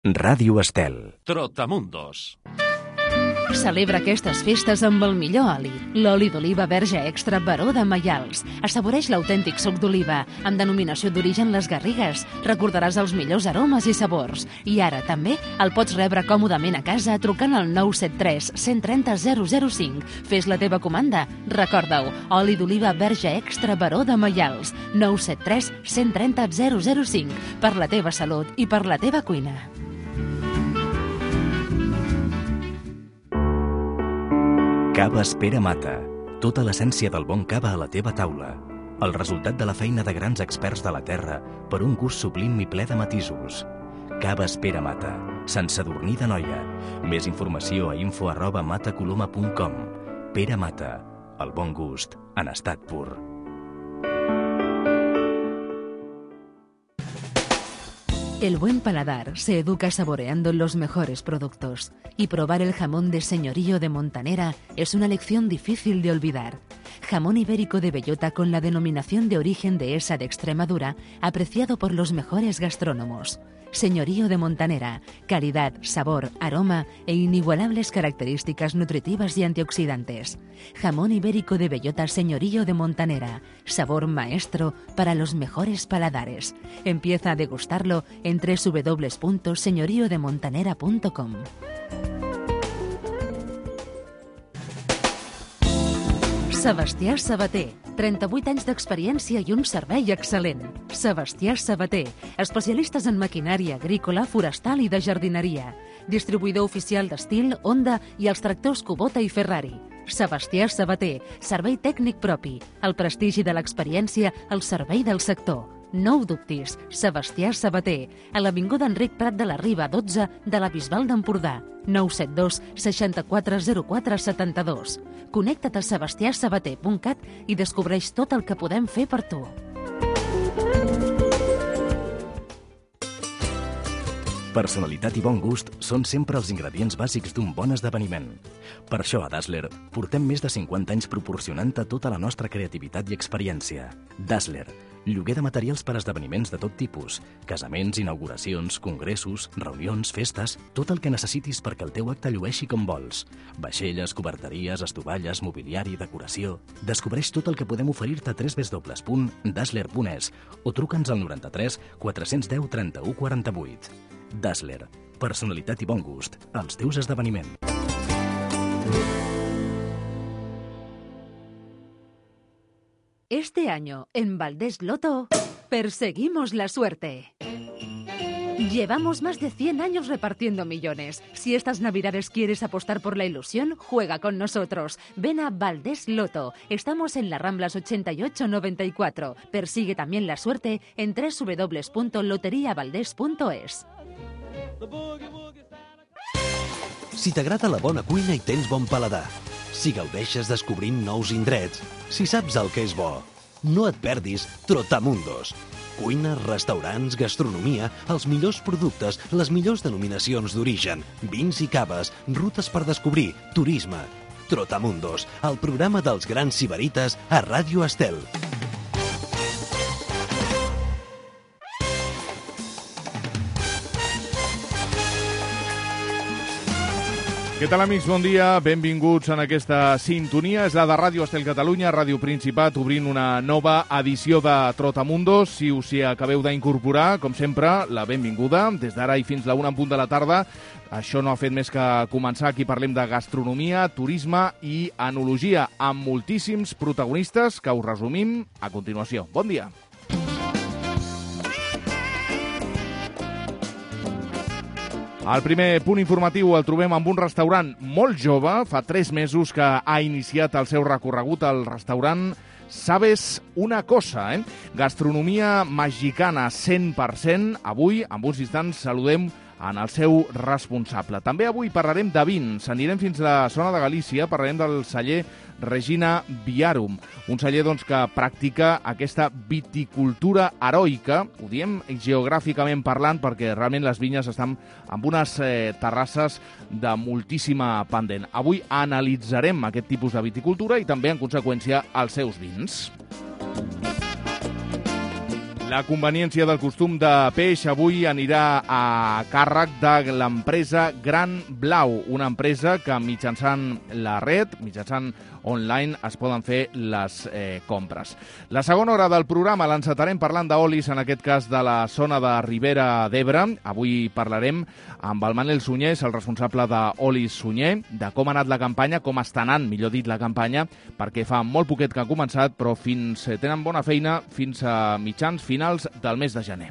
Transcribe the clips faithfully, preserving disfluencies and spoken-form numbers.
Ràdio Estel. Trotamundos. Celebra aquestes festes amb el millor oli. L'oli d'oliva verge extra Baró de Maials. Assaboreix l'autèntic suc d'oliva, amb denominació d'origen Les Garrigues. Recordaràs els millors aromes i sabors. I ara també el pots rebre còmodament a casa trucant al nou set tres, cent trenta, zero zero cinc. Fes la teva comanda. Recorda-ho, oli d'oliva verge extra Baró de Maials. nou set tres, cent trenta, zero zero cinc. Per la teva salut i per la teva cuina. Caves Pere Mata. Tota l'essència del bon cava a la teva taula. El resultat de la feina de grans experts de la terra per un gust sublim i ple de matisos. Caves Pere Mata. Sant Sadurní d'Anoia. Més informació a info arroba matacoloma punt com. Pere Mata. El bon gust en estat pur. El buen paladar se educa saboreando los mejores productos y probar el jamón de Señorío de Montanera es una lección difícil de olvidar. Jamón ibérico de bellota con la denominación de origen de Esa de Extremadura, apreciado por los mejores gastrónomos. Señorío de Montanera, calidad, sabor, aroma e inigualables características nutritivas y antioxidantes. Jamón ibérico de bellota Señorío de Montanera, sabor maestro para los mejores paladares. Empieza a degustarlo en doble u doble u doble u punto señorío de montanera punto com. Sebastià Sabater, trenta-vuit anys d'experiència i un servei excel·lent. Sebastià Sabater, especialistes en maquinària agrícola, forestal i de jardineria. Distribuïdor oficial d'Estil, Honda i els tractors Kubota i Ferrari. Sebastià Sabater, servei tècnic propi. El prestigi de l'experiència al servei del sector. No ho dubtis, Sebastià Sabater, a l'avinguda Enric Prat de la Riba, dotze, de la Bisbal d'Empordà, nou set dos, seixanta-quatre, zero quatre, setanta-dos. Connecta't a sebastià sabater punt cat i descobreix tot el que podem fer per tu. Personalitat i bon gust són sempre els ingredients bàsics d'un bon esdeveniment. Per això a Dazzler portem més de cinquanta anys proporcionant-te tota la nostra creativitat i experiència. Dazzler, lloguer de materials per a esdeveniments de tot tipus, casaments, inauguracions, congressos, reunions, festes, tot el que necessitis perquè el teu acte llueixi com vols. Vaixelles, coberteries, estovalles, mobiliari, decoració... Descobreix tot el que podem oferir-te a w w w punt dazzler punt es o truca'ns al noranta-tres, quatre-cents deu, trenta-u, quaranta-vuit. Dazzler, personalitat i bon gust als teus esdeveniments. Este año, en Valdés Loto, perseguimos la suerte. Llevamos más de cien años repartiendo millones. Si estas navidades quieres apostar por la ilusión, juega con nosotros. Ven a Valdés Loto. Estamos en las Ramblas ochenta y ocho noventa y cuatro. Persigue también la suerte en doble u doble u doble u punto loteria valdés punto es. Si t'agrada la bona cuina i tens bon paladar, si gaudeixes descobrint nous indrets, si saps el que és bo, no et perdis Trotamundos. Cuina, restaurants, gastronomia, els millors productes, les millors denominacions d'origen, vins i caves, rutes per descobrir, turisme. Trotamundos, el programa dels grans sibarites a Ràdio Estel. Què tal, amics? Bon dia, benvinguts en aquesta sintonia. És la de Ràdio Estel Catalunya, Ràdio Principat, obrint una nova edició de Trotamundos. Si us hi acabeu d'incorporar, com sempre, la benvinguda. Des d'ara i fins la una en punt de la tarda. Això no ha fet més que començar. Aquí parlem de gastronomia, turisme i enologia, amb moltíssims protagonistes que us resumim a continuació. Bon dia. El primer punt informatiu el trobem amb un restaurant molt jove. Fa tres mesos que ha iniciat el seu recorregut al restaurant Sabes una cosa, eh? Gastronomia mexicana cent per cent. Avui, en uns instants, saludem en el seu responsable. També avui parlarem de vins. Anirem fins a la zona de Galícia, parlarem del celler Regina Viarum, un celler doncs, que practica aquesta viticultura heroica, ho diem geogràficament parlant, perquè realment les vinyes estan amb unes eh, terrasses de moltíssima pendent. Avui analitzarem aquest tipus de viticultura i també, en conseqüència, els seus vins. La conveniència del costum de peix avui anirà a càrrec de l'empresa Gran Blau, una empresa que mitjançant la red, mitjançant online, es poden fer les eh, compres. La segona hora del programa l'encetarem parlant d'olis, en aquest cas de la zona de Ribera d'Ebre. Avui parlarem amb el Manel Sunyés, el responsable d'Olis Sunyer, de com ha anat la campanya, com està anant, millor dit, la campanya, perquè fa molt poquet que ha començat, però fins tenen bona feina fins a mitjans finals del mes de gener.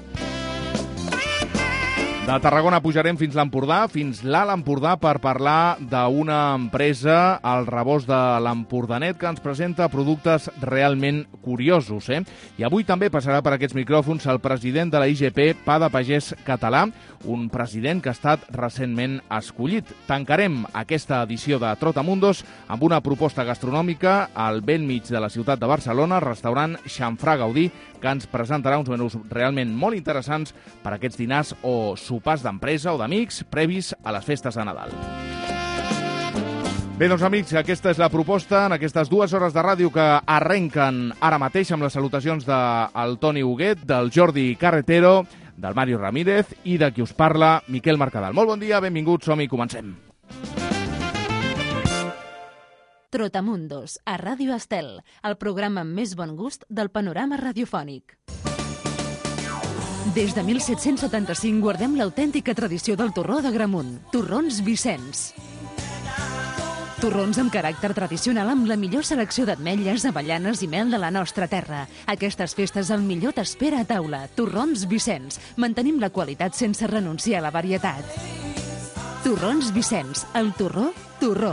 De Tarragona pujarem fins l'Empordà, fins l'Alt Empordà, per parlar d'una empresa, el Rebost de l'Empordanet, que ens presenta productes realment curiosos. Eh? I avui també passarà per aquests micròfons el president de la I G P, Pa de Pagès Català, un president que ha estat recentment escollit. Tancarem aquesta edició de Trotamundos amb una proposta gastronòmica al bell mig de la ciutat de Barcelona, el restaurant Xamfrà Gaudí, que ens presentarà uns menús realment molt interessants per a aquests dinars o sopars d'empresa o d'amics previs a les festes de Nadal. Bé, doncs, amics, aquesta és la proposta en aquestes dues hores de ràdio que arrenquen ara mateix amb les salutacions del Toni Huguet, del Jordi Carretero, del Mario Ramírez i de qui us parla, Miquel Mercadal. Molt bon dia, benvinguts, som-hi, comencem. Trotamundos, a Ràdio Estel, el programa amb més bon gust del panorama radiofònic. Des de mil set-cents setanta-cinc guardem l'autèntica tradició del torró d'Agramunt, Torrons Vicenç. Torrons amb caràcter tradicional amb la millor selecció d'ametlles, avellanes i mel de la nostra terra. Aquestes festes el millor t'espera a taula. Torrons Vicenç. Mantenim la qualitat sense renunciar a la varietat. Torrons Vicenç. El torró, torró.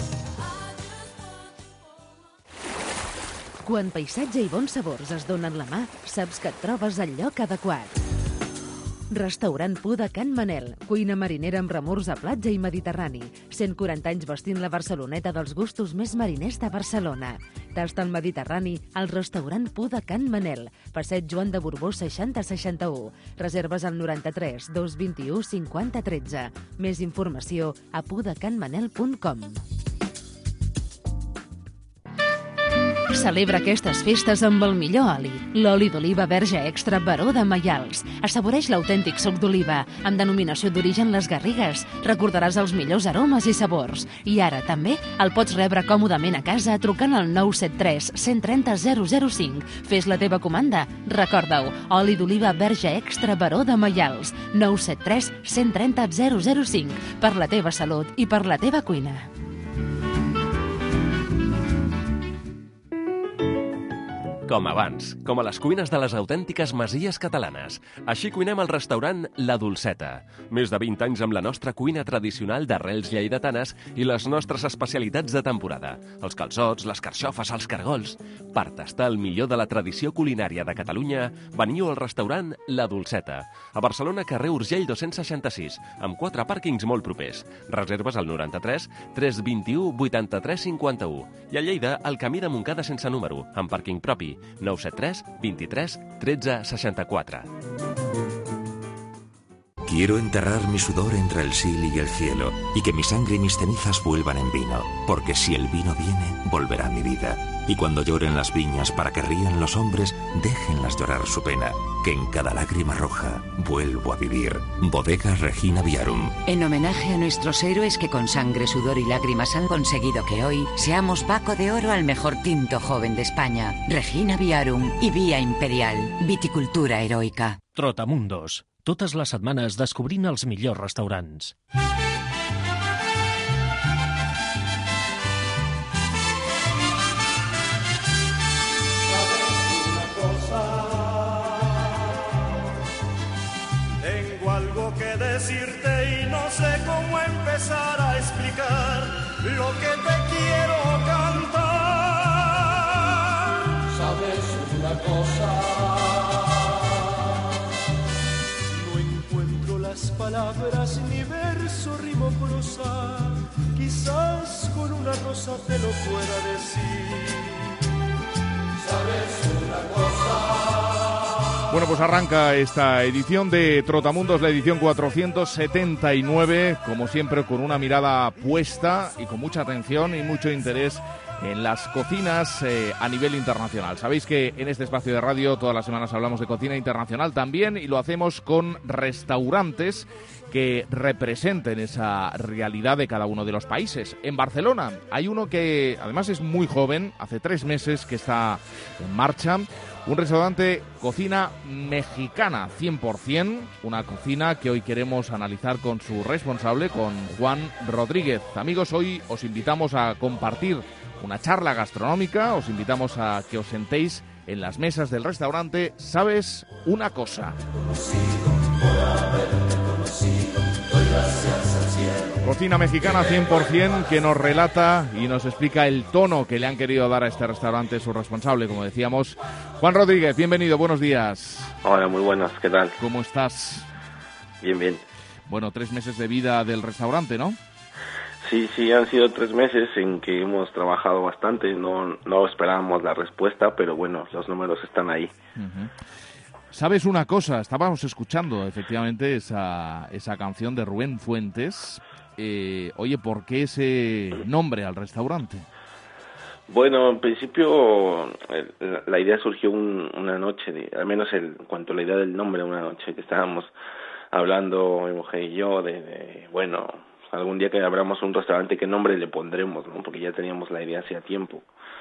Quan paisatge i bons sabors es donen la mà, saps que et trobes al lloc adequat. Restaurant Pu de Can Manel, cuina marinera amb remors a platja i mediterrani. cent quaranta anys vestint la Barceloneta dels gustos més mariners de Barcelona. Tasta el Mediterrani al restaurant Pu de Can Manel, passeig Joan de Borbó seixanta seixanta-u. Reserves al noranta-tres dos vint-i-u cinquanta tretze. Més informació a pudecanmanel punt com. Celebra aquestes festes amb el millor oli. L'oli d'oliva verge extra Baró de Maials. Assaboreix l'autèntic suc d'oliva, amb denominació d'origen Les Garrigues. Recordaràs els millors aromes i sabors. I ara també el pots rebre còmodament a casa trucant al nou set tres, cent trenta, zero zero cinc. Fes la teva comanda. Recorda-ho, oli d'oliva verge extra Baró de Maials. nou set tres, cent trenta, zero zero cinc. Per la teva salut i per la teva cuina. Com abans, com a les cuines de les autèntiques masies catalanes. Així cuinem al restaurant La Dolceta. Més de vint anys amb la nostra cuina tradicional d'arrels lleidatanes i les nostres especialitats de temporada. Els calçots, les carxofes, els cargols. Per tastar el millor de la tradició culinària de Catalunya, veniu al restaurant La Dolceta. A Barcelona, carrer Urgell dos-cents seixanta-sis, amb quatre pàrquings molt propers. Reserves al noranta-tres, tres vint-i-u, vuitanta-tres, cinquanta-u. I a Lleida, al camí de Montcada sense número, amb pàrquing propi. nou set tres, vint-i-tres, tretze, seixanta-quatre. Quiero enterrar mi sudor entre el sil y el cielo, y que mi sangre y mis cenizas vuelvan en vino, porque si el vino viene, volverá mi vida. Y cuando lloren las viñas para que rían los hombres, déjenlas llorar su pena, que en cada lágrima roja vuelvo a vivir. Bodega Regina Viarum. En homenaje a nuestros héroes que con sangre, sudor y lágrimas han conseguido que hoy seamos Paco de Oro al mejor tinto joven de España. Regina Viarum y Vía Imperial. Viticultura heroica. Trotamundos. Totes les setmanes descobrint els millors restaurants. Tengo algo que decirte y no sé cómo empezar a explicar lo que te quiero cantar. ¿Sabes una cosa? Palabras, ni verso, rimo, prosa. Quizás con una rosa te lo pueda decir. ¿Sabes una cosa? Bueno, pues arranca esta edición de Trotamundos, la edición cuatrocientos setenta y nueve, como siempre con una mirada puesta y con mucha atención y mucho interés en las cocinas eh, a nivel internacional. Sabéis que en este espacio de radio todas las semanas hablamos de cocina internacional también y lo hacemos con restaurantes que representen esa realidad de cada uno de los países. En Barcelona hay uno que además es muy joven, hace tres meses que está en marcha, un restaurante cocina mexicana cien por ciento, una cocina que hoy queremos analizar con su responsable, con Juan Rodríguez. Amigos, hoy os invitamos a compartir una charla gastronómica, os invitamos a que os sentéis en las mesas del restaurante ¿Sabes una cosa? Cocina mexicana cien por ciento que nos relata y nos explica el tono que le han querido dar a este restaurante su responsable, como decíamos. Juan Rodríguez, bienvenido, buenos días. Hola, muy buenas, ¿qué tal? ¿Cómo estás? Bien, bien. Bueno, tres meses de vida del restaurante, ¿no? Sí, sí, han sido tres meses en que hemos trabajado bastante, no, no esperábamos la respuesta, pero bueno, los números están ahí. Uh-huh. ¿Sabes una cosa? Estábamos escuchando efectivamente esa, esa canción de Rubén Fuentes. Eh, oye, ¿por qué ese nombre al restaurante? Bueno, en principio el, la idea surgió un, una noche, de, al menos el, en cuanto a la idea del nombre, una noche que estábamos hablando mi mujer y yo de, de bueno, algún día que abramos un restaurante, ¿qué nombre le pondremos? ¿No? Porque ya teníamos la idea hacía tiempo.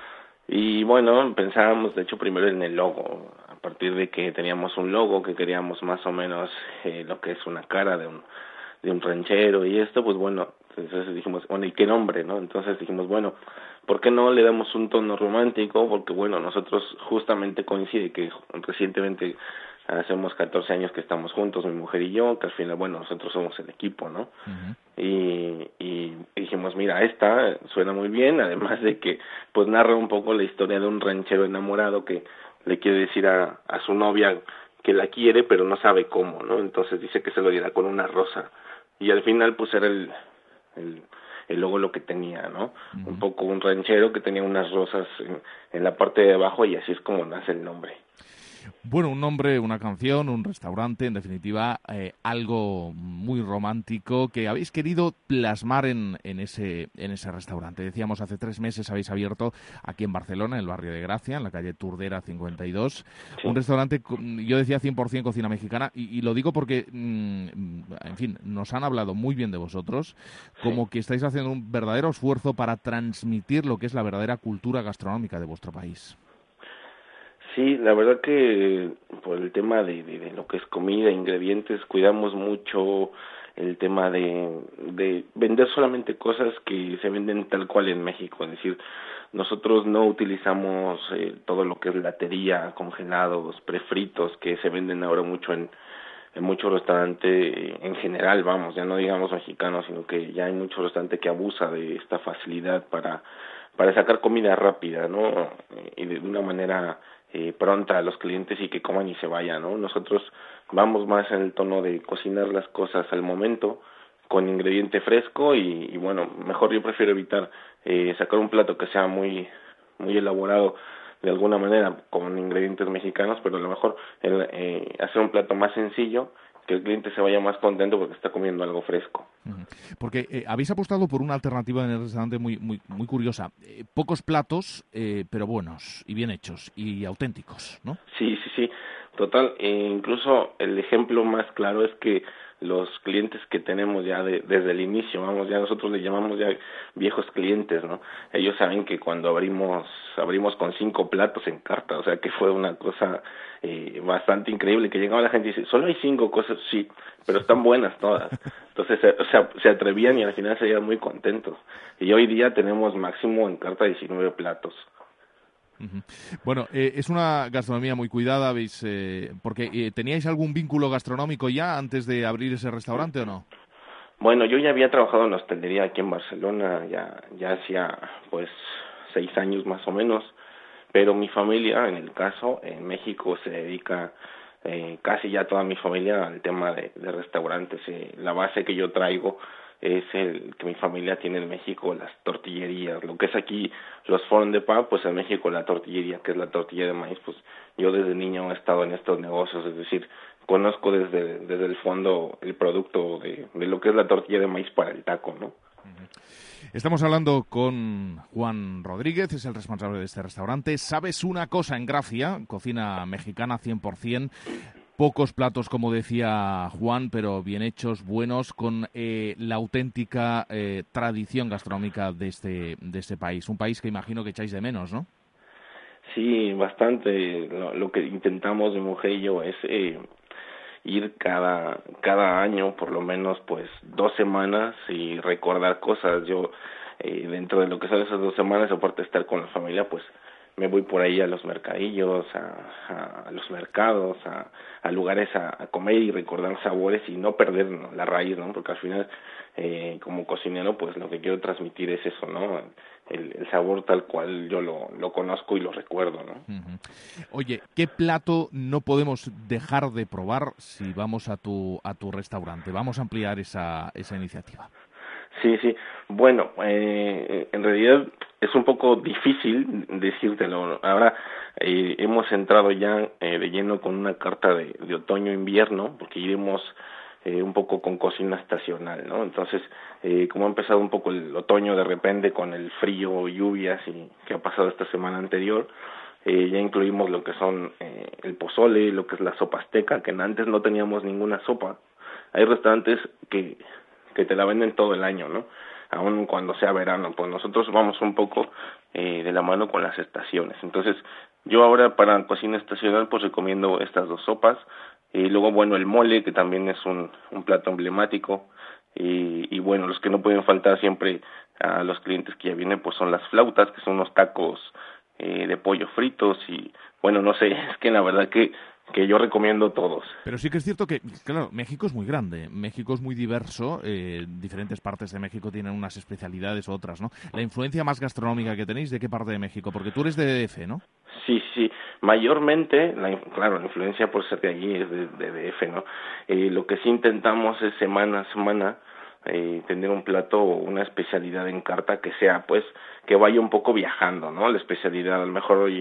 Y bueno, pensábamos de hecho primero en el logo, a partir de que teníamos un logo que queríamos más o menos eh, lo que es una cara de un de un ranchero y esto, pues bueno, entonces dijimos, bueno, ¿y qué nombre, no? Entonces dijimos, bueno, ¿por qué no le damos un tono romántico? Porque bueno, nosotros justamente coincide que recientemente hacemos catorce años que estamos juntos, mi mujer y yo, que al final, bueno, nosotros somos el equipo, ¿no? Uh-huh. Y, y dijimos, mira, esta suena muy bien, además de que pues narra un poco la historia de un ranchero enamorado que le quiere decir a, a su novia que la quiere, pero no sabe cómo, ¿no? Entonces dice que se lo dirá con una rosa. Y al final, pues, era el, el, el logo lo que tenía, ¿no? Uh-huh. Un poco un ranchero que tenía unas rosas en, en la parte de abajo y así es como nace el nombre. Bueno, un nombre, una canción, un restaurante, en definitiva, eh, algo muy romántico que habéis querido plasmar en, en, ese, en ese restaurante. Decíamos, hace tres meses habéis abierto aquí en Barcelona, en el barrio de Gracia, en la calle Turdera cincuenta y dos, sí. Un restaurante, yo decía cien por ciento cocina mexicana, y, y lo digo porque, mmm, en fin, nos han hablado muy bien de vosotros, como sí. que estáis haciendo un verdadero esfuerzo para transmitir lo que es la verdadera cultura gastronómica de vuestro país. Sí, la verdad que por el tema de, de, de lo que es comida, ingredientes, cuidamos mucho el tema de, de vender solamente cosas que se venden tal cual en México, es decir, nosotros no utilizamos eh, todo lo que es latería, congelados, prefritos, que se venden ahora mucho en, en muchos restaurantes en general, vamos, ya no digamos mexicanos, sino que ya hay muchos restaurantes que abusa de esta facilidad para, para sacar comida rápida, ¿no? Y de una manera Eh, pronta a los clientes y que coman y se vayan, ¿no? Nosotros vamos más en el tono de cocinar las cosas al momento, con ingrediente fresco y, y bueno, mejor yo prefiero evitar eh, sacar un plato que sea muy muy elaborado de alguna manera con ingredientes mexicanos, pero a lo mejor el, eh, hacer un plato más sencillo, que el cliente se vaya más contento porque está comiendo algo fresco. Porque eh, habéis apostado por una alternativa en el restaurante muy muy muy curiosa. Eh, pocos platos, eh, pero buenos y bien hechos y auténticos, ¿no? Sí, sí, sí, total. E incluso el ejemplo más claro es que los clientes que tenemos ya de, desde el inicio, vamos, ya nosotros le llamamos ya viejos clientes, ¿no? Ellos saben que cuando abrimos abrimos con cinco platos en carta, o sea que fue una cosa eh, bastante increíble, que llegaba la gente y dice, solo hay cinco cosas, sí, pero están buenas todas. Entonces, o sea, se atrevían y al final se iban muy contentos. Y hoy día tenemos máximo en carta diecinueve platos. Uh-huh. Bueno, eh, es una gastronomía muy cuidada, ¿veis? Eh, porque eh, ¿teníais algún vínculo gastronómico ya antes de abrir ese restaurante o no? Bueno, yo ya había trabajado en la hostelería aquí en Barcelona, ya ya hacía pues seis años más o menos, pero mi familia, en el caso, en México se dedica eh, casi ya toda mi familia al tema de, de restaurantes. Eh, la base que yo traigo es el que mi familia tiene en México, las tortillerías, lo que es aquí los fournes de pan, pues en México la tortillería, que es la tortilla de maíz, pues yo desde niño he estado en estos negocios, es decir, conozco desde desde el fondo el producto de, de lo que es la tortilla de maíz para el taco, ¿no? Estamos hablando con Juan Rodríguez, es el responsable de este restaurante. ¿Sabes una cosa en Gracia? Cocina mexicana cien por ciento. Pocos platos, como decía Juan, pero bien hechos, buenos, con eh, la auténtica eh, tradición gastronómica de este, de este país. Un país que imagino que echáis de menos, ¿no? Sí, bastante. Lo, lo que intentamos mi mujer y yo es eh, ir cada cada año, por lo menos, pues dos semanas y recordar cosas. Yo, eh, dentro de lo que son esas dos semanas, aparte de estar con la familia, pues me voy por ahí a los mercadillos, a, a los mercados, a, a lugares a, a comer y recordar sabores y no perder, ¿no?, la raíz, ¿no? Porque al final, eh, como cocinero, pues lo que quiero transmitir es eso, ¿no? El, el sabor tal cual yo lo, lo conozco y lo recuerdo, ¿no? Uh-huh. Oye, ¿qué plato no podemos dejar de probar si vamos a tu a tu restaurante? Vamos a ampliar esa esa iniciativa. Sí, sí. Bueno, eh, en realidad es un poco difícil decírtelo. Ahora eh, hemos entrado ya eh, de lleno con una carta de, de otoño-invierno, porque iremos eh, un poco con cocina estacional, ¿no? Entonces, eh, como ha empezado un poco el otoño de repente con el frío, lluvias y que ha pasado esta semana anterior, eh, ya incluimos lo que son eh, el pozole, lo que es la sopa azteca, que antes no teníamos ninguna sopa. Hay restaurantes que que te la venden todo el año, ¿no? Aún cuando sea verano, pues nosotros vamos un poco eh, de la mano con las estaciones. Entonces, yo ahora para cocina estacional pues recomiendo estas dos sopas, y luego, bueno, el mole, que también es un, un plato emblemático, y, y bueno, los que no pueden faltar siempre a los clientes que ya vienen, pues son las flautas, que son unos tacos eh, de pollo fritos, y bueno, no sé, es que la verdad que que yo recomiendo todos. Pero sí que es cierto que, claro, México es muy grande, México es muy diverso, eh, diferentes partes de México tienen unas especialidades u otras, ¿no? La influencia más gastronómica que tenéis, ¿de qué parte de México? Porque tú eres de D F, ¿no? Sí, sí, mayormente, la, claro, la influencia por ser de allí es de, de D F, ¿no? Eh, lo que sí intentamos es semana a semana eh, tener un plato o una especialidad en carta que sea, pues, que vaya un poco viajando, ¿no? La especialidad, a lo mejor hoy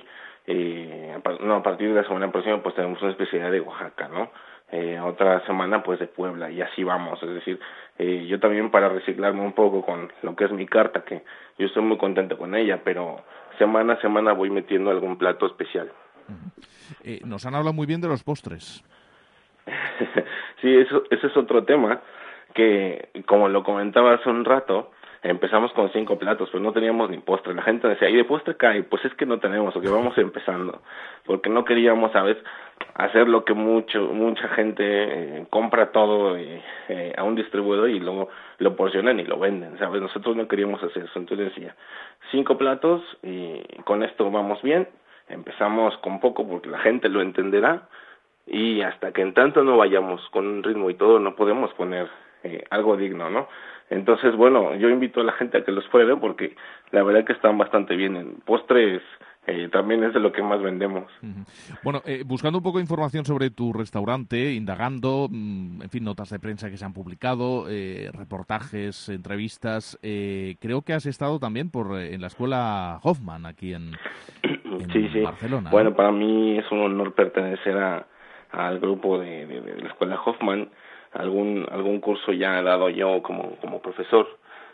Eh, no, a partir de la semana próxima pues tenemos una especialidad de Oaxaca, ¿no? Eh, otra semana pues de Puebla, y así vamos. Es decir, eh, yo también, para reciclarme un poco con lo que es mi carta, que yo estoy muy contento con ella, pero semana a semana voy metiendo algún plato especial. Uh-huh. eh, nos han hablado muy bien de los postres. Sí, eso, ese es otro tema que, como lo comentaba hace un rato, empezamos con cinco platos, pero no teníamos ni postre. La gente decía, ¿y de postre cae? Pues es que no tenemos, porque vamos empezando. Porque no queríamos, ¿sabes?, hacer lo que mucho mucha gente eh, compra todo eh, eh, a un distribuidor y luego lo porcionan y lo venden, ¿sabes? Nosotros no queríamos hacer eso. Entonces decía, cinco platos y con esto vamos bien. Empezamos con poco porque la gente lo entenderá, y hasta que en tanto no vayamos con un ritmo y todo, no podemos poner eh, algo digno, ¿no? Entonces, bueno, yo invito a la gente a que los pruebe porque la verdad que están bastante bien. En postres eh, también es de lo que más vendemos. Uh-huh. Bueno, eh, buscando un poco de información sobre tu restaurante, indagando, mmm, en fin, notas de prensa que se han publicado, eh, reportajes, entrevistas, eh, creo que has estado también por en la escuela Hoffman aquí en, en sí, sí. Barcelona. Bueno, ¿no? Para mí es un honor pertenecer a, al grupo de, de, de la escuela Hoffman. Algún algún curso ya he dado yo como como profesor,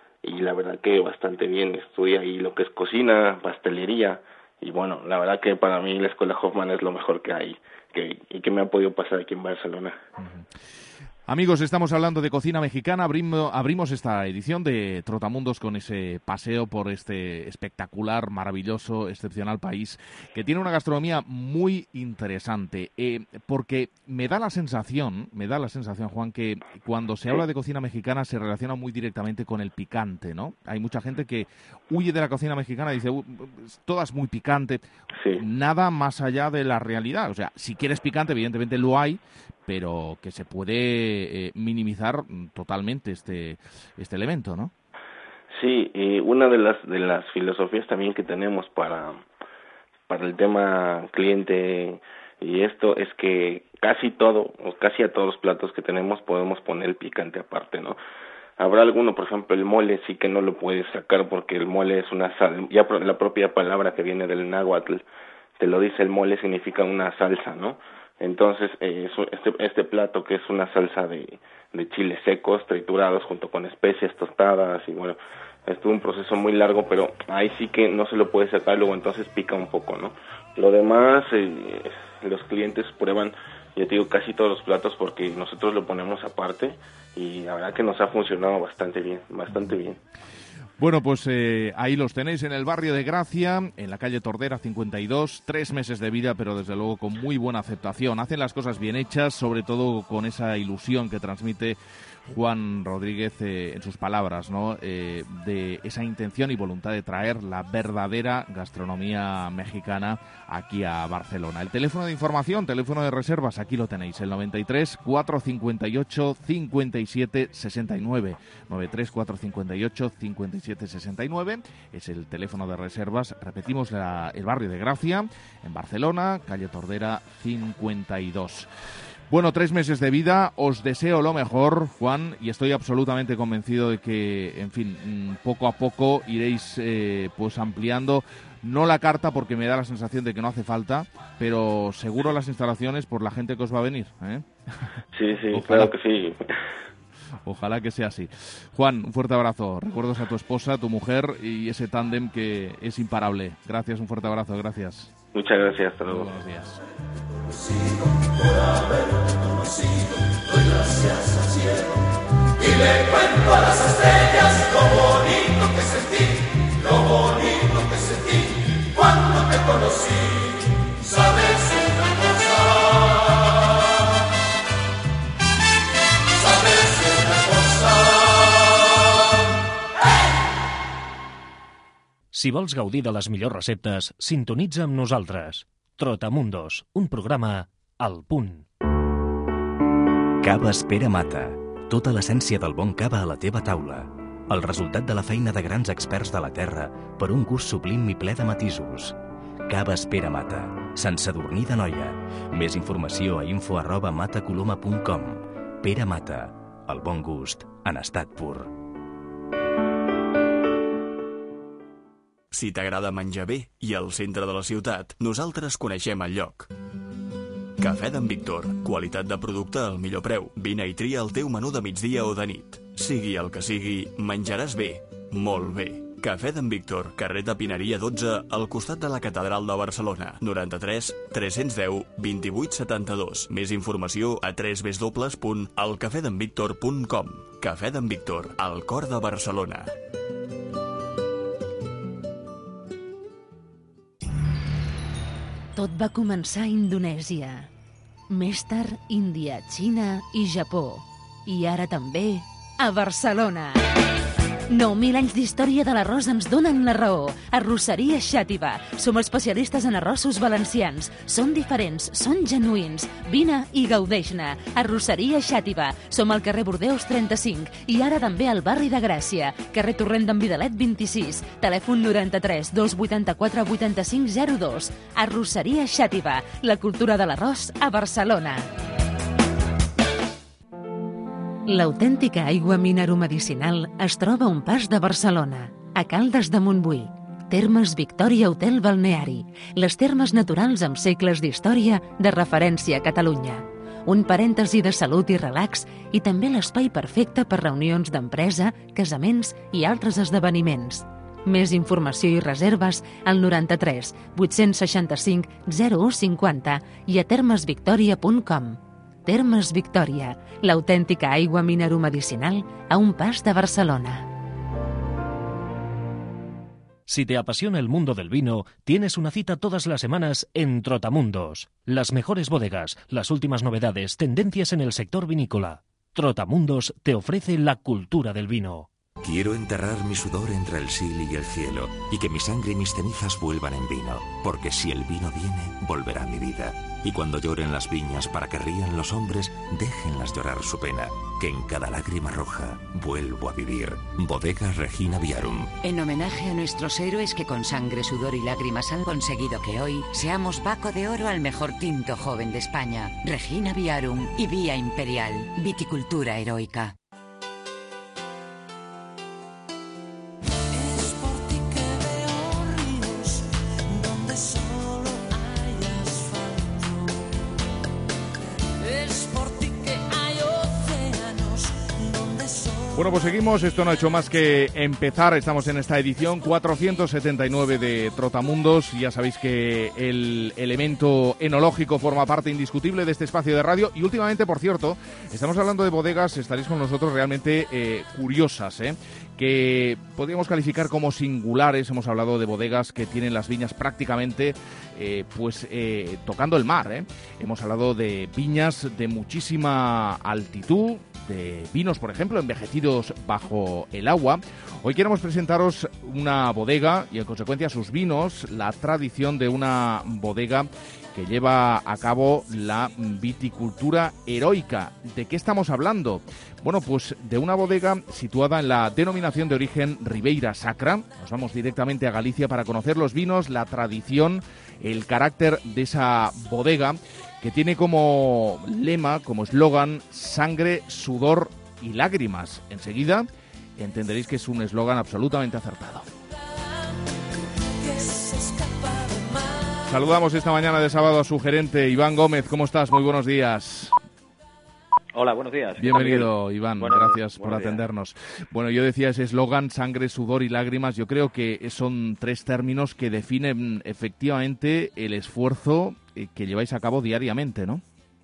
y la verdad que bastante bien. Estudié ahí lo que es cocina, pastelería, y bueno, la verdad que para mí la escuela Hoffman es lo mejor que hay que, y que me ha podido pasar aquí en Barcelona. Uh-huh. Amigos, estamos hablando de cocina mexicana. Abrimos, abrimos esta edición de Trotamundos con ese paseo por este espectacular, maravilloso, excepcional país que tiene una gastronomía muy interesante. Eh, porque me da la sensación, me da la sensación, Juan, que cuando se habla de cocina mexicana se relaciona muy directamente con el picante, ¿no? Hay mucha gente que huye de la cocina mexicana y dice, uh, toda es muy picante. Sí. Nada más allá de la realidad. O sea, si quieres picante, evidentemente lo hay, pero que se puede eh, minimizar totalmente este este elemento, ¿no? Sí, y una de las de las filosofías también que tenemos para para el tema cliente y esto es que casi todo, o casi a todos los platos que tenemos podemos poner el picante aparte, ¿no? Habrá alguno, por ejemplo, el mole sí que no lo puedes sacar porque el mole es una sal, ya la propia palabra que viene del náhuatl te lo dice, el mole significa una salsa, ¿no? Entonces, eh, este, este plato, que es una salsa de, de chiles secos triturados junto con especias tostadas, y bueno, estuvo un proceso muy largo, pero ahí sí que no se lo puede sacar, luego entonces pica un poco, ¿no? Lo demás, eh, los clientes prueban, ya te digo, casi todos los platos porque nosotros lo ponemos aparte, y la verdad que nos ha funcionado bastante bien, bastante bien. Bueno, pues eh, ahí los tenéis en el barrio de Gracia, en la calle Tordera cincuenta y dos, tres meses de vida, pero desde luego con muy buena aceptación. Hacen las cosas bien hechas, sobre todo con esa ilusión que transmite Juan Rodríguez eh, en sus palabras, ¿no? Eh, de esa intención y voluntad de traer la verdadera gastronomía mexicana aquí a Barcelona. El teléfono de información, teléfono de reservas, aquí lo tenéis, el noventa y tres, cuatrocientos cincuenta y ocho, cincuenta y siete sesenta y nueve. noventa y tres, cuatrocientos cincuenta y ocho, cincuenta y siete sesenta y nueve es el teléfono de reservas. Repetimos, la, el barrio de Gracia, en Barcelona, calle Tordera cincuenta y dos. Bueno, tres meses de vida, os deseo lo mejor, Juan, y estoy absolutamente convencido de que, en fin, poco a poco iréis eh, pues ampliando, no la carta porque me da la sensación de que no hace falta, pero seguro las instalaciones por la gente que os va a venir, ¿eh? Sí, sí, Ojalá. Claro que sí. Ojalá que sea así. Juan, un fuerte abrazo. Recuerdos a tu esposa, a tu mujer y ese tándem que es imparable. Gracias, un fuerte abrazo, gracias. Muchas gracias, hasta luego. Buenos días. Por haberte conocido, doy gracias al cielo y le cuento a las estrellas lo bonito que sentí, lo bonito que sentí cuando te conocí. ¿Sabes una cosa? ¿Sabes una cosa? Si vols gaudir de les millors receptes, sintonitza amb nosaltres. Trotamundos, un programa al punt. Caves Pere Mata. Tota l'essència del bon cava a la teva taula. El resultat de la feina de grans experts de la terra per un gust sublim i ple de matisos. Caves Pere Mata. Sant Sadurní d'Anoia. Més informació a info arroba matacoloma punt com. Pere Mata. El bon gust en estat pur. Si t'agrada menjar bé i al centre de la ciutat, nosaltres coneixem el lloc. Cafè d'en Víctor. Qualitat de producte al millor preu. Vine i tria el teu menú de migdia o de nit. Sigui el que sigui, menjaràs bé. Molt bé. Cafè d'en Víctor, carrer de Pineria dotze, al costat de la Catedral de Barcelona. noranta-tres, tres-cents deu, vint-i-vuit setanta-dos. Més informació a w w w punt el cafè d'en víctor punt com. Cafè d'en Víctor, al cor de Barcelona. Tot va començar a Indonèsia, més tard Índia, Xina i Japó, i ara també a Barcelona. nou mil anys d'història de l'arròs ens donen la raó. Arrosseria Xàtiva. Som especialistes en arrossos valencians. Són diferents, són genuïns. Vine i gaudeix-ne. Arrosseria Xàtiva. Som al carrer Bordeus trenta-cinc i ara també al barri de Gràcia. Carrer Torrent d'en Vidalet vint-i-sis. Telèfon noranta-tres, dos vuitanta-quatre, vuitanta-cinc zero dos. Arrosseria Xàtiva. La cultura de l'arròs a Barcelona. L'autèntica aigua mineromedicinal es troba a un pas de Barcelona, a Caldes de Montbui. Termes Victòria Hotel Balneari. Les termes naturals amb segles d'història de referència a Catalunya. Un parèntesi de salut i relax i també l'espai perfecte per reunions d'empresa, casaments i altres esdeveniments. Més informació i reserves al noranta-tres, vuit-cents seixanta-cinc, zero u cinquanta i a termes victòria punt com. Termes Victòria, l'autèntica aigua mineromedicinal a un pas de Barcelona. Si te apasiona el mundo del vino, tienes una cita todas las semanas en Trotamundos. Las mejores bodegas, las últimas novedades, tendencias en el sector vinícola. Trotamundos te ofrece la cultura del vino. Quiero enterrar mi sudor entre el sil y el cielo, y que mi sangre y mis cenizas vuelvan en vino, porque si el vino viene, volverá mi vida. Y cuando lloren las viñas para que rían los hombres, déjenlas llorar su pena, que en cada lágrima roja vuelvo a vivir. Bodega Regina Viarum. En homenaje a nuestros héroes que con sangre, sudor y lágrimas han conseguido que hoy seamos Baco de Oro al mejor tinto joven de España. Regina Viarum y Vía Imperial. Viticultura heroica. Bueno, pues seguimos, esto no ha hecho más que empezar, estamos en esta edición cuatrocientos setenta y nueve de Trotamundos, ya sabéis que el elemento enológico forma parte indiscutible de este espacio de radio y últimamente, por cierto, estamos hablando de bodegas, estaréis con nosotros realmente eh, curiosas, ¿eh? que podríamos calificar como singulares. Hemos hablado de bodegas que tienen las viñas prácticamente eh, pues eh, tocando el mar, ¿eh? Hemos hablado de viñas de muchísima altitud, de vinos, por ejemplo, envejecidos bajo el agua. Hoy queremos presentaros una bodega y, en consecuencia, sus vinos, la tradición de una bodega que lleva a cabo la viticultura heroica. ¿De qué estamos hablando? Bueno, pues de una bodega situada en la denominación de origen Ribeira Sacra. Nos vamos directamente a Galicia para conocer los vinos, la tradición, el carácter de esa bodega, que tiene como lema, como eslogan, sangre, sudor y lágrimas. Enseguida entenderéis que es un eslogan absolutamente acertado. Saludamos esta mañana de sábado a su gerente, Iván Gómez. ¿Cómo estás? Muy buenos días. Hola, buenos días. Bienvenido, Iván. Bueno, Gracias por atendernos. Días. Bueno, yo decía ese eslogan, sangre, sudor y lágrimas. Yo creo que son tres términos que definen efectivamente el esfuerzo que lleváis a cabo diariamente, ¿no?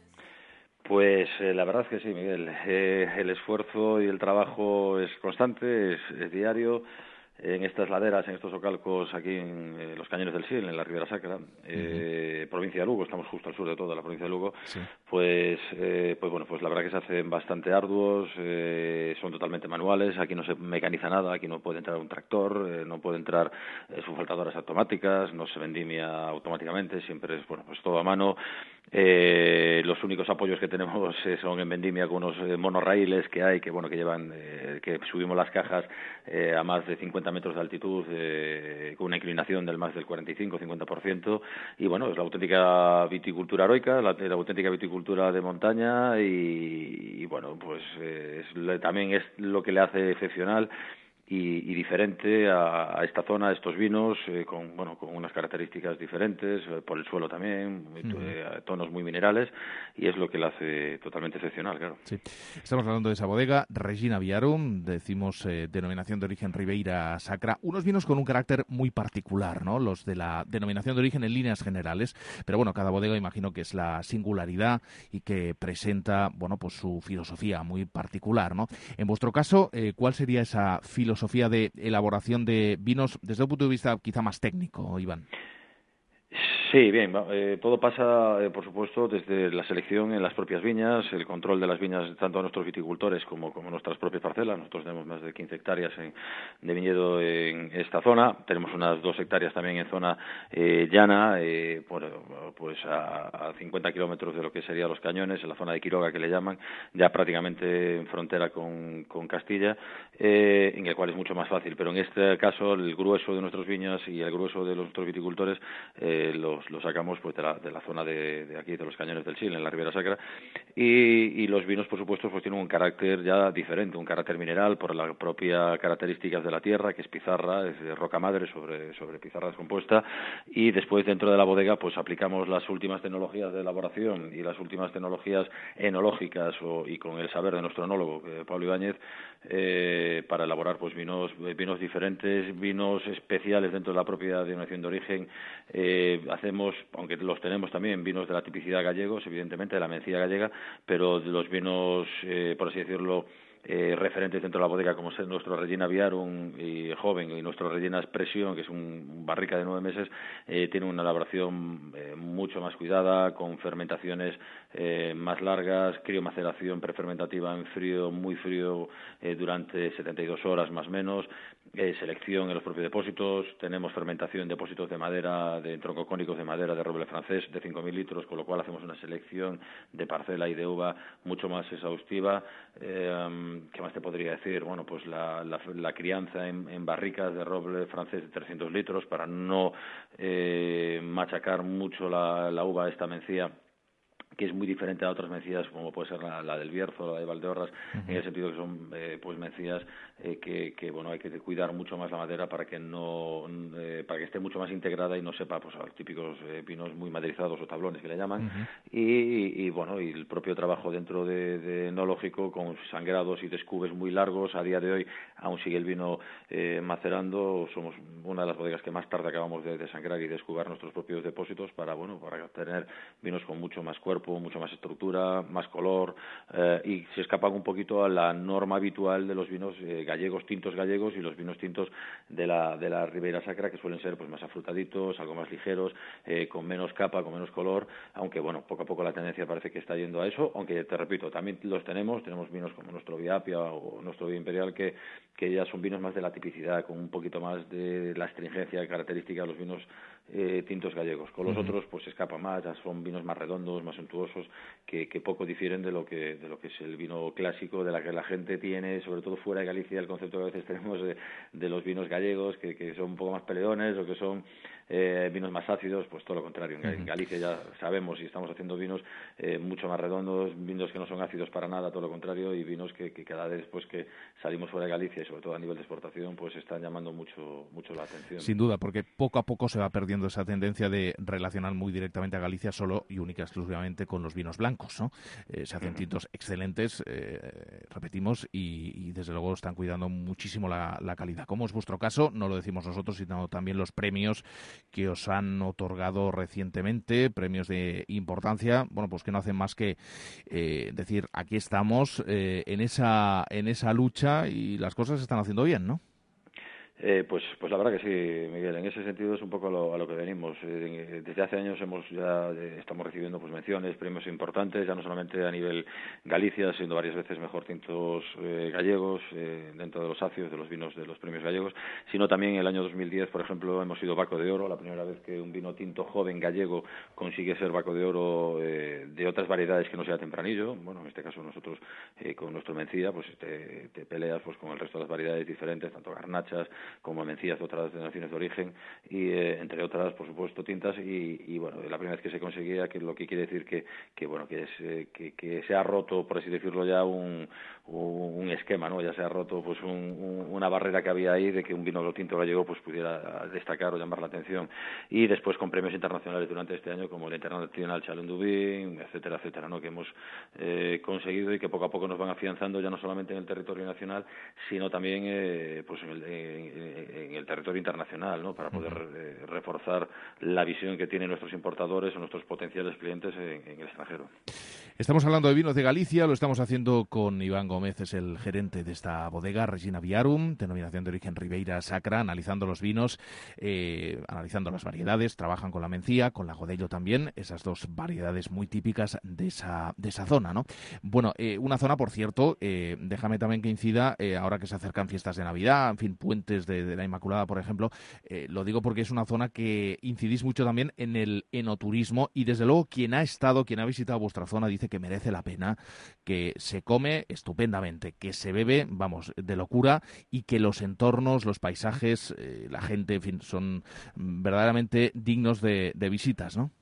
Pues eh, la verdad es que sí, Miguel. Eh, el esfuerzo y el trabajo es constante, es, es diario. En estas laderas, en estos ocalcos, aquí en eh, los Cañones del Sil, en la Ribera Sacra, eh, uh-huh. provincia de Lugo, estamos justo al sur de toda la provincia de Lugo, sí. pues eh, pues bueno, pues la verdad que se hacen bastante arduos, eh, son totalmente manuales, aquí no se mecaniza nada, aquí no puede entrar un tractor, eh, no puede entrar eh, sulfaltadoras automáticas, no se vendimia automáticamente, siempre es bueno, pues todo a mano. Eh, los únicos apoyos que tenemos eh, son en vendimia con unos eh, monorraíles que hay, que bueno, que llevan, eh, que subimos las cajas eh, a más de cincuenta metros de altitud, eh, con una inclinación del más del cuarenta y cinco a cincuenta por ciento, y bueno, es la auténtica viticultura heroica, la, la auténtica viticultura de montaña, y, y bueno, pues eh, es, también es lo que le hace excepcional Y, y diferente a, a esta zona, a estos vinos, eh, con bueno con unas características diferentes, eh, por el suelo también, uh-huh. eh, tonos muy minerales, y es lo que la hace totalmente excepcional, claro. Sí. Estamos hablando de esa bodega, Regina Viarum, decimos eh, denominación de origen Ribeira Sacra, unos vinos con un carácter muy particular, ¿no? Los de la denominación de origen en líneas generales, pero bueno, cada bodega imagino que es la singularidad y que presenta, bueno, pues su filosofía muy particular, ¿no? En vuestro caso, eh, ¿cuál sería esa filosofía? filosofía de elaboración de vinos desde un punto de vista quizá más técnico, Iván? Sí, bien, eh, todo pasa, eh, por supuesto, desde la selección en las propias viñas, el control de las viñas tanto a nuestros viticultores como, como nuestras propias parcelas. Nosotros tenemos más de quince hectáreas en, de viñedo en esta zona, tenemos unas dos hectáreas también en zona eh, llana, eh, por, pues a, a cincuenta kilómetros de lo que serían los Cañones, en la zona de Quiroga que le llaman, ya prácticamente en frontera con, con Castilla, eh, en el cual es mucho más fácil, pero en este caso el grueso de nuestras viñas y el grueso de nuestros viticultores eh, los Lo sacamos pues de la, de la zona de, de aquí, de los Cañones del Sil, en la Ribera Sacra, y, y los vinos, por supuesto, pues tienen un carácter ya diferente, un carácter mineral por las propias características de la tierra, que es pizarra, es de roca madre sobre, sobre pizarra descompuesta, y después dentro de la bodega pues aplicamos las últimas tecnologías de elaboración y las últimas tecnologías enológicas o, y con el saber de nuestro enólogo, eh, Pablo Ibáñez, eh, para elaborar pues vinos, vinos diferentes, vinos especiales dentro de la propia denominación de origen. eh, hacemos, aunque los tenemos también, vinos de la tipicidad gallegos, evidentemente, de la mencía gallega, pero los vinos, eh, por así decirlo, Eh, referentes dentro de la bodega, como es nuestro Regina Viarum y joven, y nuestro Regina Expresión, que es un barrica de nueve meses, eh, tiene una elaboración eh, mucho más cuidada, con fermentaciones eh, más largas, criomaceración prefermentativa en frío, muy frío, eh, durante setenta y dos horas más o menos, eh, selección en los propios depósitos, tenemos fermentación en depósitos de madera, de troncocónicos de madera de roble francés de cinco mil litros, con lo cual hacemos una selección de parcela y de uva mucho más exhaustiva. eh, ¿Qué más te podría decir? Bueno, pues la, la, la crianza en, en barricas de roble francés de trescientos litros para no eh, machacar mucho la, la uva, esta mencía, que es muy diferente a otras mencías como puede ser la, la del Bierzo, la de Valdeorras, uh-huh. en el sentido que son eh, pues mencías eh, que, que bueno hay que cuidar mucho más la madera para que no eh, para que esté mucho más integrada y no sepa pues a los típicos eh, vinos muy maderizados o tablones que le llaman uh-huh. y, y bueno y el propio trabajo dentro de, de enológico con sangrados y descubes muy largos. A día de hoy aún sigue el vino eh, macerando. Somos una de las bodegas que más tarde acabamos de desangrar y descubar nuestros propios depósitos para bueno para tener vinos con mucho más cuerpo, mucho más estructura, más color eh, y se escapan un poquito a la norma habitual de los vinos eh, gallegos, tintos gallegos y los vinos tintos de la de la Ribeira Sacra, que suelen ser pues más afrutaditos, algo más ligeros, eh, con menos capa, con menos color, aunque bueno, poco a poco la tendencia parece que está yendo a eso, aunque te repito, también los tenemos, tenemos vinos como nuestro Viapia o nuestro Vía Imperial que, que ya son vinos más de la tipicidad, con un poquito más de la astringencia característica de los vinos eh, tintos gallegos. Con los uh-huh. otros pues se escapa más, ya son vinos más redondos, más suntuosos, que, que poco difieren de lo que de lo que es el vino clásico, de la que la gente tiene, sobre todo fuera de Galicia, el concepto que a veces tenemos de, de los vinos gallegos, que, que son un poco más peleones o que son eh, vinos más ácidos, pues todo lo contrario. En, uh-huh. en Galicia ya sabemos y estamos haciendo vinos eh, mucho más redondos, vinos que no son ácidos para nada, todo lo contrario, y vinos que, que cada vez después que salimos fuera de Galicia y sobre todo a nivel de exportación, pues están llamando mucho mucho la atención. Sin duda, porque poco a poco se va perdiendo esa tendencia de relacionar muy directamente a Galicia solo y única exclusivamente con los vinos blancos, ¿no? Eh, se hacen tintos excelentes, eh, repetimos, y, y desde luego están cuidando muchísimo la, la calidad. Como es vuestro caso, no lo decimos nosotros, sino también los premios que os han otorgado recientemente, premios de importancia, bueno, pues que no hacen más que eh, decir, aquí estamos eh, en esa en esa lucha y las cosas se están haciendo bien, ¿no? Eh, pues, pues la verdad que sí, Miguel. En ese sentido es un poco a lo, a lo que venimos. Eh, desde hace años hemos ya eh, estamos recibiendo pues menciones, premios importantes, ya no solamente a nivel Galicia, siendo varias veces mejor tintos eh, gallegos eh, dentro de los ácidos de los vinos de los premios gallegos, sino también en el año dos mil diez, por ejemplo, hemos sido Baco de Oro, la primera vez que un vino tinto joven gallego consigue ser Baco de Oro eh, de otras variedades que no sea tempranillo. Bueno, en este caso nosotros eh, con nuestro Mencía, pues te, te peleas pues con el resto de las variedades diferentes, tanto garnachas como mencías de otras denominaciones de origen y eh, entre otras por supuesto tintas y, y bueno la primera vez que se conseguía, que lo que quiere decir que que bueno que es eh, que, que se ha roto, por así decirlo, ya un, un esquema, no ya se ha roto pues un, un, una barrera que había ahí de que un vino tinto gallego pues pudiera destacar o llamar la atención. Y después con premios internacionales durante este año como el International Chalon Dubin, etcétera etcétera, no que hemos eh, conseguido y que poco a poco nos van afianzando ya no solamente en el territorio nacional sino también eh, pues en el en, en el territorio internacional, ¿no? Para poder eh, reforzar la visión que tienen nuestros importadores o nuestros potenciales clientes en, en el extranjero. Estamos hablando de vinos de Galicia, lo estamos haciendo con Iván Gómez, es el gerente de esta bodega, Regina Viarum, denominación de origen Ribeira Sacra, analizando los vinos, eh, analizando las variedades, trabajan con la Mencía, con la Godello también, esas dos variedades muy típicas de esa de esa zona, ¿no? Bueno, eh, una zona, por cierto, eh, déjame también que incida, eh, ahora que se acercan fiestas de Navidad, en fin, puentes de, de la Inmaculada, por ejemplo, eh, lo digo porque es una zona que incidís mucho también en el enoturismo y desde luego quien ha estado, quien ha visitado vuestra zona dice que merece la pena, que se come estupendamente, que se bebe, vamos, de locura y que los entornos, los paisajes, eh, la gente, en fin, son verdaderamente dignos de, de visitas, ¿no?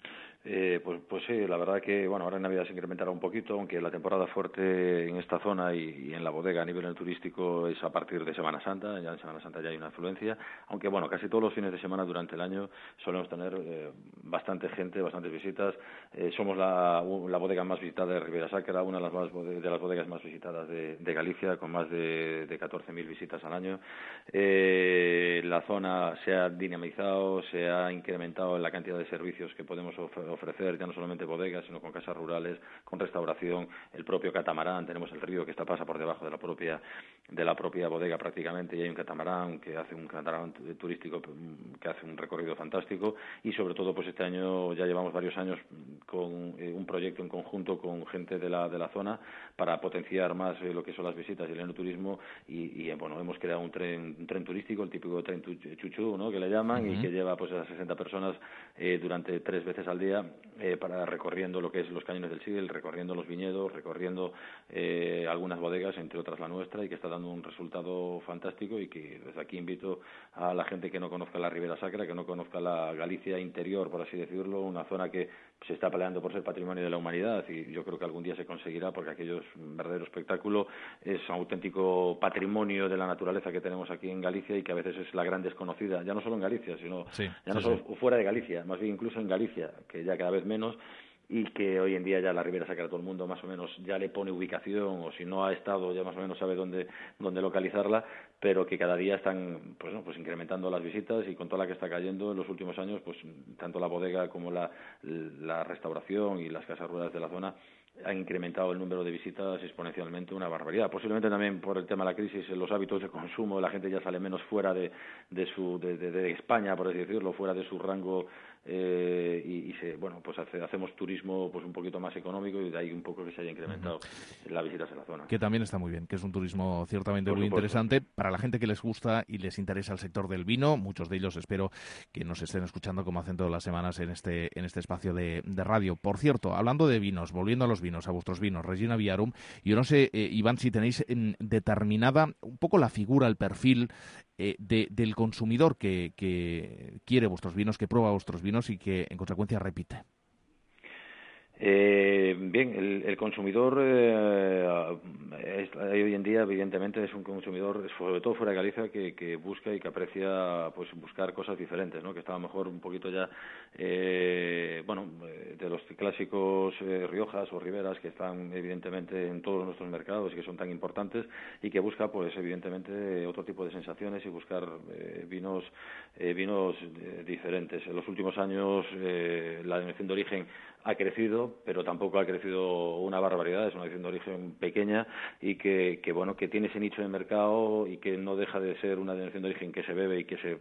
Eh, pues, pues sí, la verdad que bueno, ahora en Navidad se incrementará un poquito, aunque la temporada fuerte en esta zona y, y en la bodega a nivel turístico es a partir de Semana Santa. Ya en Semana Santa ya hay una afluencia, aunque bueno, casi todos los fines de semana durante el año solemos tener eh, bastante gente, bastantes visitas. Eh, somos la, la bodega más visitada de Ribeira Sacra, una de las, más, de las bodegas más visitadas de, de Galicia, con más de, de catorce mil visitas al año. Eh, la zona se ha dinamizado, se ha incrementado en la cantidad de servicios que podemos ofrecer ofrecer ya no solamente bodegas, sino con casas rurales, con restauración, el propio catamarán, tenemos el río que está pasa por debajo de la propia de la propia bodega prácticamente, y hay un catamarán que hace un catamarán turístico que hace un recorrido fantástico, y sobre todo pues este año ya llevamos varios años con eh, un proyecto en conjunto con gente de la de la zona para potenciar más eh, lo que son las visitas y el enoturismo, y, y bueno, hemos creado un tren un tren turístico, el típico tren chuchú, ¿no?, que le llaman, uh-huh. y que lleva pues a sesenta personas eh, durante tres veces al día, día eh, para recorriendo lo que es los cañones del Sil, recorriendo los viñedos, recorriendo eh, algunas bodegas, entre otras la nuestra, y que está dando un resultado fantástico, y que desde aquí invito a la gente que no conozca la Ribera Sacra, que no conozca la Galicia interior, por así decirlo, una zona que se está peleando por ser patrimonio de la humanidad, y yo creo que algún día se conseguirá, porque aquello es un verdadero espectáculo, es un auténtico patrimonio de la naturaleza que tenemos aquí en Galicia, y que a veces es la gran desconocida, ya no solo en Galicia, sino sí, ya no sí, solo sí. fuera de Galicia, más bien incluso en Galicia, que ya cada vez menos, y que hoy en día ya la Ribera Sacra todo el mundo más o menos ya le pone ubicación, o si no ha estado ya más o menos sabe dónde dónde localizarla, pero que cada día están pues no, pues incrementando las visitas, y con toda la que está cayendo en los últimos años, pues tanto la bodega como la, la restauración y las casas ruedas de la zona ha incrementado el número de visitas exponencialmente, una barbaridad. Posiblemente también por el tema de la crisis, los hábitos de consumo, la gente ya sale menos fuera de, de su de, de, de España, por así decirlo, fuera de su rango, eh, y, y se bueno pues hace, hacemos turismo pues un poquito más económico, y de ahí un poco que se haya incrementado uh-huh. las visitas en la zona. Que también está muy bien, que es un turismo ciertamente por muy supuesto. interesante para la gente que les gusta y les interesa el sector del vino. Muchos de ellos espero que nos estén escuchando, como hacen todas las semanas en este en este espacio de, de radio. Por cierto, hablando de vinos, volviendo a los vinos, a vuestros vinos, Regina Viarum, yo no sé, eh, Iván, si tenéis eh, determinada un poco la figura, el perfil eh, de, del consumidor que, que quiere vuestros vinos, que prueba vuestros vinos y que en consecuencia repite. Eh, bien, el, el consumidor eh, es, hoy en día evidentemente es un consumidor, sobre todo fuera de Galicia, que, que busca y que aprecia pues buscar cosas diferentes, ¿no? Que está a lo mejor un poquito ya eh, bueno de los clásicos eh, Riojas o Riberas, que están evidentemente en todos nuestros mercados y que son tan importantes, y que busca pues evidentemente otro tipo de sensaciones y buscar eh, vinos eh, vinos eh, diferentes. En los últimos años eh, la denominación de origen ha crecido, pero tampoco ha crecido una barbaridad, es una denominación de origen pequeña, y que, que bueno que tiene ese nicho de mercado, y que no deja de ser una denominación de origen que se bebe y que se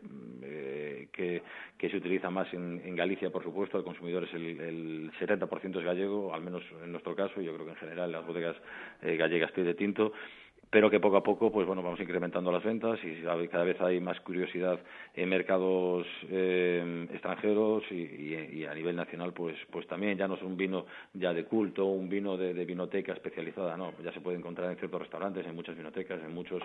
eh, que, que se utiliza más en, en Galicia, por supuesto. El consumidor es el, el setenta por ciento es gallego, al menos en nuestro caso. Yo creo que en general las bodegas eh, gallegas de tinto, pero que poco a poco pues bueno vamos incrementando las ventas, y cada vez hay más curiosidad en mercados eh, extranjeros, y, y, y a nivel nacional pues pues también ya no es un vino ya de culto, un vino de, de vinoteca especializada, no, ya se puede encontrar en ciertos restaurantes, en muchas vinotecas, en muchos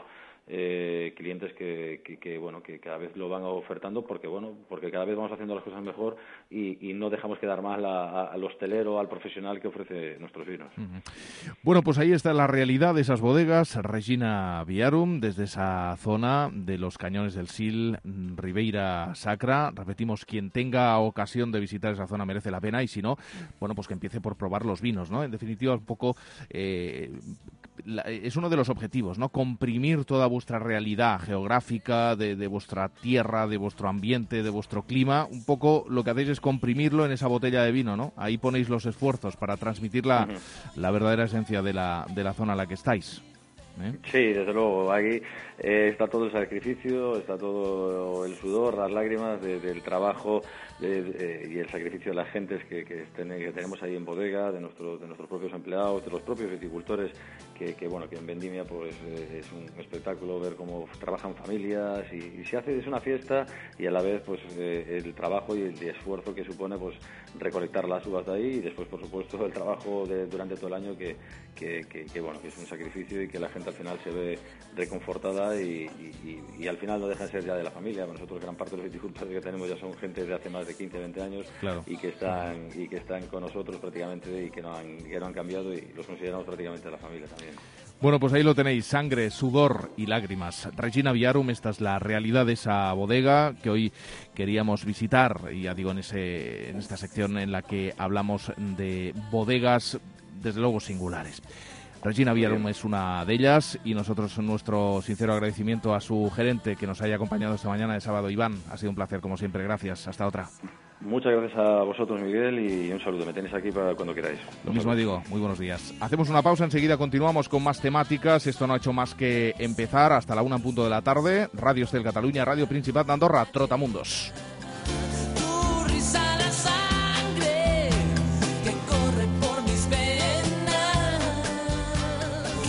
eh, clientes que, que, que bueno que cada vez lo van ofertando, porque bueno porque cada vez vamos haciendo las cosas mejor, y, y no dejamos quedar mal a, a, al hostelero, al profesional que ofrece nuestros vinos. Uh-huh. Bueno, pues ahí está la realidad de esas bodegas. Regina Viarum, desde esa zona de los Cañones del Sil, Ribeira Sacra. Repetimos, quien tenga ocasión de visitar esa zona merece la pena, y si no, bueno, pues que empiece por probar los vinos, ¿no? En definitiva, un poco eh, la, es uno de los objetivos, ¿no? Comprimir toda vuestra realidad geográfica, de, de vuestra tierra, de vuestro ambiente, de vuestro clima. Un poco lo que hacéis es comprimirlo en esa botella de vino, ¿no? Ahí ponéis los esfuerzos para transmitir la, la verdadera esencia de la, de la zona en la que estáis. ¿Eh? Sí, desde luego, aquí eh, está todo el sacrificio, está todo el sudor, las lágrimas de, del trabajo de, de, y el sacrificio de las gentes que, que, ten, que tenemos ahí en bodega, de, nuestro, de nuestros propios empleados, de los propios viticultores, que, que bueno, que en Vendimia pues eh, es un espectáculo ver cómo trabajan familias, y, y se hace, es una fiesta, y a la vez pues eh, el trabajo y el esfuerzo que supone pues recolectar las uvas de ahí, y después por supuesto el trabajo de, durante todo el año que, que, que, que bueno que es un sacrificio, y que la gente al final se ve reconfortada, y, y, y, y al final no deja de ser ya de la familia. Nosotros gran parte de los viticultores que tenemos ya son gente de hace más de quince, veinte años, claro. y que están y que están con nosotros prácticamente, y que no han, que no han cambiado, y los consideramos prácticamente de la familia también. Bueno, pues ahí lo tenéis, sangre, sudor y lágrimas. Regina Viarum, esta es la realidad de esa bodega que hoy queríamos visitar, y ya digo, en, ese, en esta sección en la que hablamos de bodegas, desde luego singulares. Regina Viarum es una de ellas, y nosotros nuestro sincero agradecimiento a su gerente que nos haya acompañado esta mañana de sábado. Iván, ha sido un placer como siempre, gracias, hasta otra. Muchas gracias a vosotros, Miguel, y un saludo, me tenéis aquí para cuando queráis. Lo mismo digo, muy buenos días. Hacemos una pausa, enseguida continuamos con más temáticas. Esto no ha hecho más que empezar, hasta la una en punto de la tarde. Radio Estel Cataluña, Radio Principat de Andorra, Trotamundos.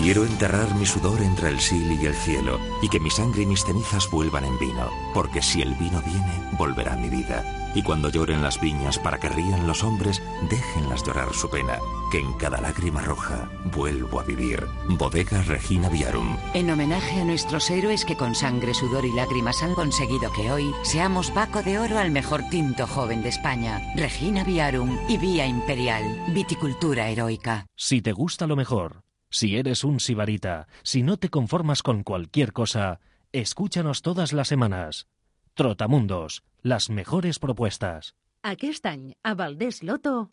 Quiero enterrar mi sudor entre el sil y el cielo, y que mi sangre y mis cenizas vuelvan en vino, porque si el vino viene, volverá mi vida. Y cuando lloren las viñas para que rían los hombres, déjenlas llorar su pena, que en cada lágrima roja vuelvo a vivir. Bodega Regina Viarum. En homenaje a nuestros héroes que con sangre, sudor y lágrimas han conseguido que hoy seamos Baco de Oro al mejor tinto joven de España. Regina Viarum y Vía Imperial. Viticultura heroica. Si te gusta lo mejor, si eres un sibarita, si no te conformas con cualquier cosa, escúchanos todas las semanas. Trotamundos, las mejores propuestas. Aquest any, a Valdés Loto...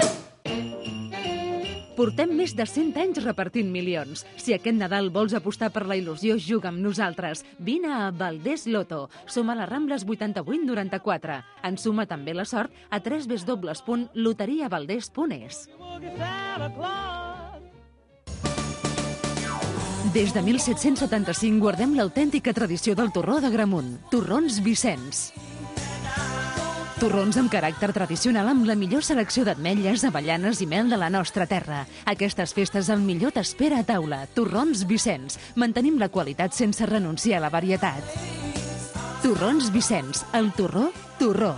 Portem més de cent anys repartint milions. Si aquest Nadal vols apostar per la il·lusió, juga amb nosaltres. Vine a Valdés Loto. Som a les Rambles vuitanta-vuit noranta-quatre. Ensuma també la sort a w w w punt loteria valdés punt es. Des de mil set-cents setanta-cinc guardem l'autèntica tradició del torró de Gramunt. Torrons Vicenç. Torrons amb caràcter tradicional amb la millor selecció d'ametlles, avellanes i mel de la nostra terra. Aquestes festes el millor t'espera a taula. Torrons Vicenç. Mantenim la qualitat sense renunciar a la varietat. Torrons Vicenç. El torró, torró.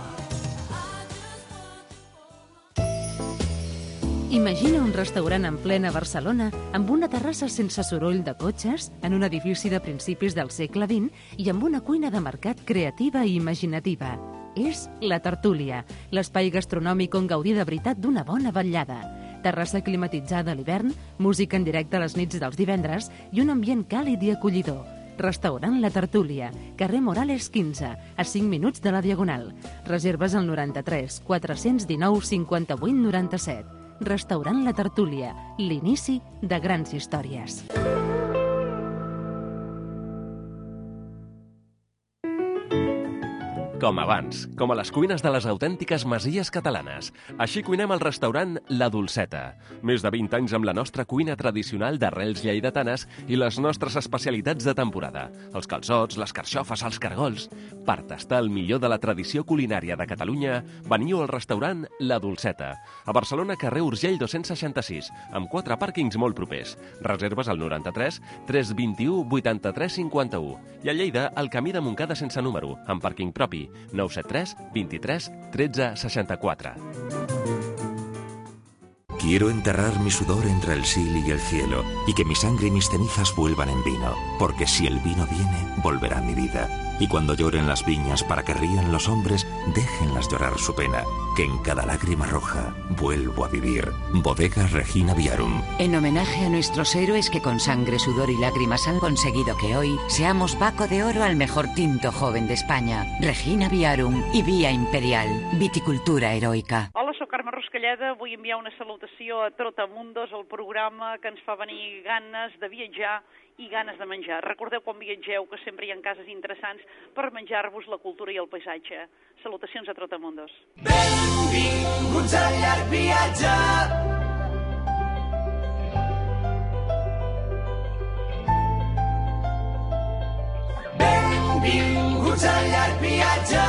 Imagina un restaurant en plena Barcelona amb una terrassa sense soroll de cotxes, en un edifici de principis del segle vint i amb una cuina de mercat creativa i imaginativa. És La Tertúlia, l'espai gastronòmic on gaudir de veritat d'una bona vetllada. Terrassa climatitzada a l'hivern, música en directe a les nits dels divendres i un ambient càlid i acollidor. Restaurant La Tertúlia, carrer Morales quinze, a cinc minuts de la Diagonal. Reserves al noranta-tres quatre-cents dinou cinquanta-vuit noranta-set. Restaurant La Tertúlia, l'inici de grans històries. Com abans, com a les cuines de les autèntiques masies catalanes. Així cuinem al restaurant La Dolceta. Més de vint anys amb la nostra cuina tradicional d'arrels lleidatanes i les nostres especialitats de temporada. Els calçots, les carxofes, els cargols. Per tastar el millor de la tradició culinària de Catalunya, veniu al restaurant La Dolceta. A Barcelona, carrer Urgell dos-cents seixanta-sis, amb quatre pàrquings molt propers. Reserves al noranta-tres tres vint-i-u vuitanta-tres cinquanta-u. I a Lleida, al camí de Montcada sense número, amb pàrquing propi. nou set tres vint-i-tres tretze seixanta-quatre. Quiero enterrar mi sudor entre el sil y el cielo, y que mi sangre y mis cenizas vuelvan en vino, porque si el vino viene, volverá mi vida. Y cuando lloren las viñas para que rían los hombres, déjenlas llorar su pena, que en cada lágrima roja vuelvo a vivir. Bodega Regina Viarum. En homenaje a nuestros héroes que con sangre, sudor y lágrimas han conseguido que hoy seamos Baco de Oro al mejor tinto joven de España. Regina Viarum y Vía Imperial. Viticultura heroica. Hola, soc Carme Ruscalleda. Vull enviar una salutació a Trotamundos, el programa que ens fa venir ganes de viatjar i ganes de menjar. Recordeu quan viatgeu que sempre hi ha cases interessants per menjar-vos la cultura i el paisatge. Salutacions a Trotamundos. Benvinguts al llarg viatge. Benvinguts al llarg viatge.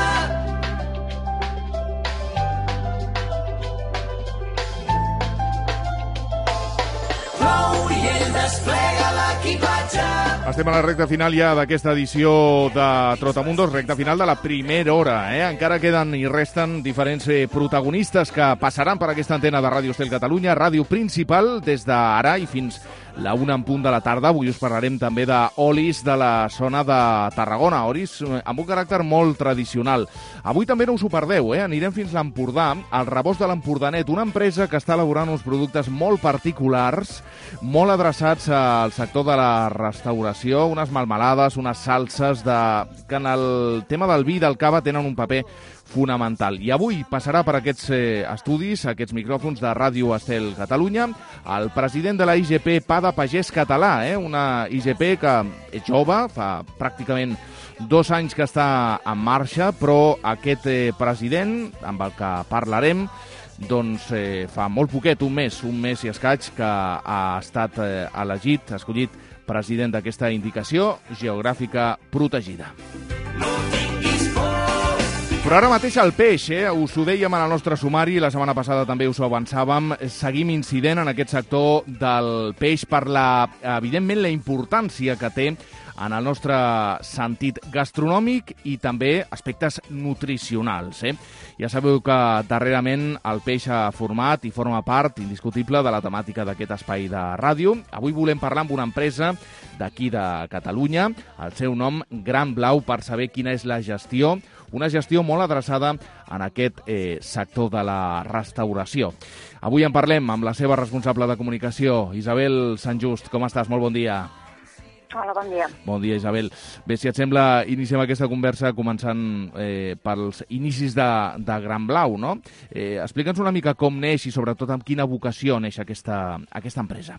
Plou i ell desplega l'equipatge. Estem a la recta final ja d'aquesta edició de Trotamundos, recta final de la primera hora. Eh? Encara queden i resten diferents eh, protagonistes que passaran per aquesta antena de Ràdio Estel Catalunya, ràdio principal, des d'ara i fins la una en punt de la tarda. Avui us parlarem també d'olis de la zona de Tarragona, olis amb un caràcter molt tradicional. Avui també no us ho perdeu, eh? Anirem fins a l'Empordà, al Rebost de l'Empordanet, una empresa que està elaborant uns productes molt particulars, molt adreçats al sector de la restauració, unes melmelades, unes salses de... que en el tema del vi i del cava tenen un paper fonamental. I avui passarà per aquests eh, estudis, aquests micròfons de Ràdio Estel Catalunya, el president de la I G P Pada Pagès Català, eh? Una I G P que és jove, fa pràcticament dos anys que està en marxa, però aquest eh, president, amb el que parlarem, doncs eh, fa molt poquet, un mes, un mes i escaig, que ha estat eh, elegit, escollit president d'aquesta indicació geogràfica protegida. No tinguis por, Però ara mateix el peix, eh? Us ho dèiem en el nostre sumari, la setmana passada també us ho avançàvem, seguim incident en aquest sector del peix per la, evidentment, la importància que té en el nostre sentit gastronòmic i també aspectes nutricionals. Eh? Ja sabeu que darrerament el peix ha format i forma part indiscutible de la temàtica d'aquest espai de ràdio. Avui volem parlar amb una empresa d'aquí de Catalunya, el seu nom Gran Blau, per saber quina és la gestió, una gestió molt adreçada en aquest eh, sector de la restauració. Avui en parlem amb la seva responsable de comunicació, Isabel Sant Just. Com estàs? Molt bon dia. Hola, bon dia. Bon dia, Isabel. Bé, si et sembla, iniciem aquesta conversa començant eh, pels inicis de, de Gran Blau, no? Eh, Explica'ns una mica com neix i sobretot amb quina vocació neix aquesta, aquesta empresa.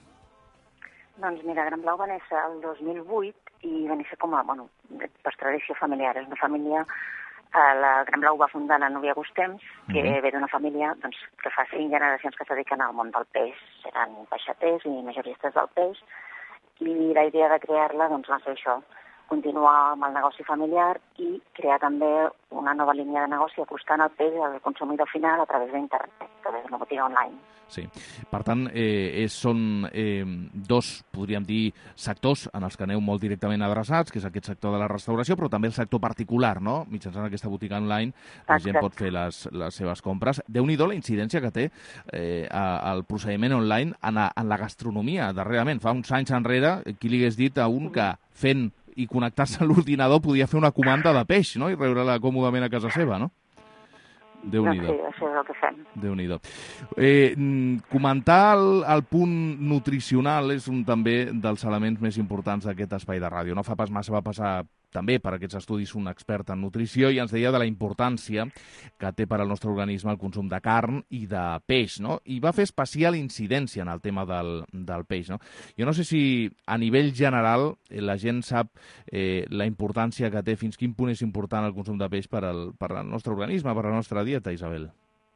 Doncs mira, Gran Blau va néixer el dos mil vuit i va néixer com a, bueno, per tradició familiar. És una família, eh, la Gran Blau va fundar la Núria Gustems, que mm-hmm. ve d'una família doncs, que fa cinc generacions que es dediquen al món del peix. Eren peixaters i majoristes del peix, i la idea de crear-la doncs, va ser això, continuar amb el negoci familiar i crear també una nova línia de negoci acostant el peix al consumidor final a través d'internet, a través d'una botiga online. Sí. Per tant, eh, és, són eh, dos, podríem dir, sectors en els que aneu molt directament adreçats, que és aquest sector de la restauració, però també el sector particular, no? Mitjançant aquesta botiga online, la gent pot fer les, les seves compres. Déu-n'hi-do la incidència que té eh, el procediment online en la, en la gastronomia, darrerament. Fa uns anys enrere, qui li hagués dit a un que fent i connectar-se a l'ordinador podia fer una comanda de peix, no?, i rebre-la còmodament a casa seva, no? Déu-n'hi-do. Sí, això és el que fem. Déu-n'hi-do. Eh, comentar el, el punt nutricional és un també dels elements més importants d'aquest espai de ràdio. No fa pas massa va passar també per aquests estudis un expert en nutrició i ens deia de la importància que té per al nostre organisme el consum de carn i de peix, no? I va fer especial incidència en el tema del, del peix, no? Jo no sé si a nivell general la gent sap eh, la importància que té, fins quin punt és important el consum de peix per al, per al nostre organisme, per a la nostra dieta, Isabel.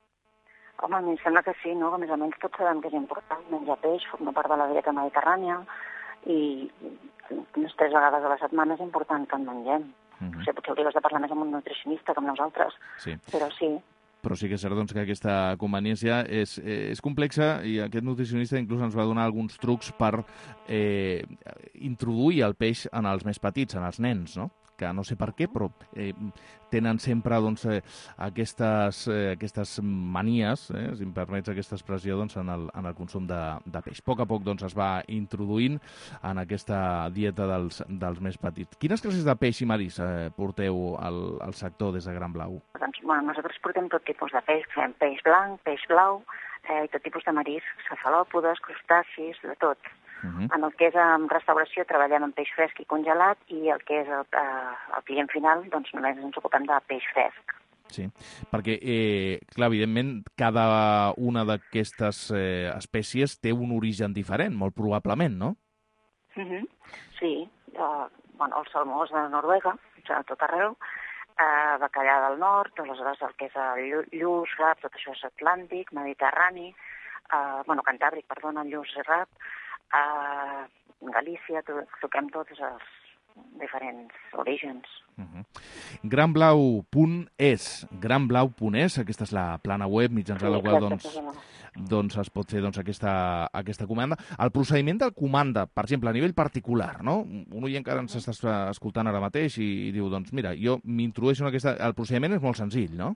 Home, a mi em sembla que sí, no? A més a més tots sabem que és important menjar peix, forma part de la dieta mediterrània, i unes tres vegades a la setmana és important que en mengem. Uh-huh. O sigui, potser hauries de parlar més amb un nutricionista com nosaltres, sí. Però sí. Però sí que és cert doncs, que aquesta conveniència és, és complexa i aquest nutricionista inclús ens va donar alguns trucs per eh, introduir el peix en els més petits, en els nens, no? Que no sé per què, però eh, tenen sempre doncs, eh, aquestes, eh, aquestes manies, eh, si em permets aquesta expressió, doncs, en, el, en el consum de, de peix. A poc a poc doncs, es va introduint en aquesta dieta dels, dels més petits. Quines classes de peix i maris eh, porteu al, al sector des de Gran Blau? Doncs, bueno, nosaltres portem tot tipus de peix, fem peix blanc, peix blau, eh, i tot tipus de maris, cefalòpodes, crustacis, de tot. Uh-huh. En el que és en restauració treballem amb peix fresc i congelat i el que és el, eh, el client final doncs només ens ocupem de peix fresc. Sí, perquè, eh, clar, evidentment, cada una d'aquestes eh, espècies té un origen diferent, molt probablement, no? Uh-huh. Sí, eh, bueno, el salmó és de Noruega, a tot arreu, eh, bacallà del nord, aleshores el que és el lluç, rap, tot això és atlàntic, mediterrani, eh, bueno, cantàbric, perdona, lluç i rap, a Galícia, to toquem tots els diferents orígens. Uh-huh. gran blau punt es, gran blau punt es, aquesta és la plana web mitjançant sí, la qual doncs, doncs es pot fer doncs, aquesta, aquesta comanda. El procediment de comanda, per exemple, a nivell particular, no? Un oient que ara ens està escoltant ara mateix i, i diu, doncs mira, jo m'introdueixo en aquesta... El procediment és molt senzill, no?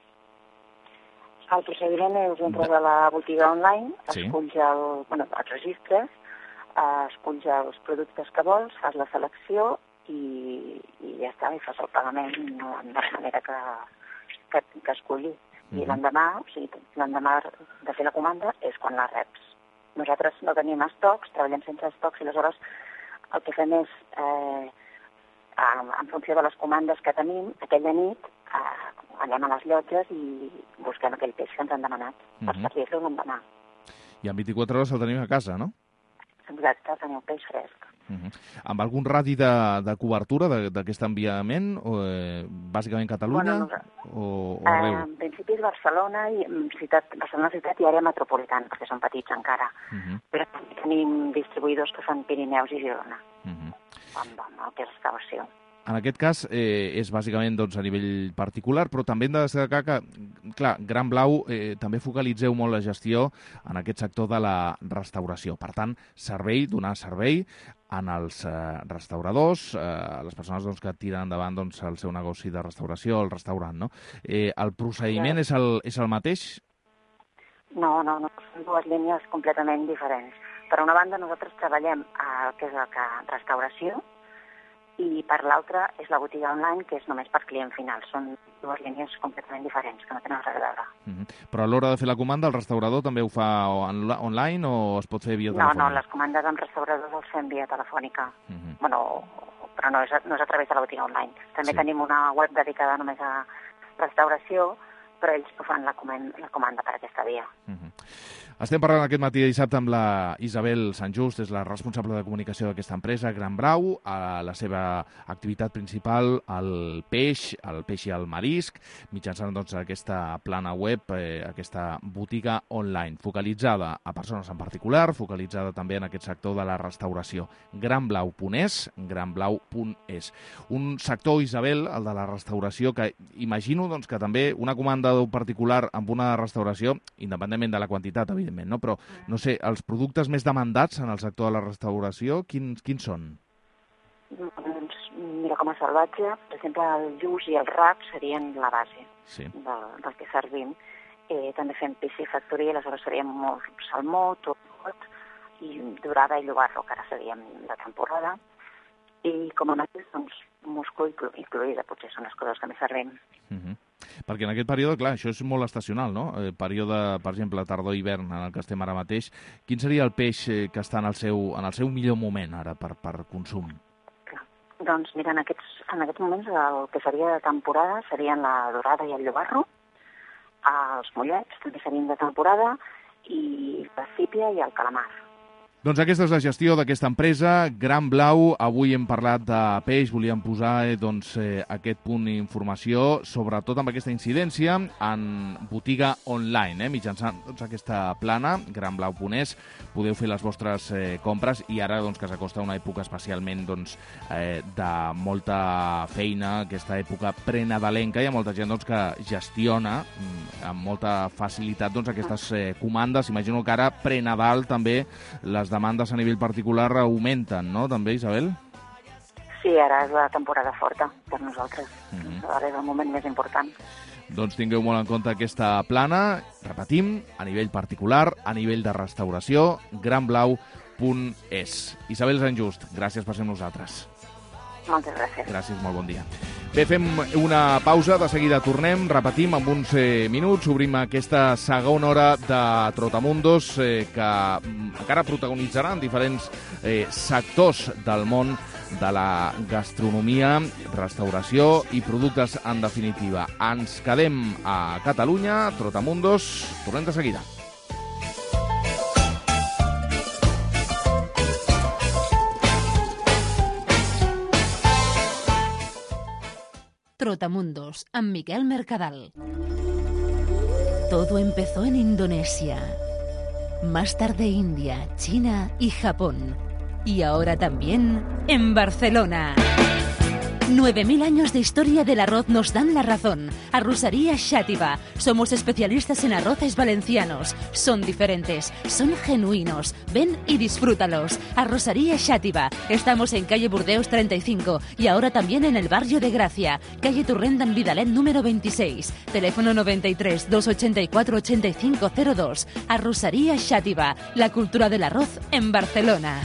El procediment és dintre de la botiga online, sí. Esculls el... Bueno, et registres, esculls els productes que vols, fas la selecció i, i ja està, i fas el pagament de la manera que, que, que escolli. I mm-hmm. l'endemà, o sigui, l'endemà de fer la comanda és quan la reps. Nosaltres no tenim estocs, treballem sense estocs i aleshores el que fem és, eh, en funció de les comandes que tenim, aquella nit eh, anem a les llotges i busquem aquell peix que ens han demanat mm-hmm. per servir-lo l'endemà. I en vint-i-quatre hores el tenim a casa, no? Exacte, tenim peix fresc. Uh-huh. Amb algun radi de, de cobertura d'aquest enviament? O, eh, bàsicament Catalunya? Bueno, o, o arreu? Eh, en principi és Barcelona i ciutat, Barcelona ciutat i àrea metropolitana, perquè són petits encara. Uh-huh. Però tenim distribuïdors que fan Pirineus i Girona, uh-huh. amb, amb el que és excavació. en aquest cas eh, és bàsicament doncs, a nivell particular, però també hem de destacar que, clar, Gran Blau eh, també focalitzeu molt la gestió en aquest sector de la restauració. Per tant, servei, donar servei en els eh, restauradors, eh, les persones doncs, que tiren endavant doncs, el seu negoci de restauració, el restaurant, no? Eh, el procediment és el, és el mateix? No, no, no, són dues línies completament diferents. Per una banda, nosaltres treballem el que és el que restauració, i per l'altra és la botiga online, que és només per client final. Són dues línies completament diferents, que no tenen res a veure. Uh-huh. Però a l'hora de fer la comanda, el restaurador també ho fa on online o es pot fer via telefònica? No, no, les comandes amb restauradors els fem via telefònica. Uh-huh. Bueno, però no és, a, no és a través de la botiga online. També sí. Tenim una web dedicada només a restauració, però ells ho fan la comanda, la comanda per aquesta via. Uh-huh. Estem parlant aquest matí de dissabte amb la Isabel Sant Just, és la responsable de comunicació d'aquesta empresa, Gran Blau. A la seva activitat principal, el peix, el peix i el marisc, mitjançant doncs, aquesta plana web, eh, aquesta botiga online, focalitzada a persones en particular, focalitzada també en aquest sector de la restauració. granblau punt es, granblau punt es. Un sector, Isabel, el de la restauració, que imagino doncs, que també una comanda d'un particular amb una restauració, independentment de la quantitat, evidentment, no? Però, no sé, els productes més demandats en el sector de la restauració, quins, quins són? Doncs, mira, com a salvatge, per exemple, el lluç i el rap serien la base sí. del, del que servim. Eh, també fem piscifactoria, aleshores seríem molt salmó, tot, tot, i dorada i llobarro, que ara seríem de temporada. I com a mateix, doncs, musclo incluïda, potser són les coses que més servim. Uh-huh. Perquè en aquest període, clar, això és molt estacional, no? Eh, període, per exemple, tardor-hivern, en el que estem ara mateix. Quin seria el peix que està en el seu, en el seu millor moment ara per, per consum? Clar. Doncs mira, en aquests, en aquests moments el que seria de temporada serien la dorada i el llobarro, els mollets també serien de temporada, i la sípia i el calamar. Doncs aquesta és la gestió d'aquesta empresa, Gran Blau. Avui hem parlat de peix, volíem posar eh, doncs, eh, aquest punt d'informació, sobretot amb aquesta incidència en botiga online, eh, mitjançant doncs, aquesta plana, granblau punt es, podeu fer les vostres eh, compres i ara doncs, que s'acosta una època especialment doncs, eh, de molta feina, aquesta època prenadalenca, hi ha molta gent doncs, que gestiona mm, amb molta facilitat doncs, aquestes eh, comandes. Imagino que ara prenadal també les demandes a nivell particular augmenten, no? També, Isabel? Sí, ara és la temporada forta per nosaltres. Uh-huh. Ara és el moment més important. Doncs tingueu molt en compte aquesta plana. Repetim, a nivell particular, a nivell de restauració, granblau punt es. Isabel Sant Just, gràcies per ser amb nosaltres. Moltes gràcies. Gràcies, molt bon dia. Bé, fem una pausa, de seguida tornem, repetim amb uns eh, minuts, obrim aquesta segona hora de Trotamundos eh, que encara protagonitzaran diferents eh, sectors del món de la gastronomia, restauració i productes en definitiva. Ens quedem a Catalunya, Trotamundos, tornem de seguida. Trotamundos, amb Miquel Mercadal. Todo empezó en Indonesia, más tarde India, China y Japón, y ahora también en Barcelona. Nueve mil años de historia del arroz nos dan la razón. Arrocería Xàtiva. Somos especialistas en arroces valencianos. Son diferentes, son genuinos. Ven y disfrútalos. Arrocería Xàtiva. Estamos en calle Burdeos treinta y cinco y ahora también en el barrio de Gracia. Calle Turrenda en Vidalet número veintiséis. Teléfono noventa y tres, doscientos ochenta y cuatro, ochenta y cinco cero dos. Arrocería Xàtiva. La cultura del arroz en Barcelona.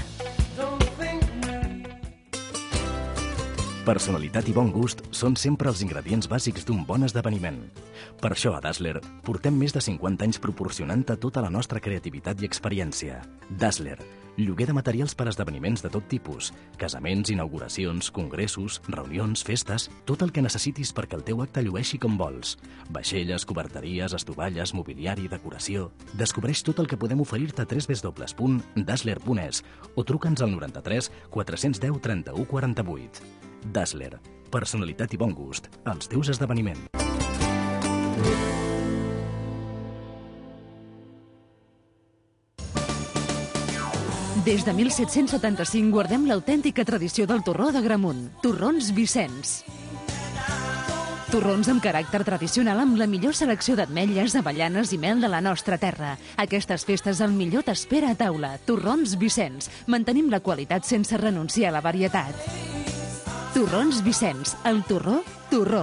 Personalitat i bon gust són sempre els ingredients bàsics d'un bon esdeveniment. Per això a Dazzler portem més de cinquanta anys proporcionant-te tota la nostra creativitat i experiència. Dazzler, lloguer de materials per a esdeveniments de tot tipus, casaments, inauguracions, congressos, reunions, festes, tot el que necessitis perquè el teu acte llueixi com vols. Vaixelles, coberteries, estovalles, mobiliari, decoració... Descobreix tot el que podem oferir-te a w w w punt dazzler punt es o truca'ns al noranta-tres quatre-cents deu trenta-u quaranta-vuit. Dazzler, personalitat i bon gust als teus esdeveniments. Des de mil set-cents setanta-cinc guardem l'autèntica tradició del torró d'Agramunt. Torrons Vicenç. Torrons amb caràcter tradicional amb la millor selecció d'ametlles, avellanes i mel de la nostra terra. Aquestes festes el millor t'espera a taula. Torrons Vicenç. Mantenim la qualitat sense renunciar a la varietat. Torrons Vicenç. El torró, torró.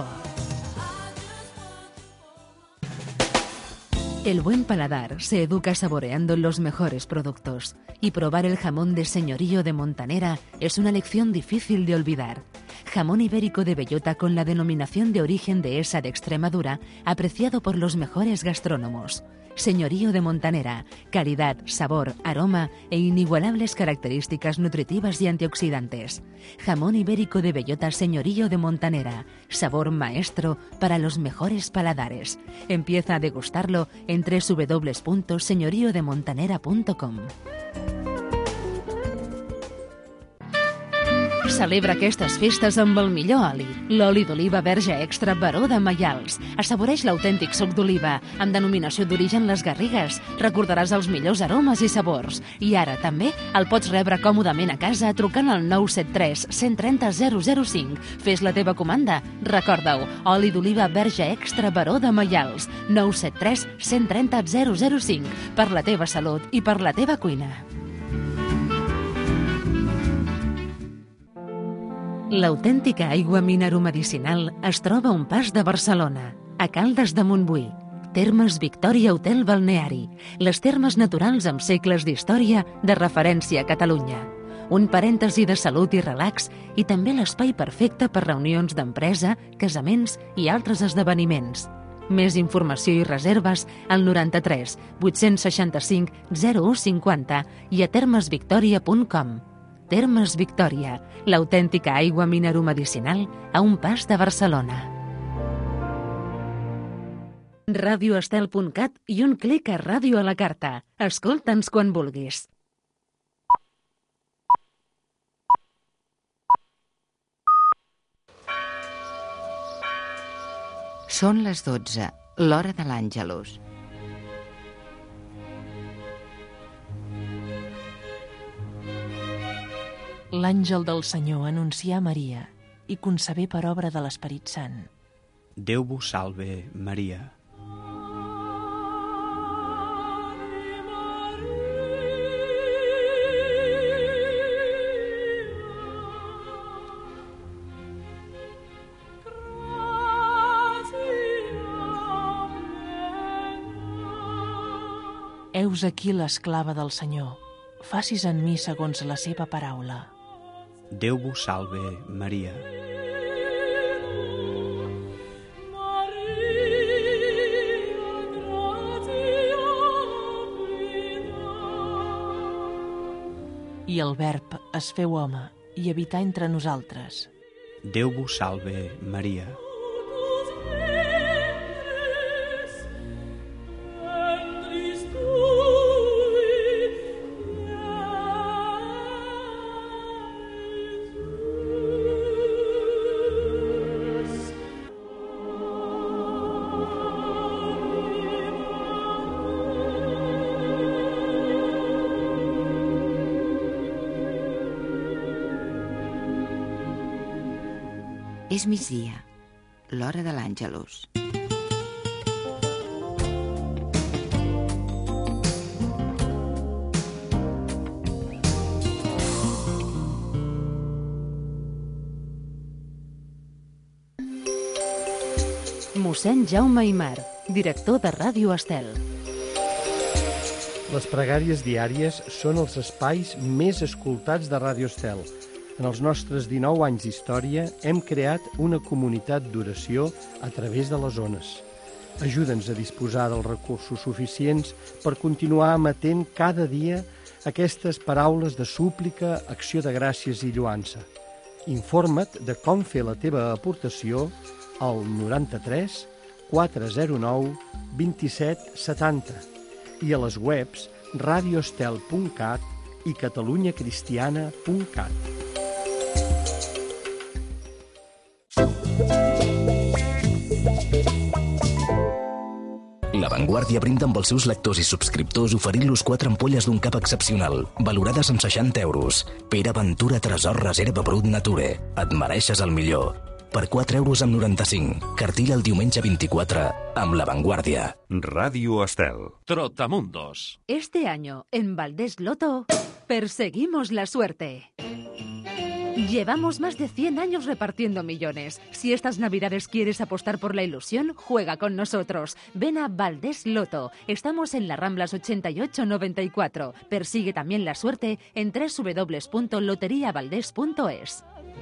El buen paladar se educa saboreando los mejores productos. Y probar el jamón de Señorío de Montanera es una lección difícil de olvidar. Jamón ibérico de bellota con la denominación de origen de esa de Extremadura, apreciado por los mejores gastrónomos. Señorío de Montanera, calidad, sabor, aroma e inigualables características nutritivas y antioxidantes. Jamón ibérico de bellota Señorío de Montanera, sabor maestro para los mejores paladares. Empieza a degustarlo en doble u doble u doble u punto señorío de montanera punto com. Celebra aquestes festes amb el millor oli. L'oli d'oliva verge extra Baró de Maials. Assaboreix l'autèntic suc d'oliva, amb denominació d'origen Les Garrigues. Recordaràs els millors aromes i sabors. I ara també el pots rebre còmodament a casa trucant al nou set tres, cent trenta, zero zero cinc. Fes la teva comanda. Recorda-ho, oli d'oliva verge extra Baró de Maials. nou set tres, cent trenta, zero zero cinc. Per la teva salut i per la teva cuina. L'autèntica aigua mineromedicinal es troba a un pas de Barcelona, a Caldes de Montbui. Termes Victòria Hotel Balneari, les termes naturals amb segles d'història de referència a Catalunya. Un parèntesi de salut i relax i també l'espai perfecte per reunions d'empresa, casaments i altres esdeveniments. Més informació i reserves al noranta-tres, vuit-cents seixanta-cinc, zero u cinquanta i a termes victòria punt com. Termes Victòria, l'autèntica aigua mineromedicinal a un pas de Barcelona. radio estel punt cat i un clic a Ràdio a la Carta. Escolta'ns quan vulguis. Són les dotze, l'hora de l'Àngelus. L'àngel del Senyor anuncià a Maria i concebé per obra de l'Esperit Sant. Déu vos salve, Maria. Heus aquí l'esclava del Senyor. Facis en mi segons la seva paraula. Déu vos salve, Maria. I el Verb es feu home i habità entre nosaltres. Déu vos salve, Maria. És migdia, l'hora de l'Àngelus. Mossèn Jaume Aymar, director de Ràdio Estel. Les pregàries diàries són els espais més escoltats de Ràdio Estel. En els nostres dinou anys d'història hem creat una comunitat d'oració a través de les ones. Ajuda'ns a disposar dels recursos suficients per continuar emetent cada dia aquestes paraules de súplica, acció de gràcies i lloança. Informa't de com fer la teva aportació al noranta-tres, quatre-cents nou, vint-i-set, setanta i a les webs radio estel punt cat i catalunya cristiana punt cat. La La Vanguardia brinda amb els seus lectors i subscriptors oferint-los quatre ampolles d'un cap excepcional, valorades amb seixanta euros. Pere Ventura Tresor Reserva Brut Nature. Et mereixes el millor. Per quatre euros amb noranta-cinc. Cartilla el diumenge vint-i-quatre amb La Vanguardia. Radio Estel. Trotamundos. Este año, en Valdés Loto, perseguimos la suerte. Llevamos más de cien años repartiendo millones. Si estas Navidades quieres apostar por la ilusión, juega con nosotros. Ven a Valdés Loto. Estamos en las Ramblas ochenta y ocho noventa y cuatro. Persigue también la suerte en doble u doble u doble u punto loteria valdés punto es.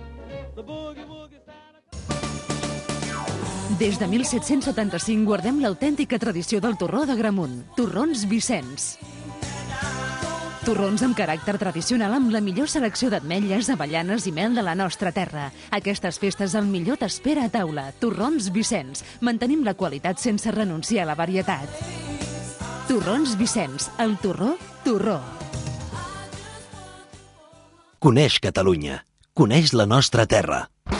Des de mil set-cents setanta-cinc guardem l'autèntica tradició del torró d'Agramunt. Torrons Vicenç. Torrons amb caràcter tradicional amb la millor selecció d'ametlles, avellanes i mel de la nostra terra. Aquestes festes el millor t'espera a taula. Torrons Vicenç. Mantenim la qualitat sense renunciar a la varietat. Torrons Vicenç. El torró, torró. Coneix Catalunya. Coneix la nostra terra.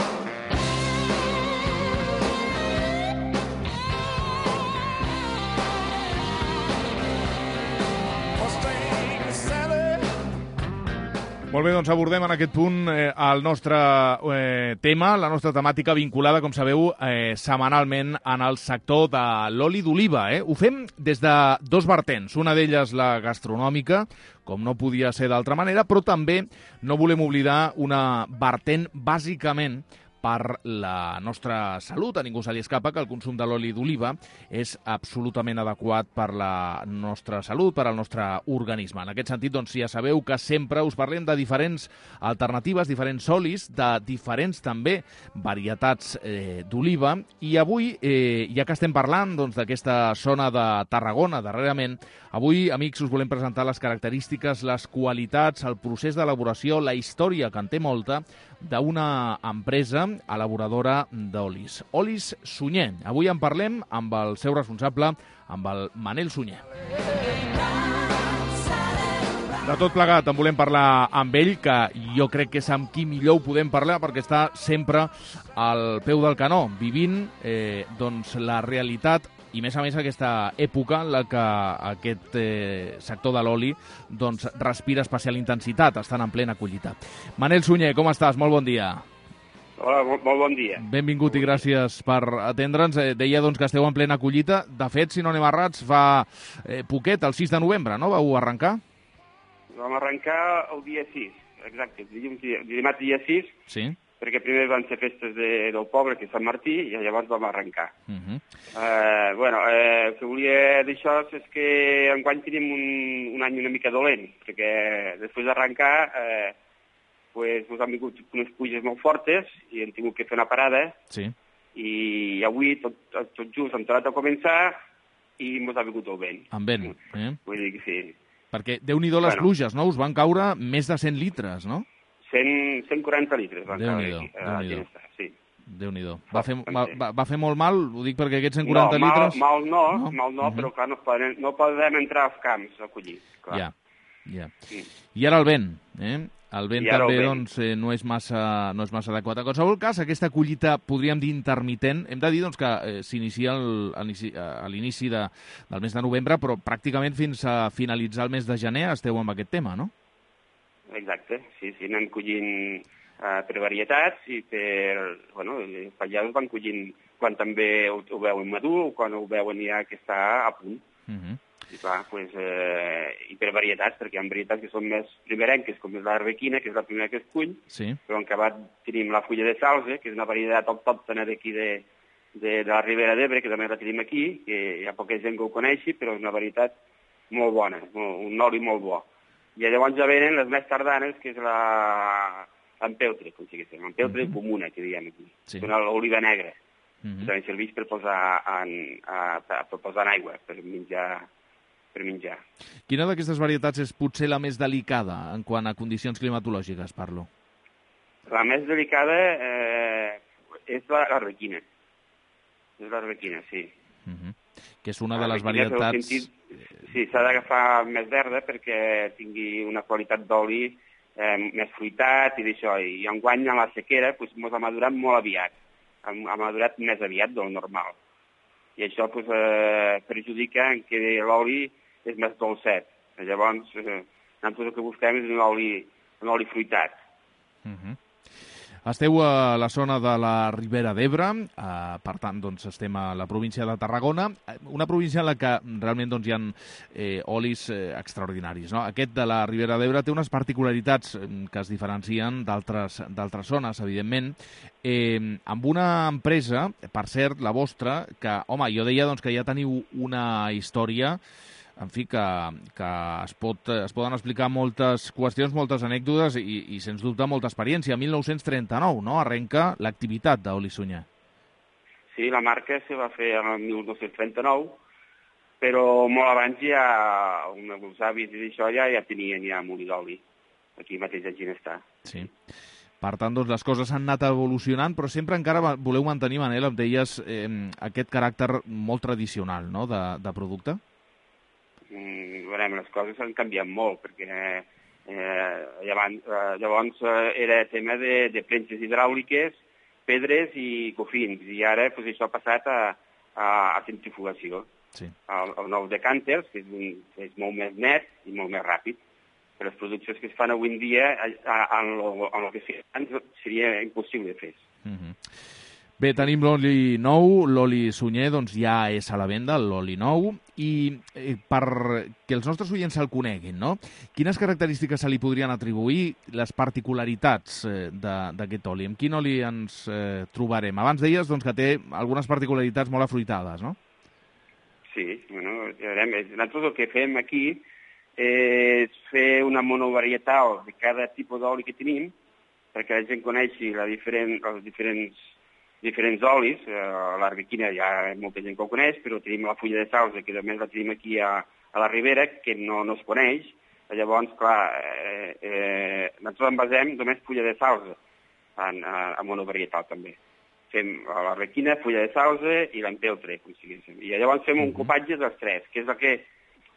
Molt bé, doncs abordem en aquest punt eh, el nostre eh, tema, la nostra temàtica vinculada, com sabeu, eh, setmanalment en el sector de l'oli d'oliva. Eh? Ho fem des de dos vertents, una d'elles la gastronòmica, com no podia ser d'altra manera, però també no volem oblidar una vertent bàsicament per la nostra salut. A ningú se li escapa que el consum de l'oli d'oliva és absolutament adequat per la nostra salut, per al nostre organisme. En aquest sentit, doncs, ja sabeu que sempre us parlem de diferents alternatives, diferents olis, de diferents també varietats eh, d'oliva. I avui, eh, ja que estem parlant doncs, d'aquesta zona de Tarragona, darrerament, avui, amics, us volem presentar les característiques, les qualitats, el procés d'elaboració, la història, que en té molta, d'una empresa elaboradora d'olis. Olis Sunyer. Avui en parlem amb el seu responsable, amb el Manel Sunyer. De tot plegat en volem parlar amb ell, que jo crec que és amb qui millor ho podem parlar, perquè està sempre al peu del canó, vivint eh, doncs, la realitat, i més a més aquesta època en la que aquest eh, sector de l'oli doncs, respira especial intensitat, estan en plena collita. Manel Sunyer, com estàs? Molt bon dia. Hola, molt, molt bon dia. Benvingut i gràcies per atendre'ns. Eh, deia doncs, que esteu en plena collita. De fet, si no anem errats, fa eh, poquet, el sis de novembre, no? Vau arrencar? Vam arrencar el dia sis, exacte, dilluns, dimarts dia sis, sí. Perquè primer van ser festes de, del poble, que és Sant Martí, i llavors vam arrencar. Uh -huh. eh, bueno, eh, el que volia dir això és que enguany tenim un, un any una mica dolent, perquè després d'arrencar eh, pues, ens han vingut unes pluges molt fortes i hem tingut que fer una parada, sí. I avui tot, tot just hem tornat a començar i ens ha vingut el vent. Amb vent, eh? Vull dir que sí. Perquè déu-n'hi-do les bueno. pluges, no? Us van caure més de cent litres, no? cent, cent quaranta litres van Déu-n'hi-do, aquí, Déu-n'hi-do. sí. Déu-n'hi-do. Va, fer, va, va fer molt mal? Ho dic perquè aquests cent quaranta no, mal, litres... mal no, no? mal no, uh -huh. però clar, no podem, no podem entrar als camps a collir. Clar. Ja, ja. Sí. I ara el vent, eh? El vent també el vent. Doncs, eh, no, és massa, no és massa adequat. En qualsevol cas, aquesta collita, podríem dir intermitent, hem de dir doncs, que eh, s'inicia a l'inici de, del mes de novembre, però pràcticament fins a finalitzar el mes de gener esteu amb aquest tema, no? Exacte, sí, sí, anem collint uh, per varietats i per, bueno, els pagesos van collint quan també ho, ho veuen madur o quan ho veuen ja que està a punt. Uh -huh. I clar, pues, eh, i per varietats, perquè hi ha varietats que són més primerenques, com és l'arbequina, que és la primera que es cull, sí. però en acabat tenim la fulla de salze, que és una varietat autòctona d'aquí de, de, de la Ribera d'Ebre, que també la tenim aquí, que hi ha poca gent que ho coneixi, però és una varietat molt bona, un oli molt bo. I llavors ja venen les més tardanes, que és la l'empeltre, com si diguéssim, l'empeltre uh -huh. comuna, que diem aquí. Sí. És una oliva negra. Uh -huh. També serveix per posar en, a, per posar en aigua, per menjar, per menjar. Quina d'aquestes varietats és potser la més delicada en quant a condicions climatològiques, parlo? La més delicada eh, és l'arbequina. És l'arbequina, sí. Uh -huh. Que és una de les varietats... Sentit, sí, s'ha d'agafar més verda perquè tingui una qualitat d'oli eh, més fruitat i d'això. I enguany a la sequera doncs, mos ha madurat molt aviat. Ha, ha madurat més aviat del normal. i això pues, eh, perjudica que l'oli és més dolcet. Llavors, eh, nosaltres el que busquem és un oli, un oli fruitat. Uh-huh. Esteu a la zona de la Ribera d'Ebre, eh, per tant, doncs, estem a la província de Tarragona, una província en la que realment doncs, hi ha eh, olis eh, extraordinaris. No? Aquest de la Ribera d'Ebre té unes particularitats que es diferencien d'altres zones, evidentment, eh, amb una empresa, per cert, la vostra, que, home, jo deia doncs, que ja teniu una història en fi, que, que es, pot, es poden explicar moltes qüestions, moltes anècdotes i, i sens dubte, molta experiència. mil nou-cents trenta-nou, no?, arrenca l'activitat d'Oli Sunyer. Sí, la marca se va fer el mil nou-cents trenta-nou, però molt abans ja, uns avis i d'això ja, ja tenien ja molí d'oli, aquí mateix a Ginestar. Sí. Per tant, doncs, les coses han anat evolucionant, però sempre encara voleu mantenir, Manel, em deies, eh, aquest caràcter molt tradicional, no?, de, de producte? Mm, veurem, les coses han canviat molt, perquè eh, llavors, eh, llavors eh, era tema de, de premses hidràuliques, pedres i cofins, i ara pues, això ha passat a, a, a centrifugació. Sí. El, el nou decànters, que és, un, és molt més net i molt més ràpid, però les produccions que es fan avui en dia, en el que feien, seria impossible de fer. Mm-hmm. Bé, tenim l'oli nou, l'oli Sunyer doncs ja és a la venda, l'oli nou, i eh, per que els nostres oients se'l coneguin, no? Quines característiques se li podrien atribuir, les particularitats eh, d'aquest oli? Amb quin oli ens eh, trobarem? Abans deies doncs, que té algunes particularitats molt afruitades, no? Sí, bueno, ja veurem, nosaltres el que fem aquí és fer una monovarietal de cada tipus d'oli que tenim, perquè la gent coneixi la diferent, els diferents diferents olis, eh, l'arbequina ja molta gent que ho coneix, però tenim la fulla de salsa, que també la tenim aquí a, a la Ribera, que no, no es coneix. Llavors, clar, eh, eh, nosaltres en basem només fulla de salsa, en, en monovarietal també. Fem l'arbequina, fulla de salsa i l'empeltre, com si diguéssim. I llavors fem un copatge dels tres, que és el que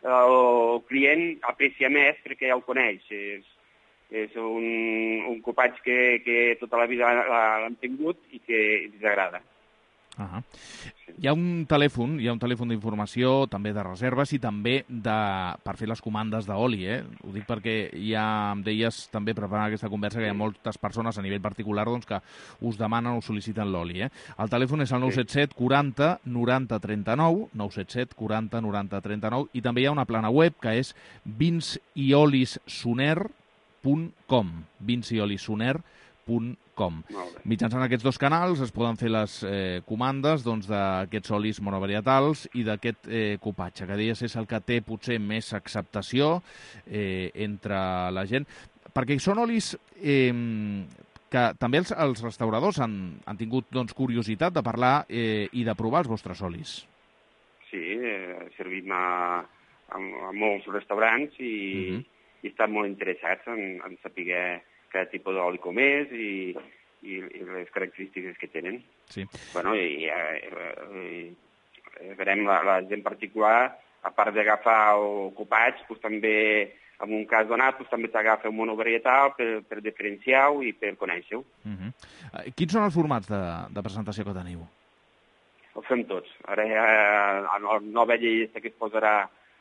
el client aprecia més perquè ja el coneix. És, és un, un copatge que, que tota la vida l'han tingut i que ens agrada. Uh-huh. Hi ha un telèfon, hi ha un telèfon d'informació, també de reserves i també de, per fer les comandes d'oli, eh? Ho dic perquè ja em deies també preparant aquesta conversa que hi ha moltes persones a nivell particular doncs, que us demanen o sol·liciten l'oli, eh? El telèfon és el nou set set quaranta noranta trenta-nou, nou set set quaranta noranta trenta-nou, i també hi ha una plana web que és vins i olis suner punt com, vins i olis suner punt com. Mitjançant aquests dos canals es poden fer les eh, comandes doncs, d'aquests olis monovarietals i d'aquest eh, copatge, que deies és el que té potser més acceptació eh, entre la gent, perquè són olis eh, que també els, els restauradors han, han tingut doncs, curiositat de parlar eh, i de provar els vostres olis. Sí, eh, servim a, a, a molts restaurants i... Uh-huh. i estan molt interessats en, en saber cada tipus d'oli com és i, i, i les característiques que tenen. Sí. Bueno, i, i, i verem la, la gent particular, a part d'agafar el copatge, pues, també, en un cas donat, pues, també t'agafa un monovarietal per, per diferenciar-ho i per conèixer-ho. Uh-huh. Quins són els formats de, de presentació que teniu? Ho fem tots. Ara hi ha la nova llei que es posarà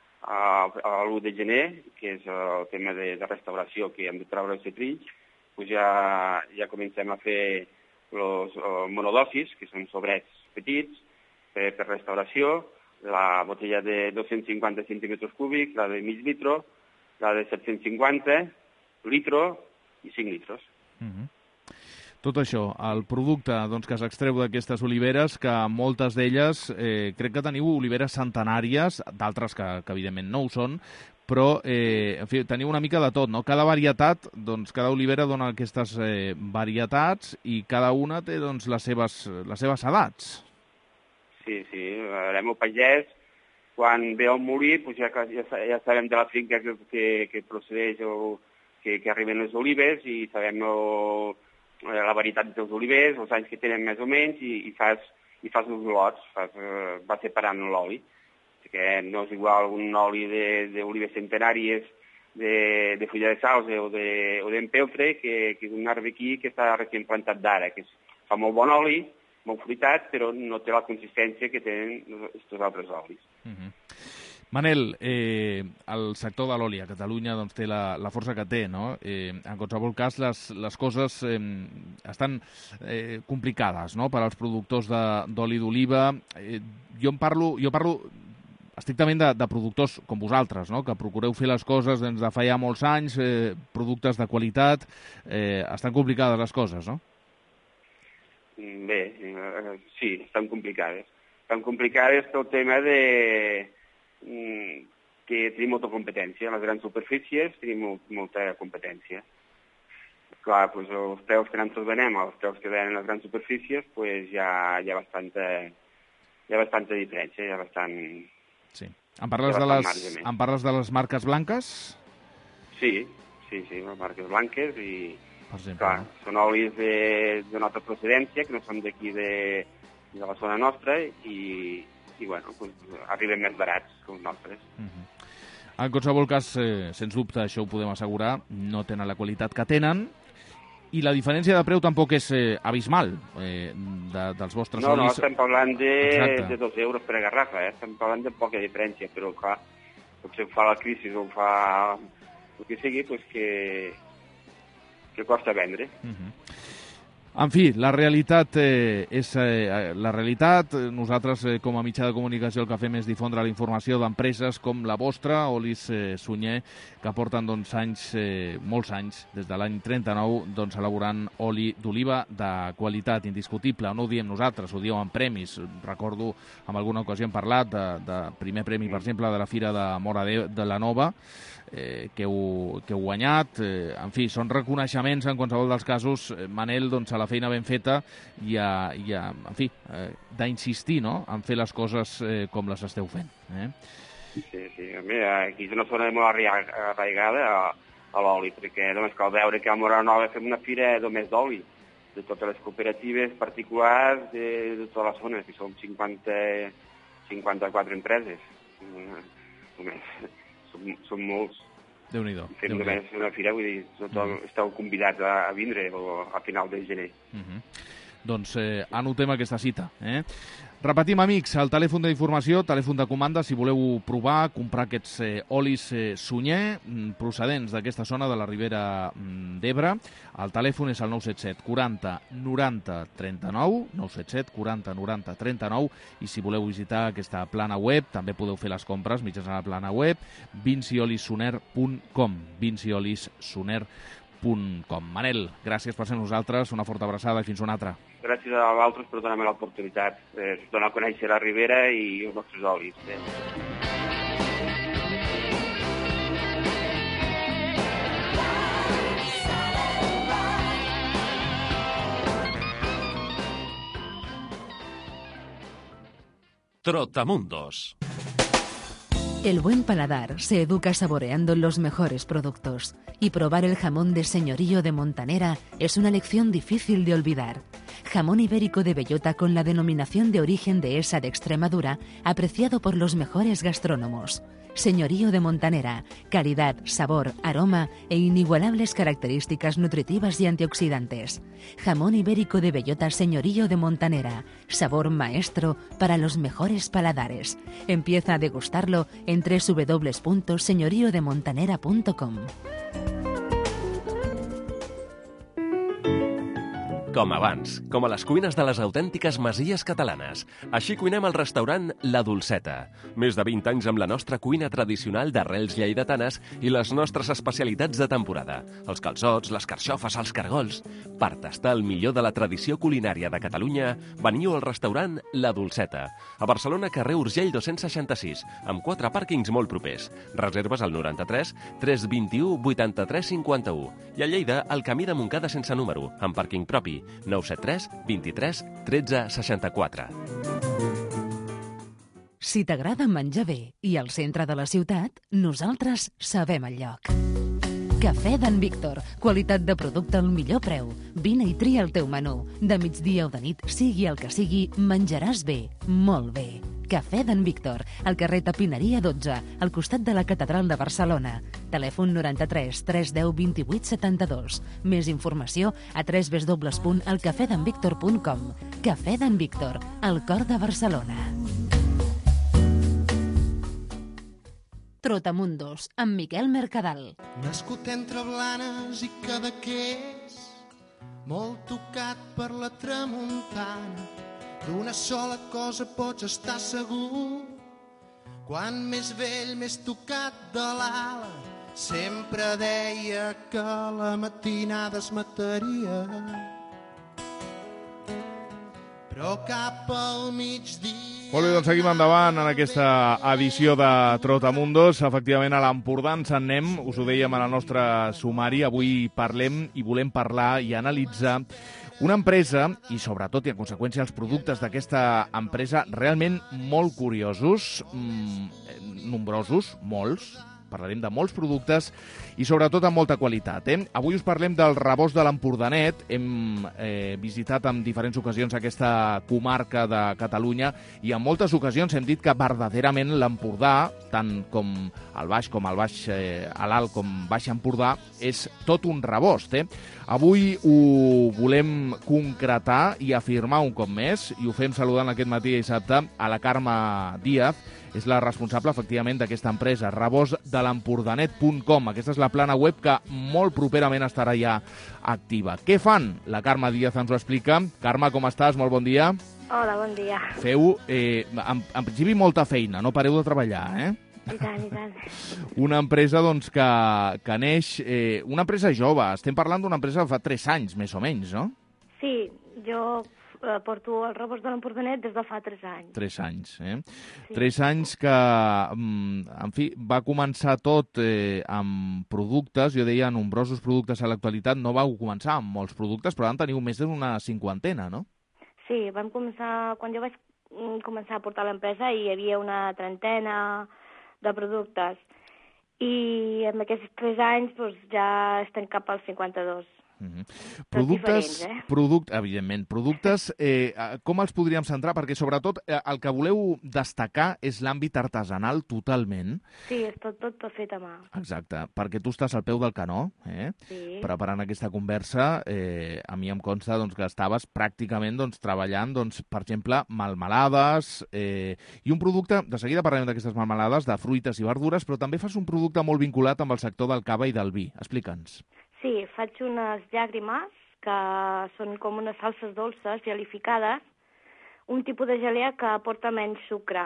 a l'u de gener, que és el tema de, de restauració, que hem de treure els setrills, pues ja, ja comencem a fer els monodosis, que són sobrets petits, per, per restauració, la botella de dos-cents cinquanta centímetres cúbics, la de mig litro, la de set-cents cinquanta, litro i cinc litres. Uh-huh. Tot això, el producte doncs, que s'extreu d'aquestes oliveres, que moltes d'elles, eh, crec que teniu oliveres centenàries, d'altres que, que evidentment no ho són, però eh, en fi, teniu una mica de tot, no? Cada varietat, doncs, cada olivera dona aquestes eh, varietats i cada una té doncs, les, seves, les seves edats. Sí, sí, veurem el pagès, quan ve el molí, doncs ja, ja, ja sabem de la finca que, que, que procedeix o que, que arriben les olives i sabem el, la varietat dels olivers, els anys que tenen més o menys, i, i, fas, i fas els lots, fas, uh, va separant l'oli. Que no és igual un oli d'olives centenàries de, de fulla de salsa o d'empeltre de, que, que un arbequí que està recient plantat d'ara, que és, fa molt bon oli molt fruitat, però no té la consistència que tenen aquests altres olis. Uh-huh. Manel, eh, el sector de l'oli a Catalunya doncs, té la, la força que té, no? Eh, en qualsevol cas, les, les coses eh, estan eh, complicades, no?, per als productors d'oli d'oliva. Eh, jo en parlo, jo parlo estrictament de, de productors com vosaltres, no?, que procureu fer les coses des de fa ja molts anys, eh, productes de qualitat. Eh, estan complicades les coses, no? Bé, eh, sí, estan complicades. Estan complicades pel tema de que tenim molta competència. En les grans superfícies tenim molt, molta competència. Clar, doncs els preus que nosaltres venem, els preus que venen en les grans superfícies, doncs hi ha, hi ha, bastanta, hi ha bastanta diferència, hi ha bastant... Sí. Em parles, de les, em parles de les marques blanques? Sí, sí, sí, les marques blanques i... Per exemple, clar, no? Són olis d'una altra procedència, que no són d'aquí de, de la zona nostra, i... i bueno, pues, arriben més barats que els nostres. Uh-huh. En qualsevol cas, eh, sens dubte, això ho podem assegurar, no tenen la qualitat que tenen, i la diferència de preu tampoc és eh, abismal eh, de, dels vostres no, olis. No, estem parlant de, Exacte. de dos euros per garrafa, eh? Estem parlant de poca diferència, però clar, potser fa la crisi o fa el que sigui, pues que, que costa vendre. Uh-huh. En fi, la realitat eh, és eh, la realitat. Nosaltres, eh, com a mitjà de comunicació, el que fem és difondre la informació d'empreses com la vostra, Olis eh, Sunyer, que porten doncs, anys, eh, molts anys, des de l'any trenta-nou, doncs, elaborant oli d'oliva de qualitat indiscutible. No ho diem nosaltres, ho diuen premis. Recordo, en alguna ocasió hem parlat de, de primer premi, per exemple, de la Fira de Móra de, de la Nova, Eh, que, heu, que heu guanyat. Eh, en fi, són reconeixements en qualsevol dels casos, eh, Manel, doncs, a la feina ben feta i a, i a en fi, eh, d'insistir, no?, en fer les coses eh, com les esteu fent. Eh? Sí, sí. Mira, aquí és una zona molt arraigada a, a l'oli, perquè només cal veure que a Móra Nova fem una fira només d'oli, de totes les cooperatives particulars de, de tota la zona, que són cinquanta, cinquanta-quatre empreses. Només. Som, som molts. Déu-n'hi-do. Fem només una fira, vull dir, tothom mm. esteu convidats a, a vindre a final de gener. Mm-hmm. Doncs eh, anotem aquesta cita. Eh? Repetim, amics, el telèfon d'informació, telèfon de comanda, si voleu provar, comprar aquests eh, olis eh, Sunyer, procedents d'aquesta zona de la Ribera d'Ebre. El telèfon és el nou set set quaranta noranta trenta-nou, nou set set quaranta noranta trenta-nou, i si voleu visitar aquesta plana web, també podeu fer les compres mitjançant la plana web, vinciolisunner punt com, vinciolisunner punt com. Manel, gràcies per ser nosaltres, una forta abraçada i fins una altra. Gràcies a vosaltres per donar-me l'oportunitat de donar a conèixer la Ribera i els nostres olis. Eh? Trotamundos. El buen paladar se educa saboreando los mejores productos, y probar el jamón de Señorío de Montanera es una lección difícil de olvidar. Jamón ibérico de bellota con la denominación de origen de esa de Extremadura, apreciado por los mejores gastrónomos. Señorío de Montanera, calidad, sabor, aroma e inigualables características nutritivas y antioxidantes. Jamón ibérico de bellota Señorío de Montanera, sabor maestro para los mejores paladares. Empieza a degustarlo en doble u doble u doble u punto señorío de montanera punto com. Com abans, com a les cuines de les autèntiques masies catalanes. Així cuinem al restaurant La Dolceta. Més de vint anys amb la nostra cuina tradicional d'arrels lleidatanes i les nostres especialitats de temporada. Els calçots, les carxofes, els cargols. Per tastar el millor de la tradició culinària de Catalunya, veniu al restaurant La Dolceta. A Barcelona, carrer Urgell dos-cents seixanta-sis, amb quatre pàrquings molt propers. Reserves al noranta-tres tres vint-i-u vuitanta-tres cinquanta-u. I a Lleida, al camí de Montcada sense número, amb pàrquing propi. nou set tres vint-i-tres tretze seixanta-quatre. Si t'agrada menjar bé i al centre de la ciutat, nosaltres sabem el lloc. Cafè d'en Víctor. Qualitat de producte al millor preu. Vine i tria el teu menú. De migdia o de nit, sigui el que sigui, menjaràs bé, molt bé. Cafè d'en Víctor, al carrer Tapineria dotze, al costat de la Catedral de Barcelona. Telèfon noranta-tres tres deu vint-i-vuit setanta-dos. Més informació a w w w punt el cafè d'en víctor punt com. Cafè d'en Víctor, al cor de Barcelona. Trotamundos, amb Miquel Mercadal. Nascut entre Blanes i Cadaqués, molt tocat per la tramuntana, d'una sola cosa pots estar segur, quan més vell, més tocat de l'ala, sempre deia que la matinada es mataria. Però cap al migdia... Molt bé, doncs seguim endavant en aquesta edició de Trotamundos. Efectivament, a l'Empordà ens en anem, us ho dèiem en el nostre sumari. Avui parlem i volem parlar i analitzar una empresa i, sobretot, i en conseqüència, els productes d'aquesta empresa realment molt curiosos, mmm, nombrosos, molts. Parlarem de molts productes i, sobretot, amb molta qualitat. Eh? Avui us parlem del rebost de l'Empordanet. Hem eh, visitat en diferents ocasions aquesta comarca de Catalunya i en moltes ocasions hem dit que verdaderament l'Empordà, tant com el Baix com el Baix, eh, a l'Alt com Baix Empordà, és tot un rebost. Eh? Avui ho volem concretar i afirmar un cop més, i ho fem saludant aquest matí dissabte a la Carme Díaz. És la responsable, efectivament, d'aquesta empresa, rebost de l'empordanet punt com. Aquesta és la plana web que molt properament estarà ja activa. Què fan? La Carme Díaz ens ho explica. Carme, com estàs? Molt bon dia. Hola, bon dia. Feu, eh, en, en principi, molta feina, no pareu de treballar, eh? I tant, i tant. Una empresa, doncs, que, que neix... Eh, una empresa jove. Estem parlant d'una empresa que fa tres anys, més o menys, no? Sí, jo... porto el rebost de l'Empordanet des de fa tres anys. Tres anys, eh? Sí. Tres anys que, en fi, va començar tot eh, amb productes, jo deia nombrosos productes a l'actualitat, no vau començar amb molts productes, però en teniu més d'una cinquantena, no? Sí, vam començar, quan jo vaig començar a portar l'empresa hi havia una trentena de productes i en aquests tres anys doncs, ja estem cap als cinquanta-dos. Uh-huh. Productes, eh? product, evidentment, productes, eh, com els podríem centrar? Perquè, sobretot, eh, el que voleu destacar és l'àmbit artesanal totalment. Sí, és tot, tot, tot fet a mà. Exacte, perquè tu estàs al peu del canó, eh? Sí. Preparant aquesta conversa. Eh, a mi em consta doncs, que estaves pràcticament doncs, treballant, doncs, per exemple, melmelades, eh, i un producte, de seguida parlarem d'aquestes melmelades, de fruites i verdures, però també fas un producte molt vinculat amb el sector del cava i del vi. Explica'ns. Sí, faig unes llàgrimes, que són com unes salses dolces gelificades, un tipus de gelea que aporta menys sucre.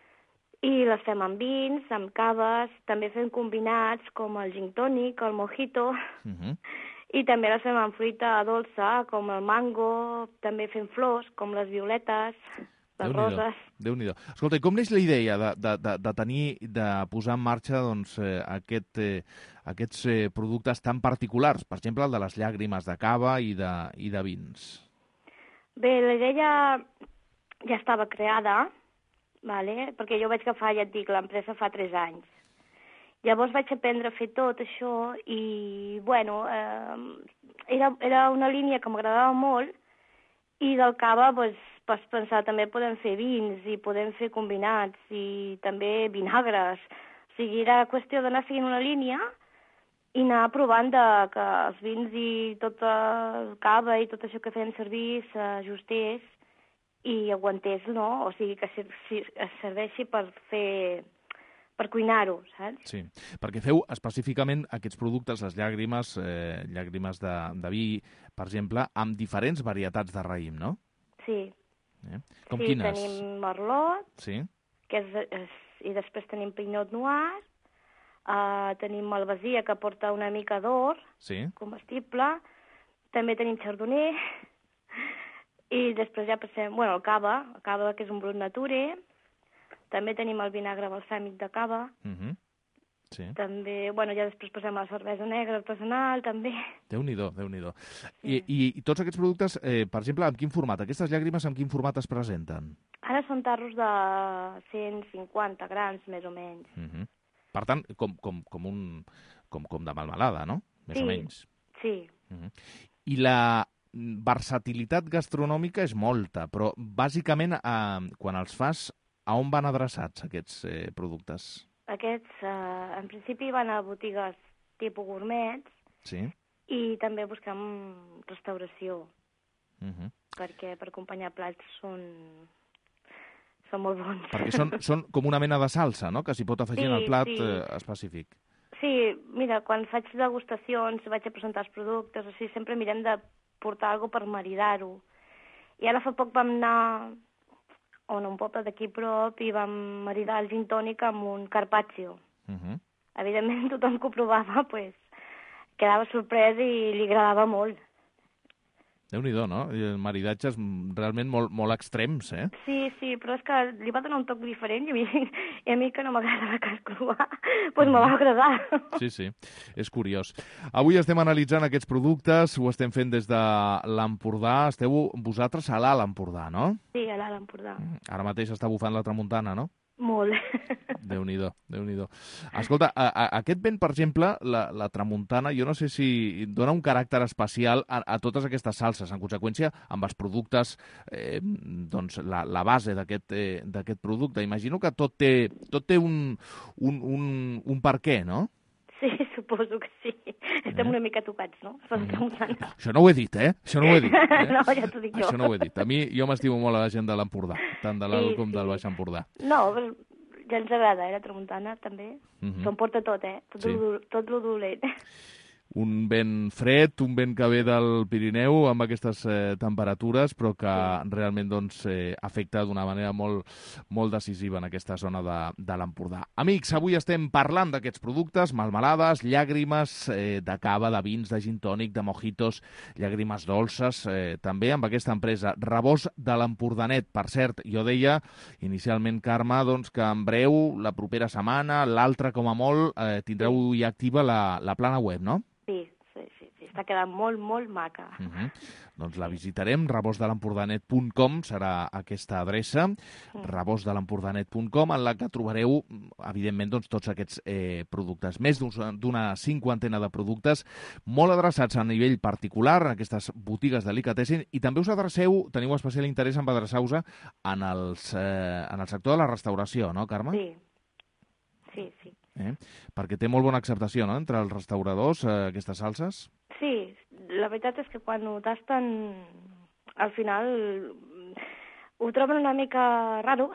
I les fem amb vins, amb caves, també fem combinats com el gin tònic, el mojito, Uh-huh. i també les fem amb fruita dolça, com el mango, també fem flors, com les violetes, les roses. Déu-n'hi-do. Escolta, i com neix la idea de, de, de, de tenir, de posar en marxa doncs, eh, aquest, eh, aquests eh, productes tan particulars? Per exemple, el de les llàgrimes de cava i de, i de vins. Bé, la idea ja, ja estava creada, vale? Perquè jo vaig agafar, ja et dic, l'empresa fa tres anys. Llavors vaig aprendre a fer tot això i, bueno, eh, era, era una línia que m'agradava molt i del cava, doncs, pots pensar, també podem fer vins i podem fer combinats i també vinagres. O sigui, era qüestió d'anar seguint una línia i anar provant de, que els vins i tot el cava i tot això que fem servir s'ajustés i aguantés, no? O sigui, que es serveixi per fer... per cuinar-ho, saps? Sí, perquè feu específicament aquests productes, les llàgrimes, eh, llàgrimes de, de vi, per exemple, amb diferents varietats de raïm, no? Sí. Eh? Com sí, quines? tenim merlot, sí. que és, és, i després tenim pinot noir, uh, tenim malvasia, que porta una mica d'or, sí. comestible, també tenim chardonnay, i després ja passem, bueno, el cava, el cava que és un brut nature. També tenim el vinagre balsàmic de cava. Uh-huh. Sí. També, bueno, ja després passem a la cervesa negra artesanal, també. Déu-n'hi-do, Déu-n'hi-do. I, i, I tots aquests productes, eh, per exemple, amb quin format? Aquestes llàgrimes amb quin format es presenten? Ara són tarros de cent cinquanta grams, més o menys. Uh-huh. Per tant, com, com, com, un, com, com de melmelada, no? Més sí, o menys. Sí. Uh-huh. I la versatilitat gastronòmica és molta, però bàsicament, eh, quan els fas, a on van adreçats aquests eh, productes? Aquests, eh, en principi, van a botigues tipus gourmets, Sí. i també busquem restauració, Uh -huh. perquè per acompanyar plats són, són molt bons. Perquè són, són com una mena de salsa, no?, que s'hi pot afegir Sí, en el plat sí. eh, específic. Sí, mira, quan faig degustacions, vaig a presentar els productes, així sempre mirem de portar alguna per maridar-ho. I ara fa poc vam anar a un poble d'aquí prop i vam maridar el gin tònic amb un carpaccio. Uh -huh. Evidentment, tothom que ho provava, pues, quedava sorprès i li agradava molt. Déu-n'hi-do, no? I maridatges realment molt, molt extrems, eh? Sí, sí, però és que li va donar un toc diferent i a mi, i a mi que no m'agrada la carn crua, doncs me va agradar. Sí, sí, és curiós. Avui estem analitzant aquests productes, ho estem fent des de l'Empordà. Esteu vosaltres a l'Alt Empordà, no? Sí, a l'Alt Empordà. Ara mateix està bufant la tramuntana, no? Molt. Déu-n'hi-do, Déu-n'hi-do. Escolta, a, a, aquest vent, per exemple, la, la tramuntana, jo no sé si dona un caràcter especial a, a totes aquestes salses. En conseqüència, amb els productes, eh, doncs la, la base d'aquest eh, d'aquest producte. Imagino que tot té, tot té un, un, un, un per què, no? Sí, suposo que sí. Estem Eh? una mica tocats, no? Per tramuntana. Això no ho he dit, eh? Això no ho he dit. Eh? No, ja t'ho dic jo. Això no ho he dit. A mi, jo m'estimo molt a la gent de l'Empordà, tant de l'Alt Sí, com sí. del Baix Empordà. No, però ja ens agrada, eh, la tramuntana, també. Mhm. S'ho emporta tot, eh? Tot, Sí. lo, tot lo dolent. Un vent fred, un vent que ve del Pirineu amb aquestes eh, temperatures, però que realment doncs, eh, afecta d'una manera molt, molt decisiva en aquesta zona de, de l'Empordà. Amics, avui estem parlant d'aquests productes, melmelades, llàgrimes eh, de cava, de vins, de gin tònic, de mojitos, llàgrimes dolces, eh, també amb aquesta empresa, Rebost de l'Empordanet. Per cert, jo deia inicialment, Carme, doncs, que en breu, la propera setmana, l'altra com a molt, eh, tindreu ja activa la, la plana web, no? Sí, sí, sí, sí. Està quedant molt, molt maca. Uh -huh. Doncs la visitarem, rebost de l'empordanet punt com serà aquesta adreça, rebost de l'empordanet punt com, en la que trobareu, evidentment, doncs, tots aquests eh, productes. Més d'una cinquantena de productes, molt adreçats a nivell particular, en aquestes botigues de delicatessen, i també us adreceu, teniu especial interès en adreçar-vos en, els, eh, en el sector de la restauració, no, Carme? Sí, sí, sí. Eh? Perquè té molt bona acceptació, no?, entre els restauradors, eh, aquestes salses. Sí, la veritat és que quan ho tasten, al final ho troben una mica raro,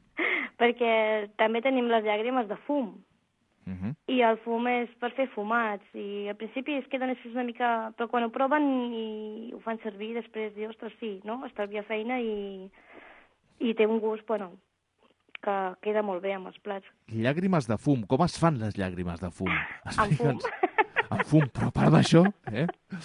perquè també tenim les llàgrimes de fum, Uh -huh. i el fum és per fer fumats, i al principi es queden així una mica... Però quan ho proven i ho fan servir, després dius, ostres, sí, no?, estalvia feina i, i té un gust, bueno, que queda molt bé amb els plats. Llàgrimes de fum. Com es fan les llàgrimes de fum? Amb fum. Amb fum, però a part d'això, eh?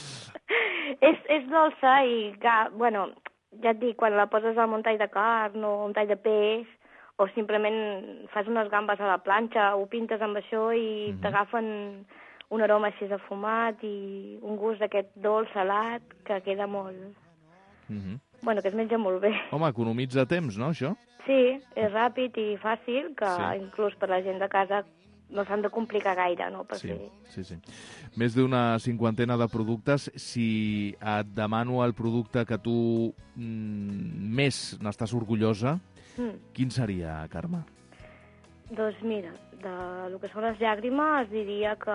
És, és dolça i, ga, bueno, ja et dic, quan la poses amb un tall de carn o un tall de peix, o simplement fas unes gambes a la planxa, ho pintes amb això i Mhm. t'agafen un aroma així de fumat i un gust d'aquest dolç salat que queda molt... Uh -huh. Bueno, que es menja molt bé. Home, economitza temps, no, això? Sí, és ràpid i fàcil, que Sí. inclús per la gent de casa no s'han de complicar gaire, no?, per Sí, fer... sí, sí. Més d'una cinquantena de productes. Si et demano el producte que tu mm, més n'estàs orgullosa, Mm. quin seria, Carme? Doncs mira, de lo que són les llàgrimes diria que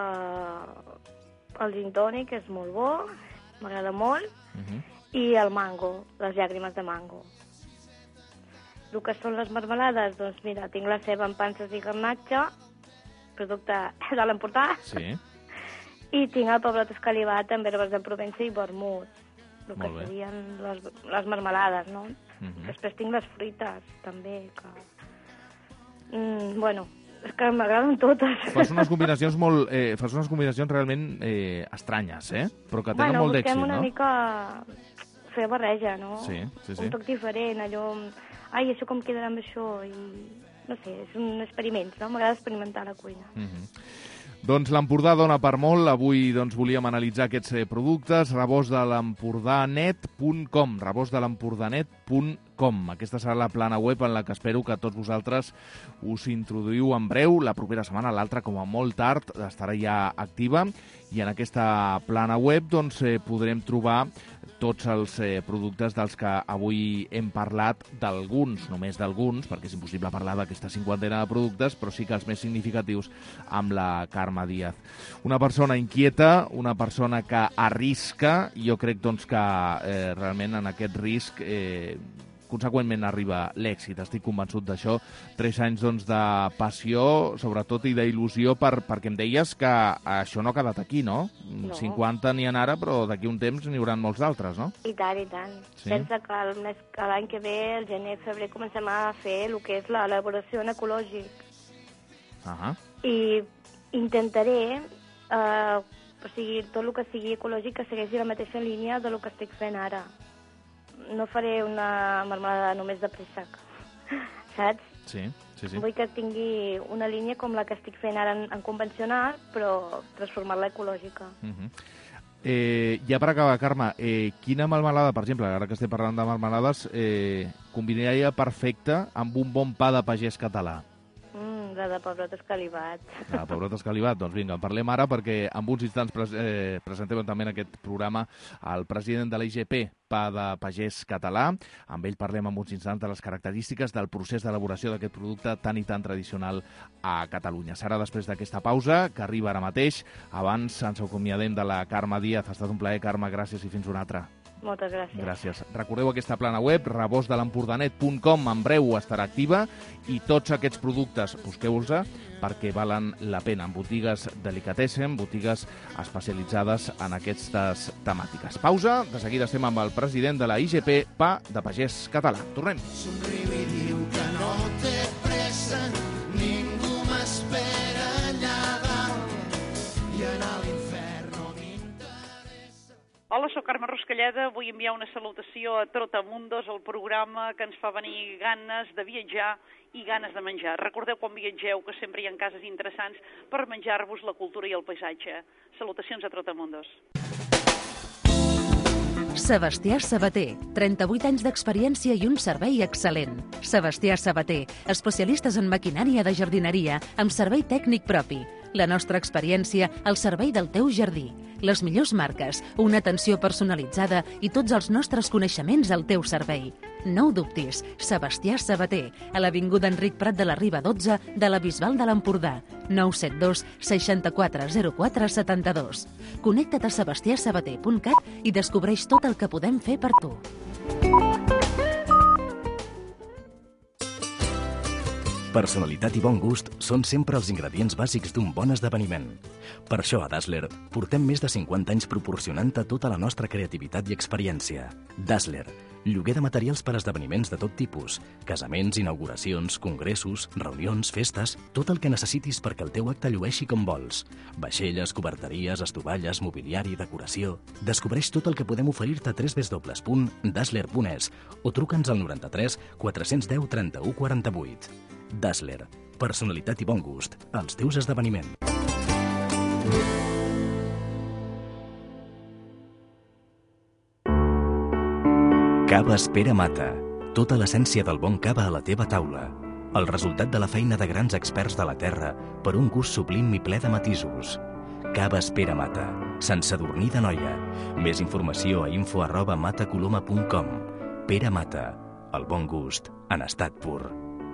el gin tònic és molt bo, m'agrada molt, Uh -huh. i el mango, les llàgrimes de mango. El que són les marmelades, doncs mira, tinc la ceba amb panses i garnatge, producte de l'Empordà, Sí, i tinc el pebrot escalivat amb herbes de Provença i vermut, el que Molt bé. serien les, les marmelades, no? Mhm. Després tinc les fruites, també, que... Mm, bueno, és que m'agraden totes. fas unes combinacions molt... Eh, fas unes combinacions realment eh, estranyes, eh? Però que tenen bueno, molt d'èxit, busquem una no? mica fer barreja, no? Sí, sí, sí. Un toc diferent, allò... Ai, això com quedarà amb això? I... No sé, és un experiment, no? M'agrada experimentar a la cuina. Uh -huh. Doncs l'Empordà dona per molt. Avui doncs, volíem analitzar aquests eh, productes. rebost de l'empordanet punt com rebost de l'empordanet punt com. Aquesta serà la plana web en la que espero que tots vosaltres us introduïu en breu. La propera setmana, l'altra com a molt tard, estarà ja activa i en aquesta plana web doncs, eh, podrem trobar tots els eh, productes dels que avui hem parlat, d'alguns, només d'alguns, perquè és impossible parlar d'aquesta cinquantena de productes, però sí que els més significatius amb la Carme Díaz. Una persona inquieta, una persona que arrisca, i jo crec doncs, que eh, realment en aquest risc eh, conseqüentment arriba l'èxit, estic convençut d'això. Tres anys doncs, de passió, sobretot, i d'il·lusió, per, perquè em deies que això no ha quedat aquí, no? No. cinquanta n'hi ha ara, però d'aquí un temps n'hi haurà molts d'altres, no? I tant, i tant. Sí? Pensa que el mes, que l'any que ve, el gener, febrer, comencem a fer el que és l'elaboració en ecològic. Ah. I intentaré, eh, o sigui, tot el que sigui ecològic que segueixi la mateixa línia de lo que estic fent ara. No faré una marmelada només de préssec, saps? Sí, sí, sí. Vull que tingui una línia com la que estic fent ara en, en convencional, però transformar-la ecològica. Uh -huh. eh, ja per acabar, Carme, eh, quina melmelada, per exemple, ara que estem parlant de melmelades, eh, combinaria perfecta amb un bon pa de pagès català? Mm, la de pebrot escalivat. Ah, pebrot escalivat, doncs vinga, en parlem ara perquè en uns instants pres eh, presentem també en aquest programa el president de la I G P, Pa de Pagès Català. Amb ell parlem en uns instants de les característiques del procés d'elaboració d'aquest producte tan i tan tradicional a Catalunya. Serà després d'aquesta pausa, que arriba ara mateix. Abans ens acomiadem de la Carme Díaz. Ha estat un plaer, Carme, gràcies i fins una altra. Moltes gràcies. Gràcies. Recordeu aquesta plana web, rebost de l'empordanet punt com, en breu estarà activa, i tots aquests productes, busqueu-los perquè valen la pena, en botigues delicatessen, botigues especialitzades en aquestes temàtiques. Pausa, de seguida estem amb el president de la I G P, Pa de Pagès Català. Tornem. Somriu i diu que no té pressa, ningú m'espera allà dalt i anar a l'infern no m'interessa. Hola, soc Carme Ruscalleda. Vull enviar una salutació a Trotamundos, el programa que ens fa venir ganes de viatjar i ganes de menjar. Recordeu quan viatgeu que sempre hi ha cases interessants per menjar-vos la cultura i el paisatge. Salutacions a Trotamundos. Sebastià Sabater, trenta-vuit anys d'experiència i un servei excel·lent. Sebastià Sabater, especialistes en maquinària de jardineria amb servei tècnic propi. La nostra experiència al servei del teu jardí. Les millors marques, una atenció personalitzada i tots els nostres coneixements al teu servei. No ho dubtis, Sebastià Sabater, a l'Avinguda Enric Prat de la Riba dotze de la Bisbal de l'Empordà, nou set dos seixanta-quatre zero quatre setanta-dos. Connecta't a sebastià sabater punt cat i descobreix tot el que podem fer per tu. Personalitat i bon gust són sempre els ingredients bàsics d'un bon esdeveniment. Per això a Dazzler portem més de cinquanta anys proporcionant-te tota la nostra creativitat i experiència. Dazzler, lloguer de materials per a esdeveniments de tot tipus, casaments, inauguracions, congressos, reunions, festes, tot el que necessitis perquè el teu acte llueixi com vols. Vaixelles, coberteries, estovalles, mobiliari, decoració... Descobreix tot el que podem oferir-te a w w w punt dazzler punt es o truca'ns al noranta-tres quatre-cents deu trenta-u quaranta-vuit. Dazzler, personalitat i bon gust als teus esdeveniments. Caves Pere Mata. Tota l'essència del bon cava a la teva taula. El resultat de la feina de grans experts de la terra per un gust sublim i ple de matisos. Caves Pere Mata. Sant Sadurní d'Anoia. Més informació a info arroba matacoloma punt com. Pere Mata. El bon gust en estat pur.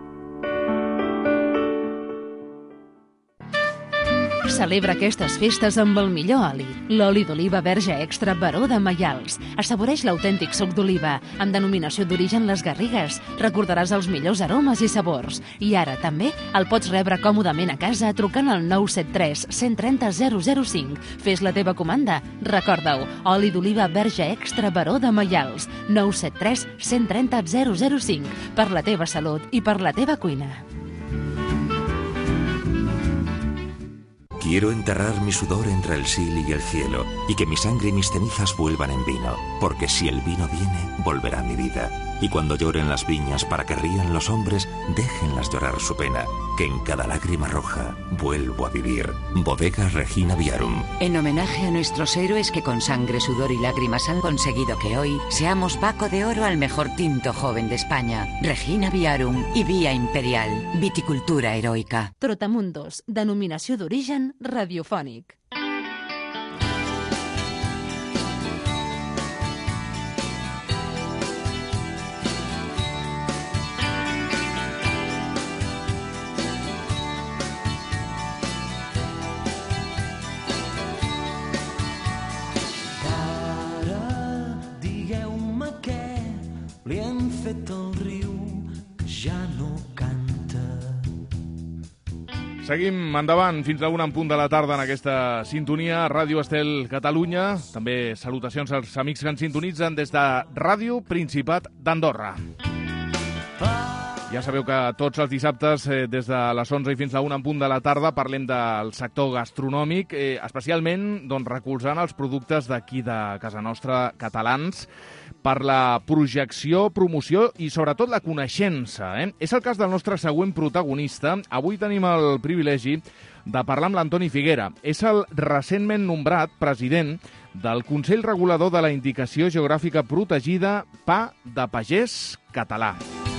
Celebra aquestes festes amb el millor oli. L'oli d'oliva verge extra Baró de Maials. Assaboreix l'autèntic suc d'oliva, amb denominació d'origen Les Garrigues. Recordaràs els millors aromes i sabors. I ara també el pots rebre còmodament a casa trucant al nou set tres cent trenta zero zero cinc. Fes la teva comanda. Recorda-ho, oli d'oliva verge extra Baró de Maials. nou set tres cent trenta zero zero cinc. Per la teva salut i per la teva cuina. Qui Quiero enterrar mi sudor entre el sil y el cielo, y que mi sangre y mis cenizas vuelvan en vino, porque si el vino viene, volverá mi vida. Y cuando lloren las viñas para que rían los hombres, déjenlas llorar su pena, que en cada lágrima roja vuelvo a vivir. Bodega Regina Viarum. En homenaje a nuestros héroes que con sangre, sudor y lágrimas han conseguido que hoy seamos Baco de Oro al mejor tinto joven de España. Regina Viarum y Vía Imperial. Viticultura heroica. Trotamundos, denominació d'origen radiofònic. Li hem fet el riu que ja no canta. Seguim endavant fins a una en punt de la tarda en aquesta sintonia. Ràdio Estel Catalunya. També salutacions als amics que ens sintonitzen des de Ràdio Principat d'Andorra. Ja sabeu que tots els dissabtes, eh, des de les onze i fins a una en punt de la tarda, parlem del sector gastronòmic, eh, especialment doncs, recolzant els productes d'aquí de casa nostra, catalans, per la projecció, promoció i sobretot la coneixença. Eh? És el cas del nostre següent protagonista. Avui tenim el privilegi de parlar amb l'Antoni Figuera. És el recentment nombrat president del Consell Regulador de la Indicació Geogràfica Protegida Pa de Pagès Català.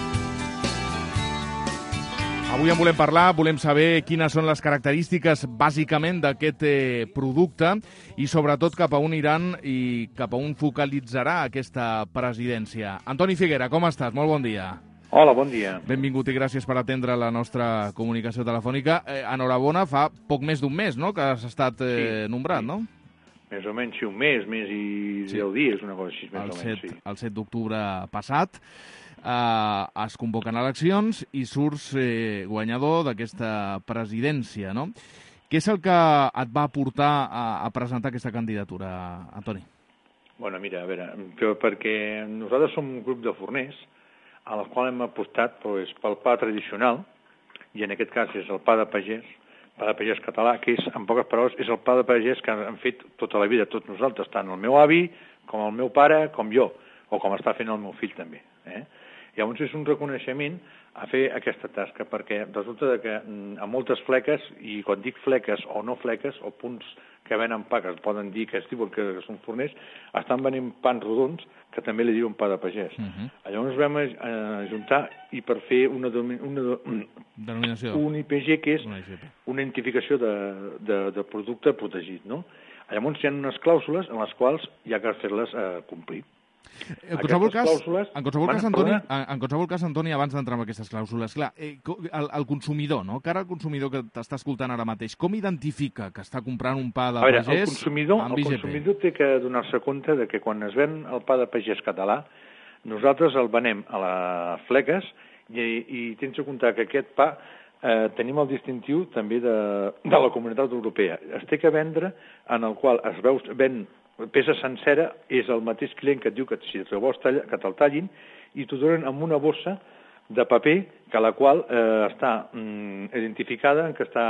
Avui en volem parlar, volem saber quines són les característiques bàsicament d'aquest eh, producte i sobretot cap a on iran i cap a on focalitzarà aquesta presidència. Antoni Figuera, com estàs? Molt bon dia. Hola, bon dia. Benvingut i gràcies per atendre la nostra comunicació telefònica. Eh, enhorabona, fa poc més d'un mes, no?, que has estat eh, sí, nombrat, sí. no? Més o menys, sí, un mes, mes i sí. deu dies, una cosa així, més el o menys, set, sí. El set d'octubre passat. Uh, es convoquen eleccions i surts eh, guanyador d'aquesta presidència, no? Què és el que et va portar a, a presentar aquesta candidatura, Antoni? Bueno, mira, a veure, que perquè nosaltres som un grup de forners a la qual hem apostat pues, pel pa tradicional, i en aquest cas és el pa de pagès, pa de pagès català, que és, en poques paraules, és el pa de pagès que han fet tota la vida tots nosaltres, tant el meu avi, com el meu pare, com jo, o com està fent el meu fill també, eh? Llavors és un reconeixement a fer aquesta tasca, perquè resulta que a moltes fleques, i quan dic fleques o no fleques, o punts que venen pa, que es poden dir que es diuen que són forners, estan venent pans rodons, que també li diuen pa de pagès. Uh-huh. Llavors vam ajuntar i per fer una, una, denominació, un I P G, que és una, una identificació de, de, de producte protegit, no? Llavors hi ha unes clàusules en les quals hi ha que fer-les eh, complir. En qualsevol, cas, en, qualsevol cas, Antoni, en, en qualsevol cas, Antoni, abans d'entrar en aquestes clàusules, clar, eh, el, el consumidor, no? Cara al consumidor que t'està escoltant ara mateix, com identifica que està comprant un pa de a veure, pagès el consumidor, amb I G P? El consumidor té que donar-se compte de que quan es ven el pa de pagès català, nosaltres el venem a les fleques i, i tens de comptar que aquest pa eh, tenim el distintiu també de, de la Comunitat Europea. Es té que vendre en el qual es veu, ven peça sencera, és el mateix client que et diu que si te vols talla, que te'l tallin i t'ho donen amb una bossa de paper que la qual eh, està mm, identificada, que està,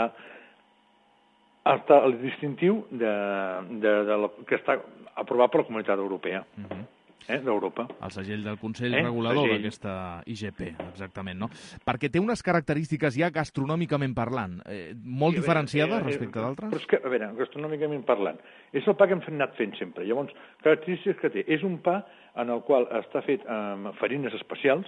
està el distintiu de, de, de la, que està aprovat per la Comunitat Europea. Uh-huh. Eh, d'Europa. El segell del Consell eh? Regulador d'aquesta I G P, exactament, no? Perquè té unes característiques ja gastronòmicament parlant, eh, molt sí, diferenciades eh, respecte eh, d'altres? Però és que, a veure, gastronòmicament parlant, és el pa que hem anat fent sempre. Llavors, característiques que té, és un pa en el qual està fet amb farines especials,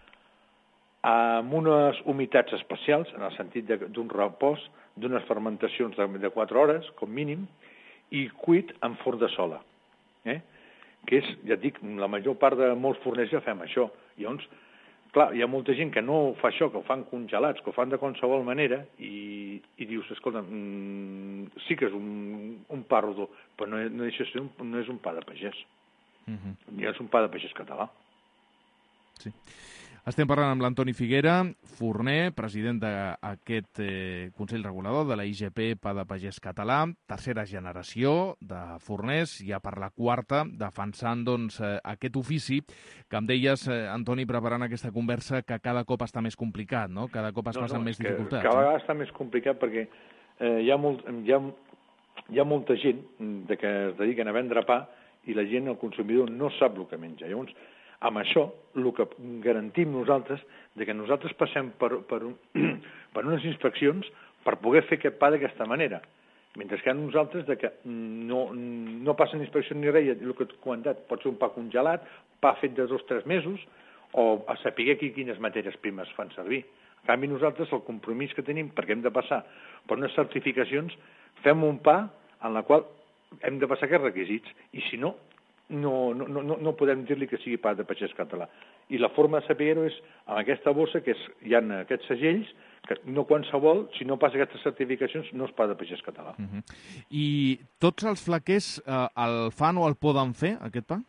amb unes humitats especials, en el sentit d'un repòs, d'unes fermentacions de, de quatre hores, com mínim, i cuit en forn de sola. Eh? Que és, ja et dic, la major part de molts forners ja fem això. Llavors, clar, hi ha molta gent que no fa això, que ho fan congelats, que ho fan de qualsevol manera, i, i dius, escolta, mmm, sí que és un, un pa rodó, però no, no, deixa ser un, no és un pa de pagès. Uh-huh. Ja és un pa de pagès català. Sí. Estem parlant amb l'Antoni Figuera, forner, president d'aquest eh, Consell Regulador de la I G P Pa de Pagès Català, tercera generació de forners, ja per la quarta, defensant doncs, eh, aquest ofici que em deies, eh, Antoni, preparant aquesta conversa, que cada cop està més complicat, no? Cada cop es no, passen no, més que, dificultats. Cada no? vegada està més complicat perquè eh, hi, ha molt, hi, ha, hi ha molta gent de que es dediquen a vendre pa i la gent, el consumidor, no sap el que menja. Llavors, amb això, el que garantim nosaltres, de que nosaltres passem per, per, un, per unes inspeccions per poder fer aquest pa d'aquesta manera. Mentre que nosaltres de que no, no passen inspecció ni res, el que t'he comentat, pot ser un pa congelat, pa fet de dos o tres mesos, o a saber aquí quines matèries primes fan servir. En canvi, nosaltres, el compromís que tenim, perquè hem de passar per unes certificacions, fem un pa en la qual hem de passar aquests requisits, i si no, no, no, no, no podem dir-li que sigui pa de pagès català. I la forma de saber-ho és amb aquesta bossa, que és, hi ha aquests segells, que no qualsevol, si no passa aquestes certificacions, no és pa de pagès català. Uh -huh. I tots els flaquers eh, el fan o el poden fer, aquest pa?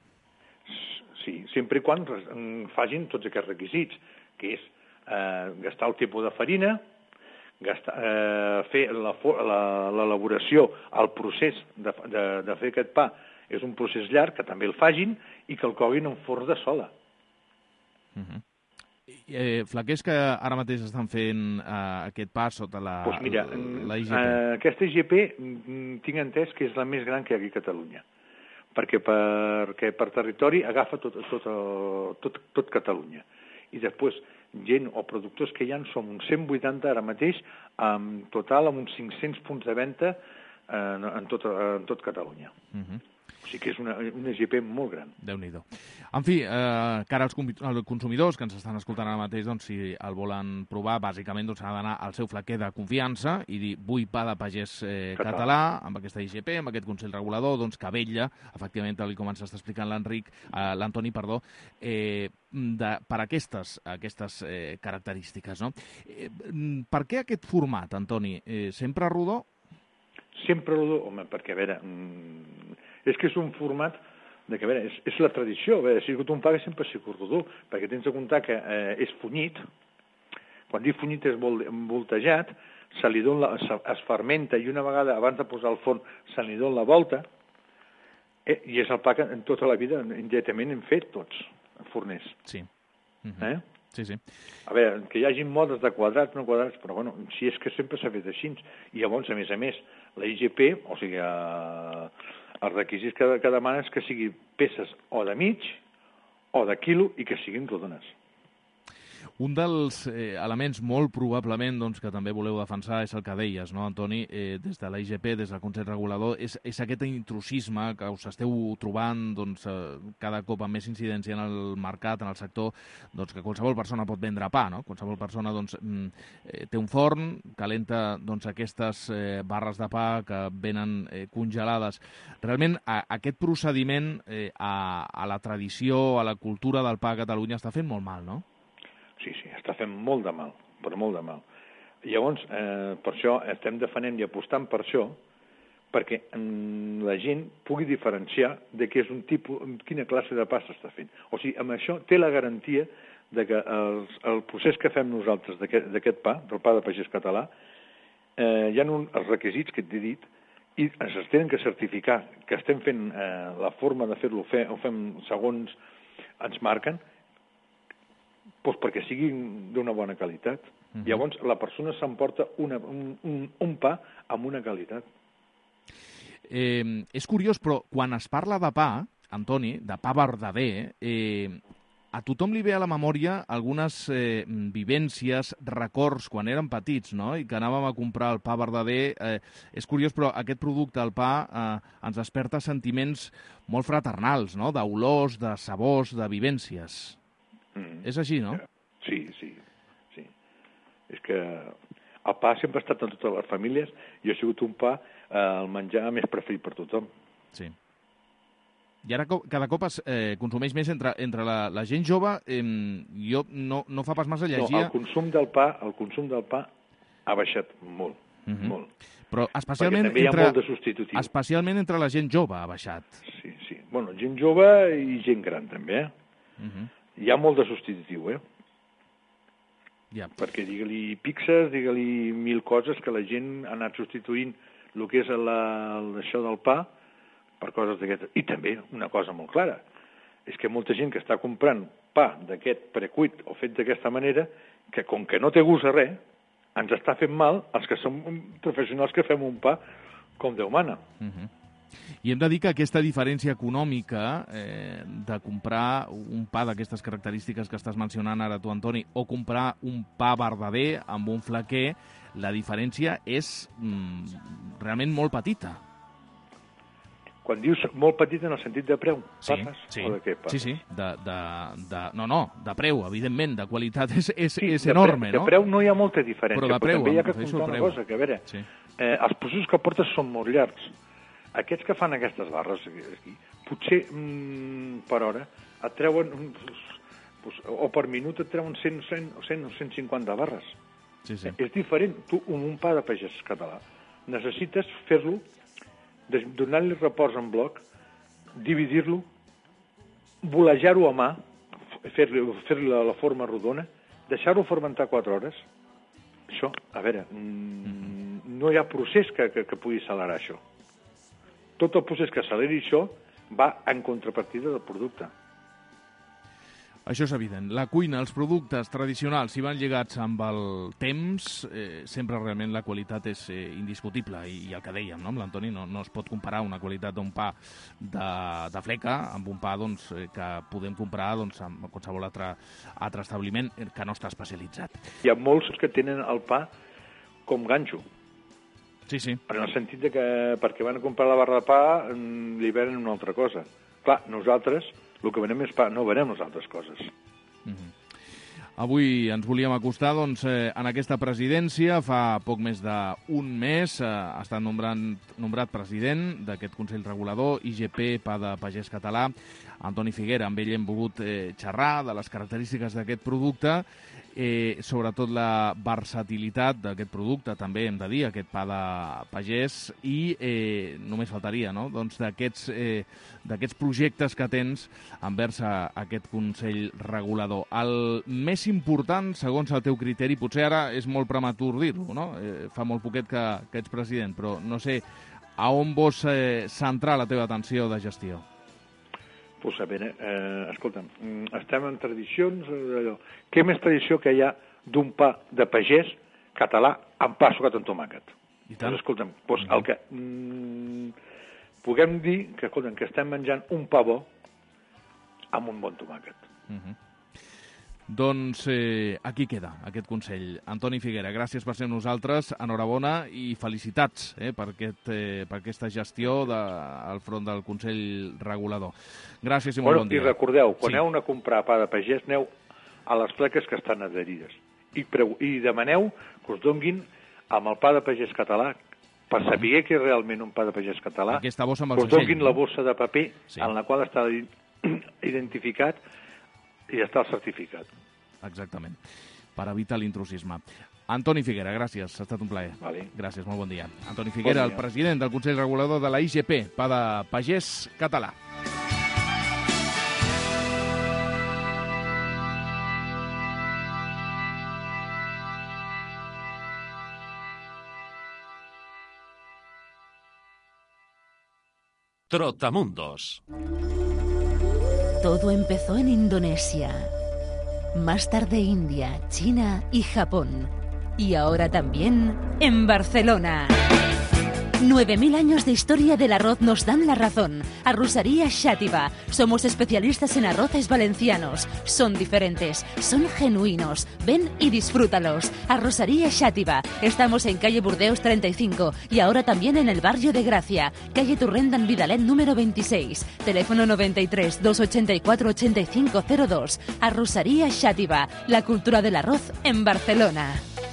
Sí, sempre i quan facin tots aquests requisits, que és eh, gastar el tipus de farina, gastar, eh, fer l'elaboració, el procés de, de, de fer aquest pa és un procés llarg, que també el facin, i que el coguin en forn de sola. Uh -huh. Eh, flaquers que ara mateix estan fent eh, aquest pas sota la, pues mira, la I G P. Eh, aquesta I G P tinc entès que és la més gran que hi ha aquí a Catalunya, perquè per, perquè per territori agafa tot, tot, tot, tot Catalunya. I després, gent o productors que hi ha són uns cent vuitanta ara mateix, en total amb uns cinc-cents punts de venda en, en, tot, en tot Catalunya. Uh -huh. O sigui que és una, una I G P molt gran. Déu-n'hi-do. En fi, eh, cara als consumidors que ens estan escoltant ara mateix, doncs, si el volen provar, bàsicament doncs, ha d'anar al seu flaquer de confiança i dir vull pa de pagès eh, català. català, amb aquesta I G P, amb aquest Consell Regulador, doncs, que vetlla, efectivament, tal com ens està explicant l'Enric, eh, l'Antoni, perdó, eh, de, per aquestes, aquestes eh, característiques. No? Eh, per què aquest format, Antoni? Eh, sempre rodó? Sempre rodó, home, perquè, a veure... Mm, és que és un format de que, a veure, és, és la tradició. A veure, si un pa que sempre ha sigut rodó, perquè tens de comptar que eh, és funyit. Quan dic funyit és voltejat, se li dona, es fermenta i una vegada, abans de posar al forn, se li dona la volta, eh, i és el pa que en tota la vida indirectament hem fet tots, forners. Sí. Uh-huh. Eh? Sí, sí. A veure, que hi hagi modes de quadrats, no quadrats, però bueno, si és que sempre s'ha fet així. I llavors, a més a més, la I G P, o sigui, eh, els requisits que, que demana és que siguin peces o de mig o de quilo i que siguin rodones. Un dels eh, elements molt probablement doncs, que també voleu defensar és el que deies, no, Antoni? Eh, des de la I G P, des del Consell Regulador, és, és aquest intrusisme que us esteu trobant doncs, eh, cada cop amb més incidència en el mercat, en el sector, doncs, que qualsevol persona pot vendre pa, no? Qualsevol persona doncs, eh, té un forn, calenta doncs, aquestes eh, barres de pa que venen eh, congelades. Realment, a, aquest procediment eh, a, a la tradició, a la cultura del pa a Catalunya està fent molt mal, no? Sí, sí, està fent molt de mal, però molt de mal. Llavors, eh, per això estem defendent i apostant per això, perquè mm, la gent pugui diferenciar de què és un tipus, quina classe de pa s'està fent. O sigui, amb això té la garantia de que els, el procés que fem nosaltres d'aquest pa, del pa de pagès català, eh, hi ha un, els requisits que t'he dit, i ens tenen que certificar que estem fent eh, la forma de fer-lo, fe, ho fem segons ens marquen, doncs perquè siguin d'una bona qualitat. Uh-huh. Llavors, la persona s'emporta una, un, un, un pa amb una qualitat. Eh, és curiós, però quan es parla de pa, Antoni, de pa verdader, eh, a tothom li ve a la memòria algunes eh, vivències, records, quan érem petits, no? I que anàvem a comprar el pa verdader. Eh, és curiós, però aquest producte, el pa, eh, ens desperta sentiments molt fraternals, no? D'olors, de sabors, de vivències. Mm. És així, no? Sí, sí, sí. És que el pa sempre ha estat en totes les famílies i ha sigut un pa eh, el menjar més preferit per tothom. Sí. I ara cada cop es eh, consumeix més entre, entre la, la gent jove. Eh, jo no, no fa pas massa llegir... No, el consum del pa, el consum del pa ha baixat molt, uh-huh. molt. Però especialment també hi ha entre, molt de substitutiu. Especialment entre la gent jove ha baixat. Sí, sí. Bueno, gent jove i gent gran també, eh? Uh-huh. Hi ha molt de substitutiu, eh? Ja. Perquè digue-li pizzas, digue-li mil coses que la gent ha anat substituint el que és la, això del pa per coses d'aquestes. I també una cosa molt clara, és que molta gent que està comprant pa d'aquest precuit o fet d'aquesta manera, que com que no té gust a res, ens està fent mal els que som professionals que fem un pa com Déu mana. Uh-huh. I hem de dir que aquesta diferència econòmica eh, de comprar un pa d'aquestes característiques que estàs mencionant ara tu, Antoni, o comprar un pa verdader amb un flaquer, la diferència és mm, realment molt petita. Quan dius molt petit en el sentit de preu, sí, parles? Sí, o de què parles? sí, sí. De, de, de, no, no, de preu, evidentment, de qualitat és, és, sí, és enorme, de no? De preu no hi ha molta diferència, però, de preu, però també hi ha que comptar una preu. cosa, que a veure, sí. eh, els processos que portes són molt llargs. Aquests que fan aquestes barres, aquí, potser mm, per hora et treuen, pues, o per minut et treuen cent, cent, cent o cent cinquanta barres. Sí, sí. Eh, és diferent. Tu, amb un pa de pagès català, necessites fer-lo, donar-li repòs en bloc, dividir-lo, volejar-ho a mà, fer-li fer la forma rodona, deixar-ho fermentar quatre hores. Això, a veure, mm, no hi ha procés que, que, que pugui accelerar això. Tot el procés que acceleri això va en contrapartida del producte. Això és evident. La cuina, els productes tradicionals, si van lligats amb el temps, eh, sempre realment la qualitat és eh, indiscutible. I, I el que dèiem, no, amb l'Antoni, no, no es pot comparar una qualitat d'un pa de, de fleca amb un pa doncs, eh, que podem comprar doncs, amb qualsevol altre, altre establiment que no està especialitzat. Hi ha molts que tenen el pa com ganxo. Sí, sí. En el sentit de que perquè van a comprar la barra de pa li venen una altra cosa. Clar, nosaltres el que venem és pa, no venem les altres coses. Mm-hmm. Avui ens volíem acostar doncs, eh, en aquesta presidència. Fa poc més d'un mes eh, ha estat nombrant, nombrat president d'aquest Consell Regulador, I G P, Pa de Pagès Català, Antoni Figuera. Amb ell hem volgut eh, xerrar de les característiques d'aquest producte, eh, sobretot la versatilitat d'aquest producte, també hem de dir, aquest pa de pagès, i eh, només faltaria, no?, doncs d'aquests eh, d'aquests projectes que tens envers a aquest Consell Regulador. El més important, segons el teu criteri, potser ara és molt prematur dir-ho, no?, eh, fa molt poquet que, que ets president, però no sé, a on vols eh, centrar la teva atenció de gestió? Pues a veure, eh, escolta'm, estem en tradicions, allò. Què més tradició que hi ha d'un pa de pagès català amb pa sucat amb tomàquet? I tant. Pues, escolta'm, pues el que mm, puguem dir que, escolta'm, que estem menjant un pa bo amb un bon tomàquet. Uh-huh. Doncs eh, aquí queda aquest Consell. Antoni Figuera, gràcies per ser amb nosaltres, enhorabona i felicitats eh, per, aquest, eh, per aquesta gestió de, al front del Consell Regulador. Gràcies i molt bueno, bon dia. I recordeu, quan sí. aneu a comprar pa de pagès, aneu a les pleques que estan adherides i, preu, i demaneu que us donguin amb el pa de pagès català, per saber que és realment un pa de pagès català, aquesta bossa amb que el us donguin segell, la bossa de paper sí. en la qual està identificat i està el certificat. Exactament, per evitar l'intrusisme. Antoni Figuera, gràcies, ha estat un plaer. Vale. Gràcies, molt bon dia. Antoni Figuera, bon dia. El president del Consell Regulador de la I G P, pa de pagès català. Trotamundos. Todo empezó en Indonesia, más tarde India, China y Japón, y ahora también en Barcelona. Nueve mil años de historia del arroz nos dan la razón. Arrocería Xàtiva. Somos especialistas en arroces valencianos. Son diferentes, son genuinos. Ven y disfrútalos. Arrocería Xàtiva. Estamos en calle Burdeos treinta y cinco y ahora también en el barrio de Gracia. Calle Torrent d'en Vidalet número veintiséis. Teléfono noventa y tres, doscientos ochenta y cuatro, ochenta y cinco cero dos. Arrocería Xàtiva. La cultura del arroz en Barcelona.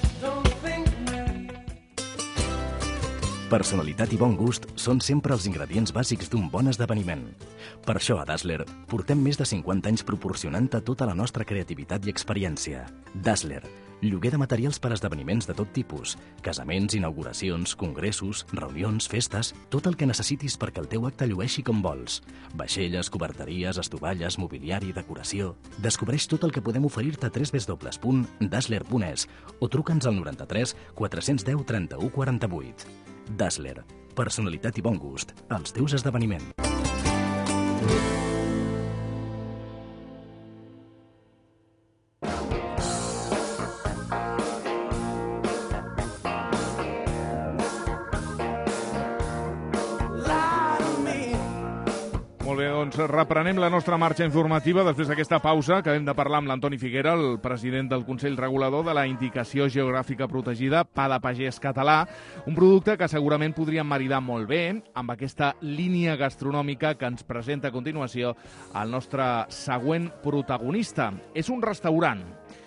Personalitat i bon gust són sempre els ingredients bàsics d'un bon esdeveniment. Per això a Dazzler portem més de cinquanta anys proporcionant-te tota la nostra creativitat i experiència. Dazzler, lloguer de materials per a esdeveniments de tot tipus, casaments, inauguracions, congressos, reunions, festes, tot el que necessitis perquè el teu acte llueixi com vols. Vaixelles, coberteries, estovalles, mobiliari, decoració... Descobreix tot el que podem oferir-te a w w w punt dazzler punt es o truca'ns al noranta-tres quatre-cents deu trenta-u quaranta-vuit. Dazzler, personalitat i bon gust als teus esdeveniments. Molt bé, doncs reprenem la nostra marxa informativa després d'aquesta pausa que hem de parlar amb l'Antoni Figuera, el president del Consell Regulador de la Indicació Geogràfica Protegida Pa de Pagès Català, un producte que segurament podríem maridar molt bé amb aquesta línia gastronòmica que ens presenta a continuació el nostre següent protagonista. És un restaurant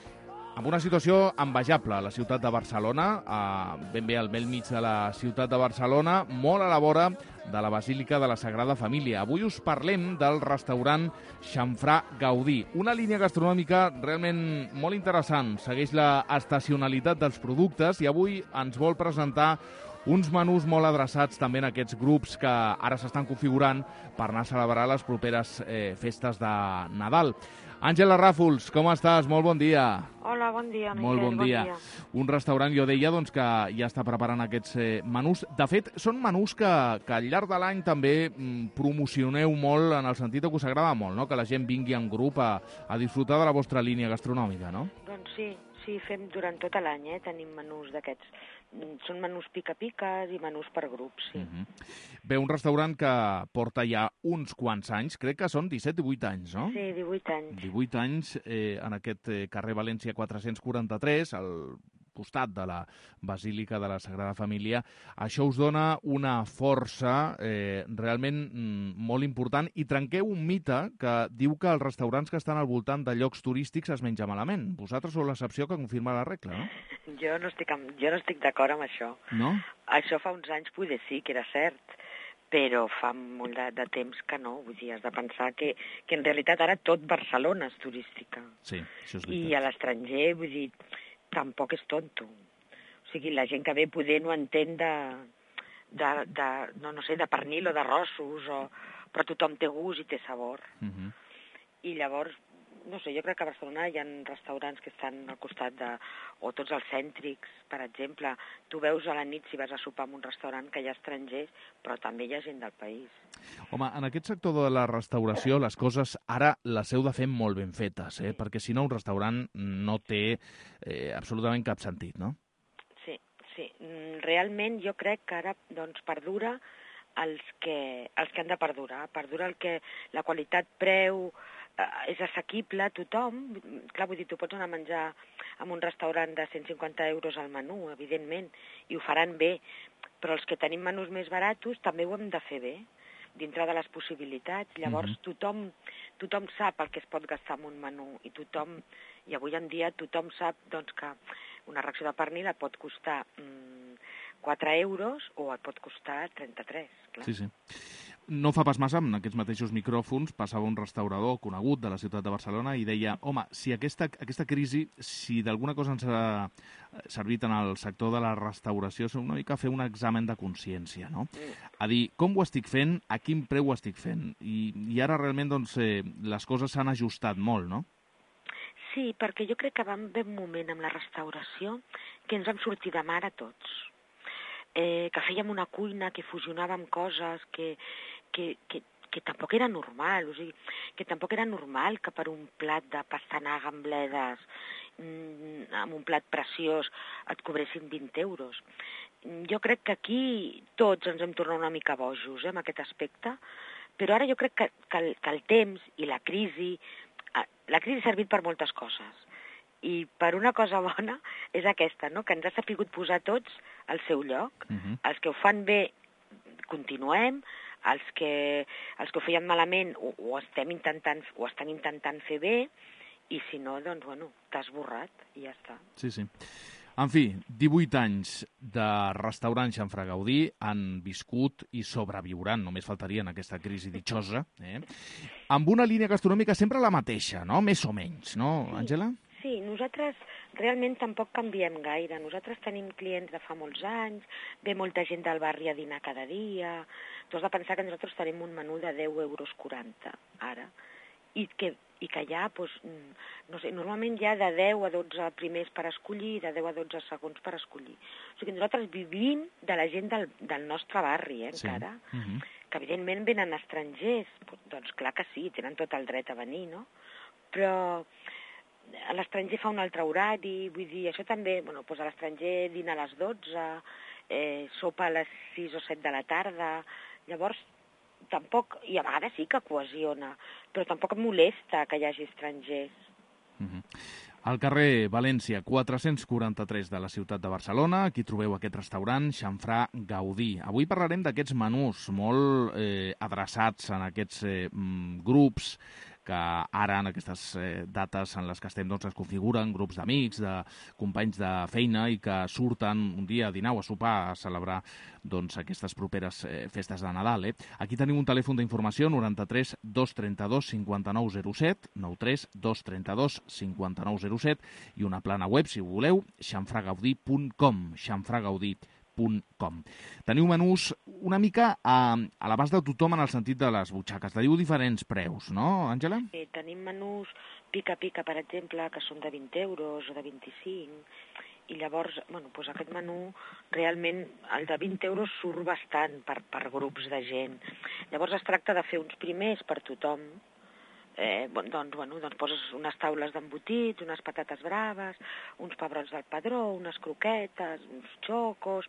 amb una situació envejable a la ciutat de Barcelona, eh, ben bé al bell mig de la ciutat de Barcelona, molt a la vora de la Basílica de la Sagrada Família. Avui us parlem del restaurant Xamfrà Gaudí, una línia gastronòmica realment molt interessant. Segueix la estacionalitat dels productes i avui ens vol presentar uns menús molt adreçats també en aquests grups que ara s'estan configurant per anar a celebrar les properes eh, festes de Nadal. Àngela Ràfols, com estàs? Molt bon dia. Hola, bon dia, Miquel. Molt bon dia. Bon dia. Un restaurant, jo deia, doncs, que ja està preparant aquests eh, menús. De fet, són menús que, que al llarg de l'any també mm, promocioneu molt en el sentit que us agrada molt, no? Que la gent vingui en grup a, a disfrutar de la vostra línia gastronòmica, no? Doncs sí, sí, fem durant tot l'any, eh? Tenim menús d'aquests. Són menús pica-piques i menús per grups, sí. Uh-huh. Bé, un restaurant que porta ja uns quants anys, crec que són disset divuit anys, no? Sí, divuit anys. divuit anys eh, en aquest eh, carrer València quatre-cents quaranta-tres, al costat de la Basílica de la Sagrada Família. Això us dona una força eh, realment mm, molt important i trenqueu un mite que diu que els restaurants que estan al voltant de llocs turístics es menja malament. Vosaltres sou l'excepció que confirma la regla, no? Jo no estic, amb, jo no estic d'acord amb això. No? Això fa uns anys poder sí que era cert, però fa molt de, de temps que no. Vull dir, has de pensar que, que en realitat ara tot Barcelona és turística. Sí, això és veritat. I a l'estranger, vull dir, tampoc és tonto. O sigui, la gent que ve poder no entén de, de, de no, no sé, de pernil o d'arrossos, o, però tothom té gust i té sabor. Uh-huh. I llavors, no sé, jo crec que a Barcelona hi ha restaurants que estan al costat de... o tots els cèntrics, per exemple. Tu veus a la nit, si vas a sopar en un restaurant, que hi ha estrangers, però també hi ha gent del país. Home, en aquest sector de la restauració, les coses ara les heu de fer molt ben fetes, eh? Perquè si no un restaurant no té eh, absolutament cap sentit, no? Sí, sí. Realment jo crec que ara doncs, perdura els que, els que han de perdurar. Perdura el que la qualitat-preu eh, és assequible a tothom. Clar, vull dir, tu pots anar a menjar en un restaurant de cent cinquanta euros al menú, evidentment, i ho faran bé, però els que tenim menús més baratos també ho hem de fer bé, dintre de les possibilitats. Llavors, uh-huh. tothom, tothom sap el que es pot gastar en un menú i tothom, i avui en dia tothom sap doncs, que una ració de pernil et pot costar mm, quatre euros o et pot costar trenta-tres. Clar. Sí, sí. No fa pas massa, en aquests mateixos micròfons, passava un restaurador conegut de la ciutat de Barcelona i deia, home, si aquesta, aquesta crisi, si d'alguna cosa ens ha servit en el sector de la restauració, és una mica fer un examen de consciència, no? A dir, com ho estic fent, a quin preu ho estic fent? I, i ara realment doncs, eh, les coses s'han ajustat molt, no? Sí, perquè jo crec que vam haver un moment amb la restauració que ens vam sortir de mar a tots. Eh, que fèiem una cuina, que fusionàvem coses, que, que, que, que tampoc era normal, o sigui, que tampoc era normal que per un plat de pastanaga amb bledes, mm, amb un plat preciós, et cobressin vint euros. Jo crec que aquí tots ens hem tornat una mica bojos eh, en aquest aspecte, però ara jo crec que, que, el, que el temps i la crisi, la crisi ha servit per moltes coses. I per una cosa bona és aquesta, no? Que ens ha sapigut posar tots al seu lloc. Uh-huh. Els que ho fan bé continuem, els que, els que ho feien malament ho, ho, estem intentant, ho estan intentant fer bé, i si no, doncs, bueno, t'has borrat i ja està. Sí, sí. En fi, divuit anys de restaurant Xamfrà Gaudí han viscut i sobreviuran, només faltaria en aquesta crisi ditxosa, eh? Amb una línia gastronòmica sempre la mateixa, no? Més o menys, no, Àngela? Sí, nosaltres realment tampoc canviem gaire. Nosaltres tenim clients de fa molts anys, ve molta gent del barri a dinar cada dia. Tu has de pensar que nosaltres tenim un menú de deu euros quaranta, ara, i que, i que hi ha, doncs, no sé, normalment hi ha de deu a dotze primers per escollir i de deu a dotze segons per escollir. O sigui, nosaltres vivim de la gent del, del nostre barri, eh, encara, sí. uh-huh. que evidentment venen estrangers, doncs clar que sí, tenen tot el dret a venir, no? Però a l'estranger fa un altre horari, vull dir, això també, bueno, doncs a l'estranger dina a les dotze, eh, sopa a les sis o set de la tarda, llavors tampoc, i a vegades sí que cohesiona, però tampoc em molesta que hi hagi estrangers. Mm-hmm. Al carrer València quatre-cents quaranta-tres de la ciutat de Barcelona, aquí trobeu aquest restaurant Xamfrà Gaudí. Avui parlarem d'aquests menús molt eh, adreçats en aquests eh, grups que ara, en aquestes eh, dates en les que estem, doncs, es configuren grups d'amics, de companys de feina i que surten un dia a dinar o a sopar a celebrar doncs, aquestes properes eh, festes de Nadal. Eh? Aquí tenim un telèfon d'informació, noranta-tres dos trenta-dos cinquanta-nou zero set, noranta-tres dos trenta-dos cinquanta-nou zero set, i una plana web, si ho voleu, xamfragaudí punt com, xamfragaudí punt com. Teniu menús una mica a, a l'abast de tothom en el sentit de les butxaques. Teniu diferents preus, no, Àngela? Sí, tenim menús pica-pica, per exemple, que són de vint euros o de vint-i-cinc, i llavors, bueno, doncs aquest menú, realment, el de vint euros surt bastant per, per grups de gent. Llavors es tracta de fer uns primers per tothom. Eh, doncs, bueno, doncs poses unes taules d'embotits, unes patates braves, uns pebrots del Padró, unes croquetes, uns xocos,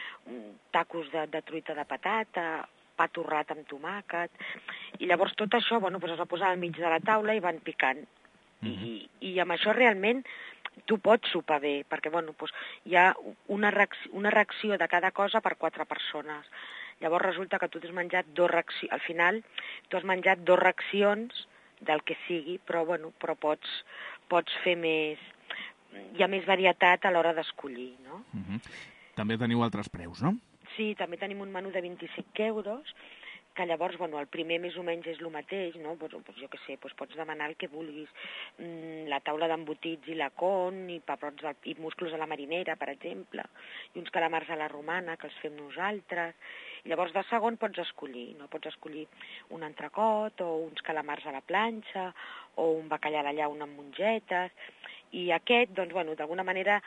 tacos de, de truita de patata, pa torrat amb tomàquet, i llavors tot això, bueno, doncs es va posar al mig de la taula i van picant. Mm-hmm. I, I amb això realment tu pots sopar bé, perquè bueno, doncs hi ha una reacció, una reacció de cada cosa per quatre persones. Llavors resulta que tu t'has menjat dos reaccions, al final tu has menjat dos reaccions del que sigui, però, bueno, però pots, pots fer més... Hi ha més varietat a l'hora d'escollir, no? Uh-huh. També teniu altres preus, no? Sí, també tenim un menú de vint-i-cinc euros, que llavors, bueno, el primer més o menys és el mateix, no? Pues, pues, jo què sé, pues pots demanar el que vulguis, mm, la taula d'embotits i la con, i pebrots del, i musclos a la marinera, per exemple, i uns calamars a la romana, que els fem nosaltres. Llavors, de segon pots escollir, no? Pots escollir un entrecot o uns calamars a la planxa o un bacallà a la llauna amb mongetes. I aquest, doncs, bueno, d'alguna manera,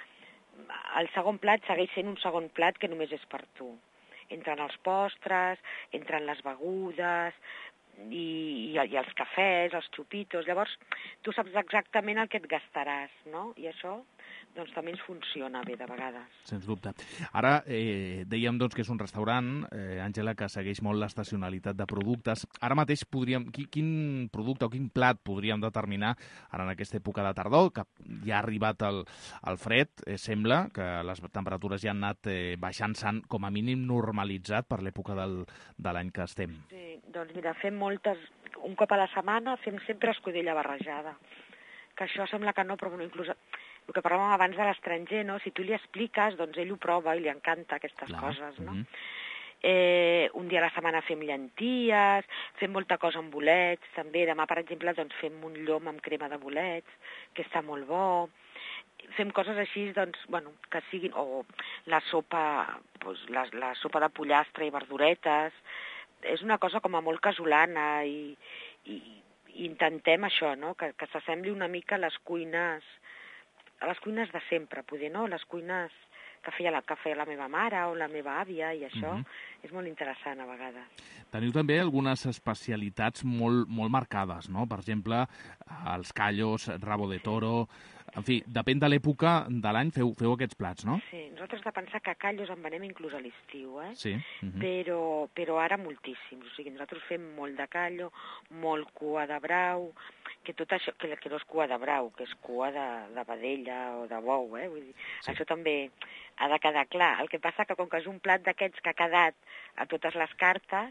el segon plat segueix sent un segon plat que només és per tu. Entren els postres, entren les begudes i, i, i els cafès, els xupitos. Llavors, tu saps exactament el que et gastaràs, no? I això doncs també ens funciona bé de vegades. Sens dubte. Ara, eh, dèiem doncs, que és un restaurant, eh, Àngela, que segueix molt l'estacionalitat de productes. Ara mateix podríem... Quin, quin producte o quin plat podríem determinar ara en aquesta època de tardor, que ja ha arribat el, el fred, eh, sembla que les temperatures ja han anat eh, baixant, s'han com a mínim normalitzat per l'època del, de l'any que estem. Sí, doncs mira, fem moltes... Un cop a la setmana fem sempre escudella barrejada, que això sembla que no, però bueno, inclús... El que parlàvem abans de l'estranger, no? Si tu li expliques, doncs ell ho prova i li encanta aquestes Clar. coses, no? Mm-hmm. Eh, un dia a la setmana fem llenties, fem molta cosa amb bolets, també. Demà, per exemple, doncs fem un llom amb crema de bolets, que està molt bo. Fem coses així, doncs, bueno, que siguin... O la sopa, doncs, la, la sopa de pollastre i verduretes. És una cosa com a molt casolana i, i, i intentem això, no? Que, que s'assembli una mica a les cuines... a les cuines de sempre, poder, no? Les cuines que feia la, que feia la meva mare o la meva àvia, i això mm-hmm. és molt interessant a vegades. Teniu també algunes especialitats molt, molt marcades, no? Per exemple, els callos, rabo de toro... En fi, depèn de l'època de l'any, feu, feu aquests plats, no? Sí, nosaltres de pensar que callos en venem inclús a l'estiu, eh? Sí. Mm-hmm. Però, però ara moltíssims. O sigui, nosaltres fem molt de callo, molt cua de brau, que tot això, que, que no és cua de brau, que és cua de, de vedella o de bou, eh? Vull dir, sí. Això també ha de quedar clar. El que passa que com que és un plat d'aquests que ha quedat a totes les cartes,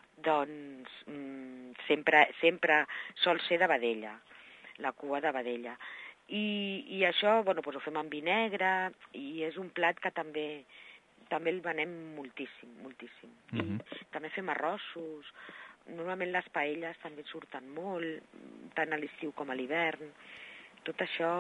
doncs mmm, sempre, sempre sol ser de vedella, la cua de vedella. I, i això, bueno, doncs ho fem amb vi negre, i és un plat que també, també el venem moltíssim, moltíssim. Mm-hmm. I també fem arrossos. Normalment les paelles també surten molt, tant a l'estiu com a l'hivern. Tot això...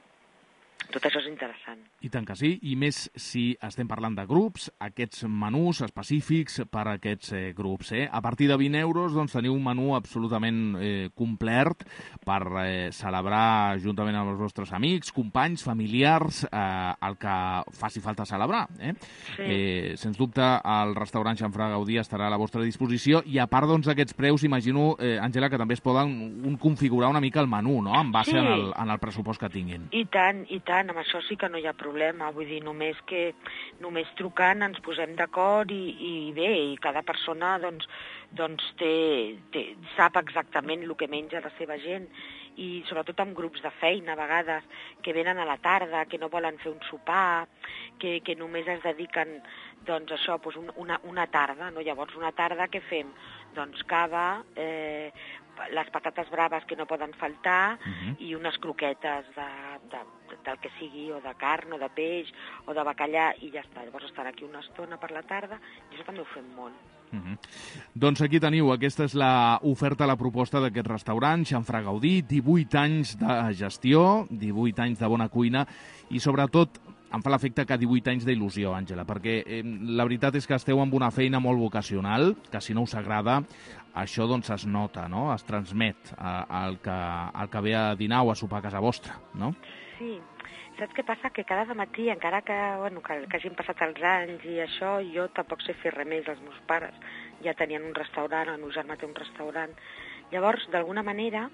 Tot això és interessant. I tant que sí, i més si estem parlant de grups, aquests menús específics per a aquests eh, grups. Eh? A partir de vint euros doncs, teniu un menú absolutament eh, complet per eh, celebrar juntament amb els vostres amics, companys, familiars, eh, el que faci falta celebrar. Eh? Sí. Eh, sens dubte, el restaurant Xamfrà Gaudí estarà a la vostra disposició, i a part doncs, d'aquests preus, imagino, eh, Àngela, que també es poden un, configurar una mica el menú, no?, en base sí. en, el, en el pressupost que tinguin. I tant, i tant. tant, amb això sí que no hi ha problema, vull dir, només que només trucant ens posem d'acord i, i bé, i cada persona doncs, doncs té, té, sap exactament el que menja la seva gent, i sobretot amb grups de feina a vegades que venen a la tarda, que no volen fer un sopar, que, que només es dediquen doncs això, doncs una, una tarda, no? Llavors una tarda què fem? Doncs cava, eh, les patates braves que no poden faltar uh-huh. i unes croquetes de, de, de, del que sigui, o de carn, o de peix, o de bacallà, i ja està. Llavors estar aquí una estona per la tarda, i això també ho fem molt. Uh-huh. Doncs aquí teniu, aquesta és l'oferta, la proposta d'aquest restaurant, Xamfrà Gaudí, divuit anys de gestió, divuit anys de bona cuina, i sobretot em fa l'efecte que divuit anys d'il·lusió, Àngela, perquè eh, la veritat és que esteu amb una feina molt vocacional, que si no us agrada, això doncs es nota, no? Es transmet al que, al que ve a dinar o a sopar a casa vostra, no? Sí. Saps què passa? Que cada matí, encara que, bueno, que, que hagin passat els anys i això, jo tampoc sé fer res més. Els meus pares ja tenien un restaurant, el meu germà té un restaurant. Llavors, d'alguna manera,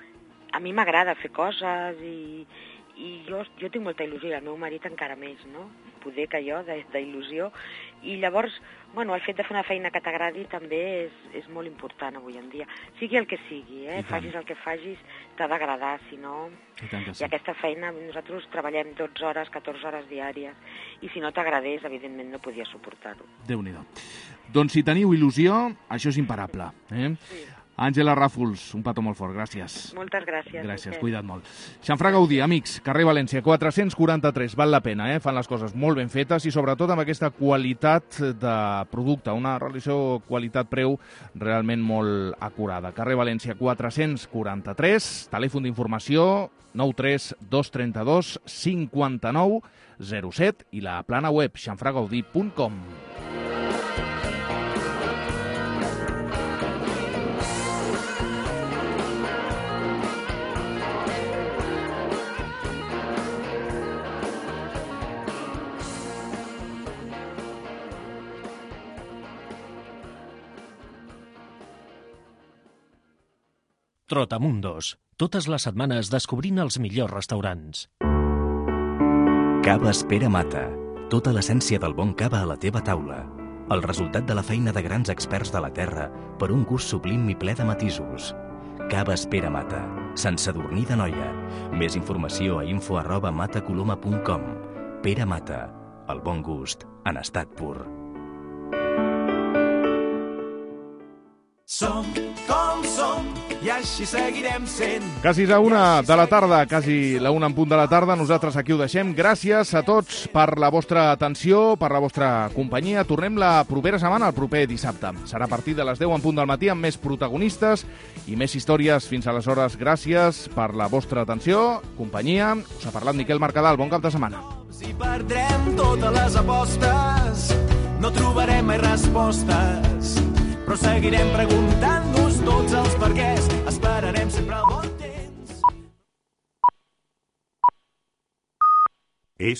a mi m'agrada fer coses i, i jo, jo tinc molta il·lusió, i el meu marit encara més, no? Poder que jo, d'il·lusió. I llavors, bueno, el fet de fer una feina que t'agradi també és, és molt important avui en dia. Sigui el que sigui, eh? Facis el que facis, t'ha d'agradar, si no... I, sí. I aquesta feina, nosaltres treballem dotze hores, catorze hores diàries, i si no t'agradés, evidentment no podies suportar-ho. Déu-n'hi-do. Doncs si teniu il·lusió, això és imparable, eh? Sí. Àngela Ràfols, un petó molt fort, gràcies. Moltes gràcies. Gràcies, cuida't molt. Xamfrà Gaudí, amics, carrer València, quatre-cents quaranta-tres, val la pena, eh? Fan les coses molt ben fetes i sobretot amb aquesta qualitat de producte, una relació qualitat-preu realment molt acurada. Carrer València, quatre-cents quaranta-tres, telèfon d'informació nou tres dos tres dos cinc nou zero set i la plana web xamfrà gaudí punt com. Trotamundos. Totes les setmanes descobrint els millors restaurants. Cava Espera Mata. Tota l'essència del bon cava a la teva taula. El resultat de la feina de grans experts de la terra per un gust sublim i ple de matisos. Cava Espera Mata. Sant Sadurní d'Anoia. Més informació a info arroba matacoloma punt com. Pere Mata. El bon gust en estat pur. Som com som i així seguirem sent. Quasi a una de la tarda, quasi la una en punt de la tarda, nosaltres aquí ho deixem. Gràcies a tots per la vostra atenció, per la vostra companyia. Tornem la propera setmana, el proper dissabte. Serà a partir de les deu en punt del matí amb més protagonistes i més històries. Fins aleshores, gràcies per la vostra atenció, companyia. Us ha parlat Miquel Mercadal. Bon cap de setmana. Si perdrem totes les apostes, no trobarem mai respostes, però seguirem preguntant-nos tots els perquès. Esperarem sempre el bon